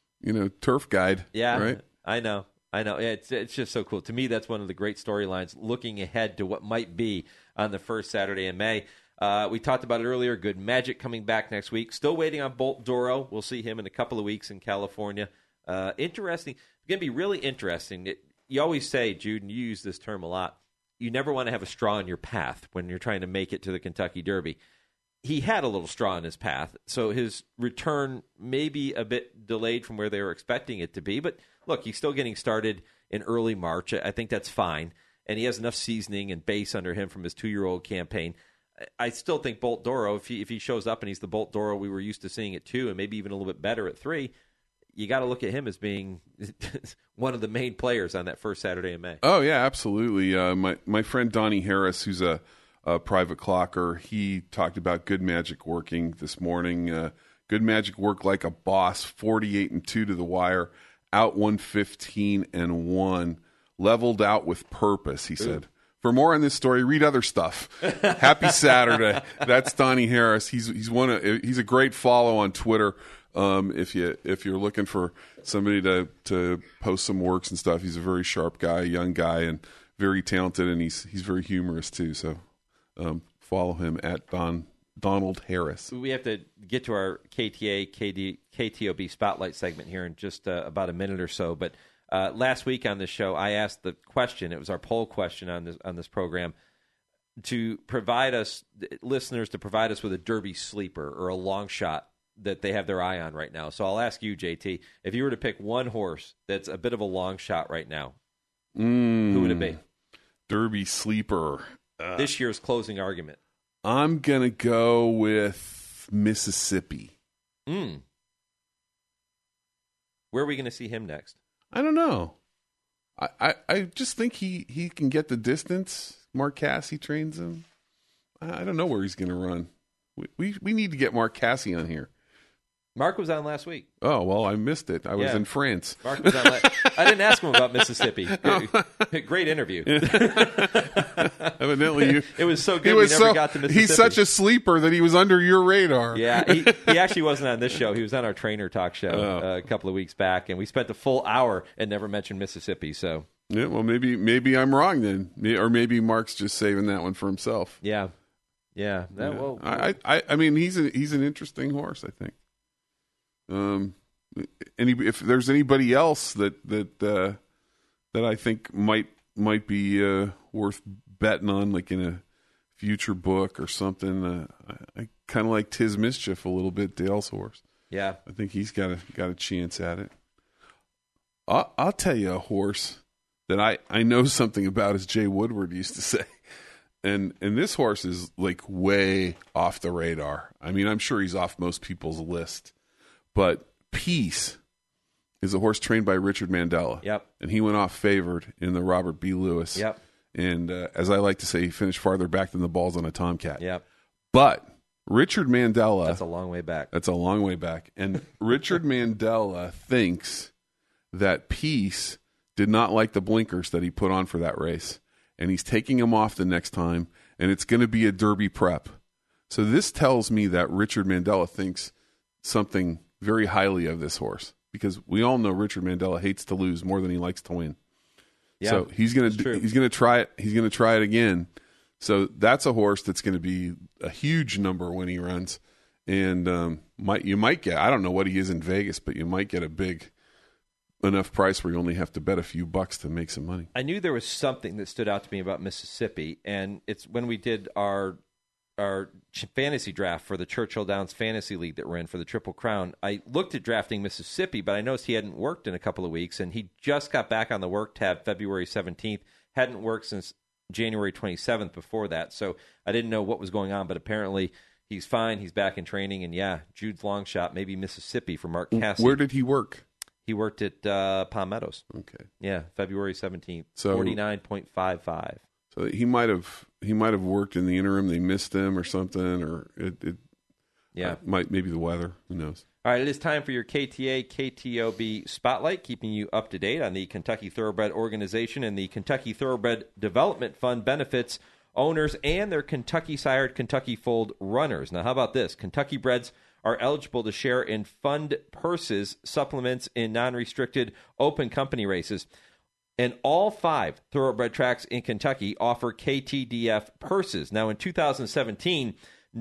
turf guide. Yeah. Right? I know. It's just so cool. To me, that's one of the great storylines looking ahead to what might be on the first Saturday in May. We talked about it earlier. Good Magic coming back next week. Still waiting on Bolt Doro. We'll see him in a couple of weeks in California. Interesting. It's going to be really interesting. You always say, Jude, and you use this term a lot, you never want to have a straw in your path when you're trying to make it to the Kentucky Derby. He had a little straw in his path, so his return may be a bit delayed from where they were expecting it to be. But look, he's still getting started in early March. I think that's fine. And he has enough seasoning and base under him from his 2-year-old campaign. I still think Bolt Doro, if he shows up and he's the Bolt Doro we were used to seeing at 2 and maybe even a little bit better at 3, you got to look at him as being one of the main players on that first Saturday in May. Oh, yeah, absolutely. My friend Donnie Harris, who's a private clocker, he talked about Good Magic working this morning. Good Magic worked like a boss, 48-2 to the wire, out 115-1, leveled out with purpose, he said. For more on this story, read other stuff. Happy Saturday. That's Donnie Harris. He's a great follow on Twitter. If you're looking for somebody to post some works and stuff, he's a very sharp guy, young guy, and very talented, and he's very humorous too. So follow him at Donald Harris. We have to get to our KTOB Spotlight segment here in just about a minute or so. But last week on this show, I asked the question. It was our poll question on this program to provide us listeners with a Derby sleeper or a long shot that they have their eye on right now. So I'll ask you, JT, if you were to pick one horse that's a bit of a long shot right now, who would it be? Derby sleeper. This year's closing argument. I'm going to go with Mississippi. Where are we going to see him next? I don't know. I just think he can get the distance. Mark Casse trains him. I don't know where he's going to run. We need to get Mark Casse on here. Mark was on last week. Oh, well, I missed it. I was in France. Mark was on I didn't ask him about Mississippi. Great interview. Evidently, it was so good we never got to Mississippi. He's such a sleeper that he was under your radar. Yeah, he actually wasn't on this show. He was on our Trainer Talk show a couple of weeks back, and we spent the full hour and never mentioned Mississippi. So yeah, well, maybe I'm wrong then, or maybe Mark's just saving that one for himself. Yeah. Well, I mean, he's an interesting horse, I think. If there's anybody else that I think might be worth betting on, like in a future book or something, I kind of like Tiz Mischief a little bit, Dale's horse. Yeah, I think he's got a chance at it. I'll tell you a horse that I know something about, as Jay Woodward used to say. And this horse is like way off the radar. I mean, I'm sure he's off most people's list. But Peace is a horse trained by Richard Mandella. Yep. And he went off favored in the Robert B. Lewis. Yep. And as I like to say, he finished farther back than the balls on a Tomcat. Yep. But Richard Mandella... That's a long way back. That's a long way back. And Richard Mandella thinks that Peace did not like the blinkers that he put on for that race. And he's taking him off the next time, and it's going to be a Derby prep. So this tells me that Richard Mandella thinks something very highly of this horse, because we all know Richard Mandella hates to lose more than he likes to win. Yeah, so he's going to try it. He's going to try it again. So that's a horse that's going to be a huge number when he runs, and you might get, I don't know what he is in Vegas, but you might get a big enough price where you only have to bet a few bucks to make some money. I knew there was something that stood out to me about Mississippi, and it's when we did our fantasy draft for the Churchill Downs Fantasy League that we're in for the Triple Crown. I looked at drafting Mississippi, but I noticed he hadn't worked in a couple of weeks, and he just got back on the work tab February 17th. Hadn't worked since January 27th before that, so I didn't know what was going on, but apparently he's fine. He's back in training, and yeah, Jude's long shot, maybe Mississippi for Mark Cassidy. Where did he work? He worked at Palm Meadows. Okay. Yeah, February 17th. So 49.55. So he might have worked in the interim. They missed him or something, or it maybe the weather. Who knows? All right, it is time for your KTA KTOB Spotlight, keeping you up to date on the Kentucky Thoroughbred Organization and the Kentucky Thoroughbred Development Fund benefits owners and their Kentucky-sired, Kentucky-foaled runners. Now, how about this? Kentucky breds are eligible to share in fund purses, supplements in non-restricted open company races. And all 5 thoroughbred tracks in Kentucky offer KTDF purses. Now, in 2017,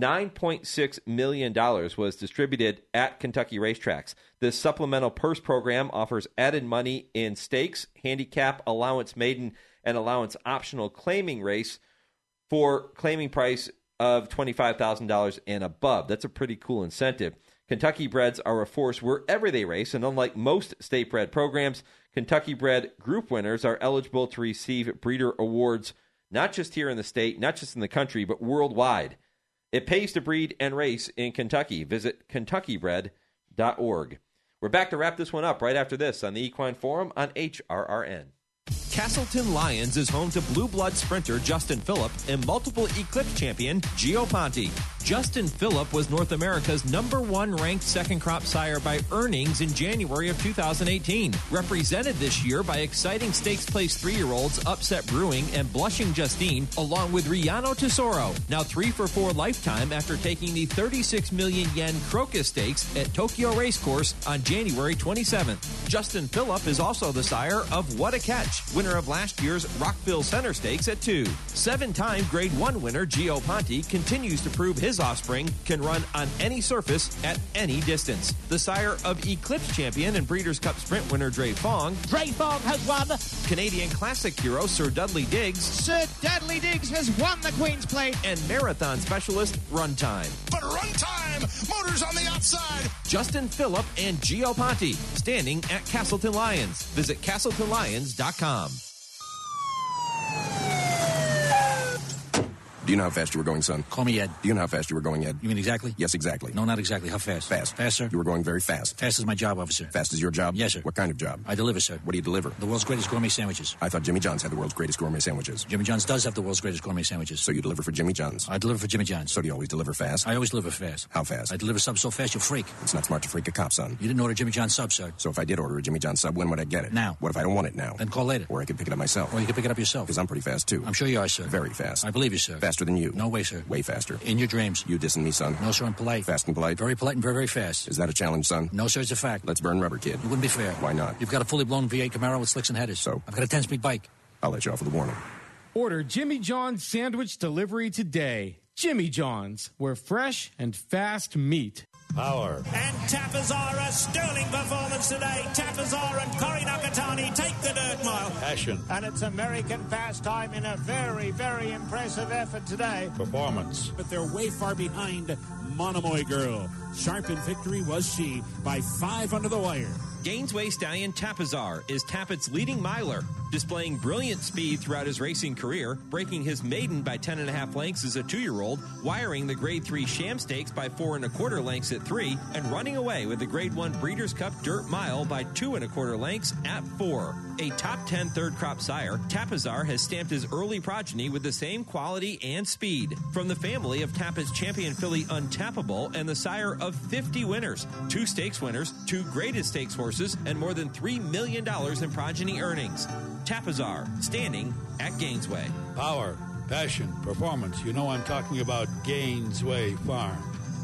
$9.6 million was distributed at Kentucky racetracks. This supplemental purse program offers added money in stakes, handicap, allowance maiden, and allowance optional claiming race for claiming price of $25,000 and above. That's a pretty cool incentive. Kentucky breds are a force wherever they race, and unlike most state bred programs, Kentucky bred group winners are eligible to receive breeder awards, not just here in the state, not just in the country, but worldwide. It pays to breed and race in Kentucky. Visit KentuckyBred.org. We're back to wrap this one up right after this on the Equine Forum on HRRN. Castleton Lions is home to blue blood sprinter Justin Phillip and multiple Eclipse champion Gio Ponte. Justin Phillip was North America's #1 ranked second crop sire by earnings in January of 2018. Represented this year by exciting stakes place 3-year-olds Upset Brewing and Blushing Justine, along with Riano Tesoro, now 3 for 4 lifetime after taking the 36 million yen Crocus Stakes at Tokyo Racecourse on January 27th. Justin Phillip is also the sire of What a Catch, winner of last year's Rockville Center Stakes at 2. 7-time Grade 1 winner Gio Ponte continues to prove his offspring can run on any surface at any distance. The sire of Eclipse champion and Breeders' Cup Sprint winner Dre Fong. Dre Fong has won. Canadian Classic hero Sir Dudley Diggs. Sir Dudley Diggs has won the Queen's Plate. And marathon specialist Runtime. But Runtime, motors on the outside. Justin Phillip and Gio Ponte, standing at Castleton Lions. Visit CastletonLions.com. Do you know how fast you were going, son? Call me Ed. Do you know how fast you were going, Ed? You mean exactly? Yes, exactly. No, not exactly. How fast? Fast. Faster? You were going very fast. Fast is my job, officer. Fast is your job? Yes, sir. What kind of job? I deliver, sir. What do you deliver? The world's greatest gourmet sandwiches. I thought Jimmy John's had the world's greatest gourmet sandwiches. Jimmy John's does have the world's greatest gourmet sandwiches. So you deliver for Jimmy John's? I deliver for Jimmy John's. So do you always deliver fast? I always deliver fast. How fast? I deliver subs so fast you'll freak. It's not smart to freak a cop, son. You didn't order Jimmy John's sub, sir. So if I did order a Jimmy John's sub, when would I get it? Now. What if I don't want it now? Then call later. Or I could pick it up myself. Or you can pick it up yourself. Because I'm pretty fast, too. I'm sure you are, sir. Very fast. I believe you, sir. Faster than you. No way, sir. Way faster. In your dreams. You dissing me, son? No, sir, I'm polite. Fast and polite? Very polite and very, very fast. Is that a challenge, son? No, sir, it's a fact. Let's burn rubber, kid. It wouldn't be fair. Why not? You've got a fully blown V8 Camaro with slicks and headers. So? I've got a 10-speed bike. I'll let you off with a warning. Order Jimmy John's sandwich delivery today. Jimmy John's, where fresh and fast meat. Power. And Tapazar, a sterling performance today. Tapazar and Corey Nakatani take the dirt mile. Passion. And it's American pastime in a very, very impressive effort today. Performance. But they're way far behind Monomoy Girl. Sharp in victory was she by 5 under the wire. Gainesway Stallion Tapazar is Tappett's leading miler, displaying brilliant speed throughout his racing career, breaking his maiden by 10.5 lengths as a 2-year-old, wiring the Grade 3 Sham Stakes by 4.25 lengths at 3, and running away with the Grade 1 Breeders' Cup Dirt Mile by 2.25 lengths at 4. A top 10 third crop sire, Tapazar has stamped his early progeny with the same quality and speed. From the family of Tappett's champion filly Untappable and the sire of 50 winners, 2 stakes winners, 2 graded stakes horses, and more than $3 million in progeny earnings. Tapazar, standing at Gainesway. Power, passion, performance. You know I'm talking about Gainesway Farm.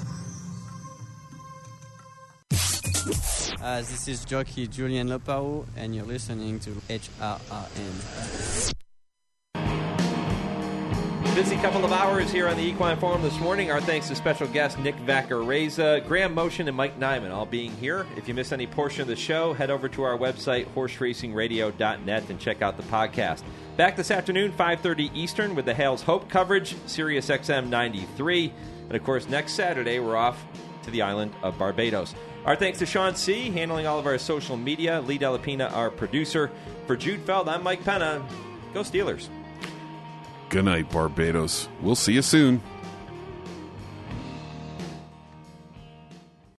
This is jockey Julian Lopao, and you're listening to HRRN. Busy couple of hours here on the Equine Forum this morning. Our thanks to special guest Nick Vaccarezza, Graham Motion, and Mike Nyman all being here. If you missed any portion of the show, head over to our website, horseracingradio.net, and check out the podcast. Back this afternoon, 5:30 Eastern, with the Hales Hope coverage, Sirius XM 93. And, of course, next Saturday, we're off to the island of Barbados. Our thanks to Sean C., handling all of our social media, Lee Delapina, our producer. For Jude Feld, I'm Mike Penna. Go Steelers. Good night, Barbados. We'll see you soon.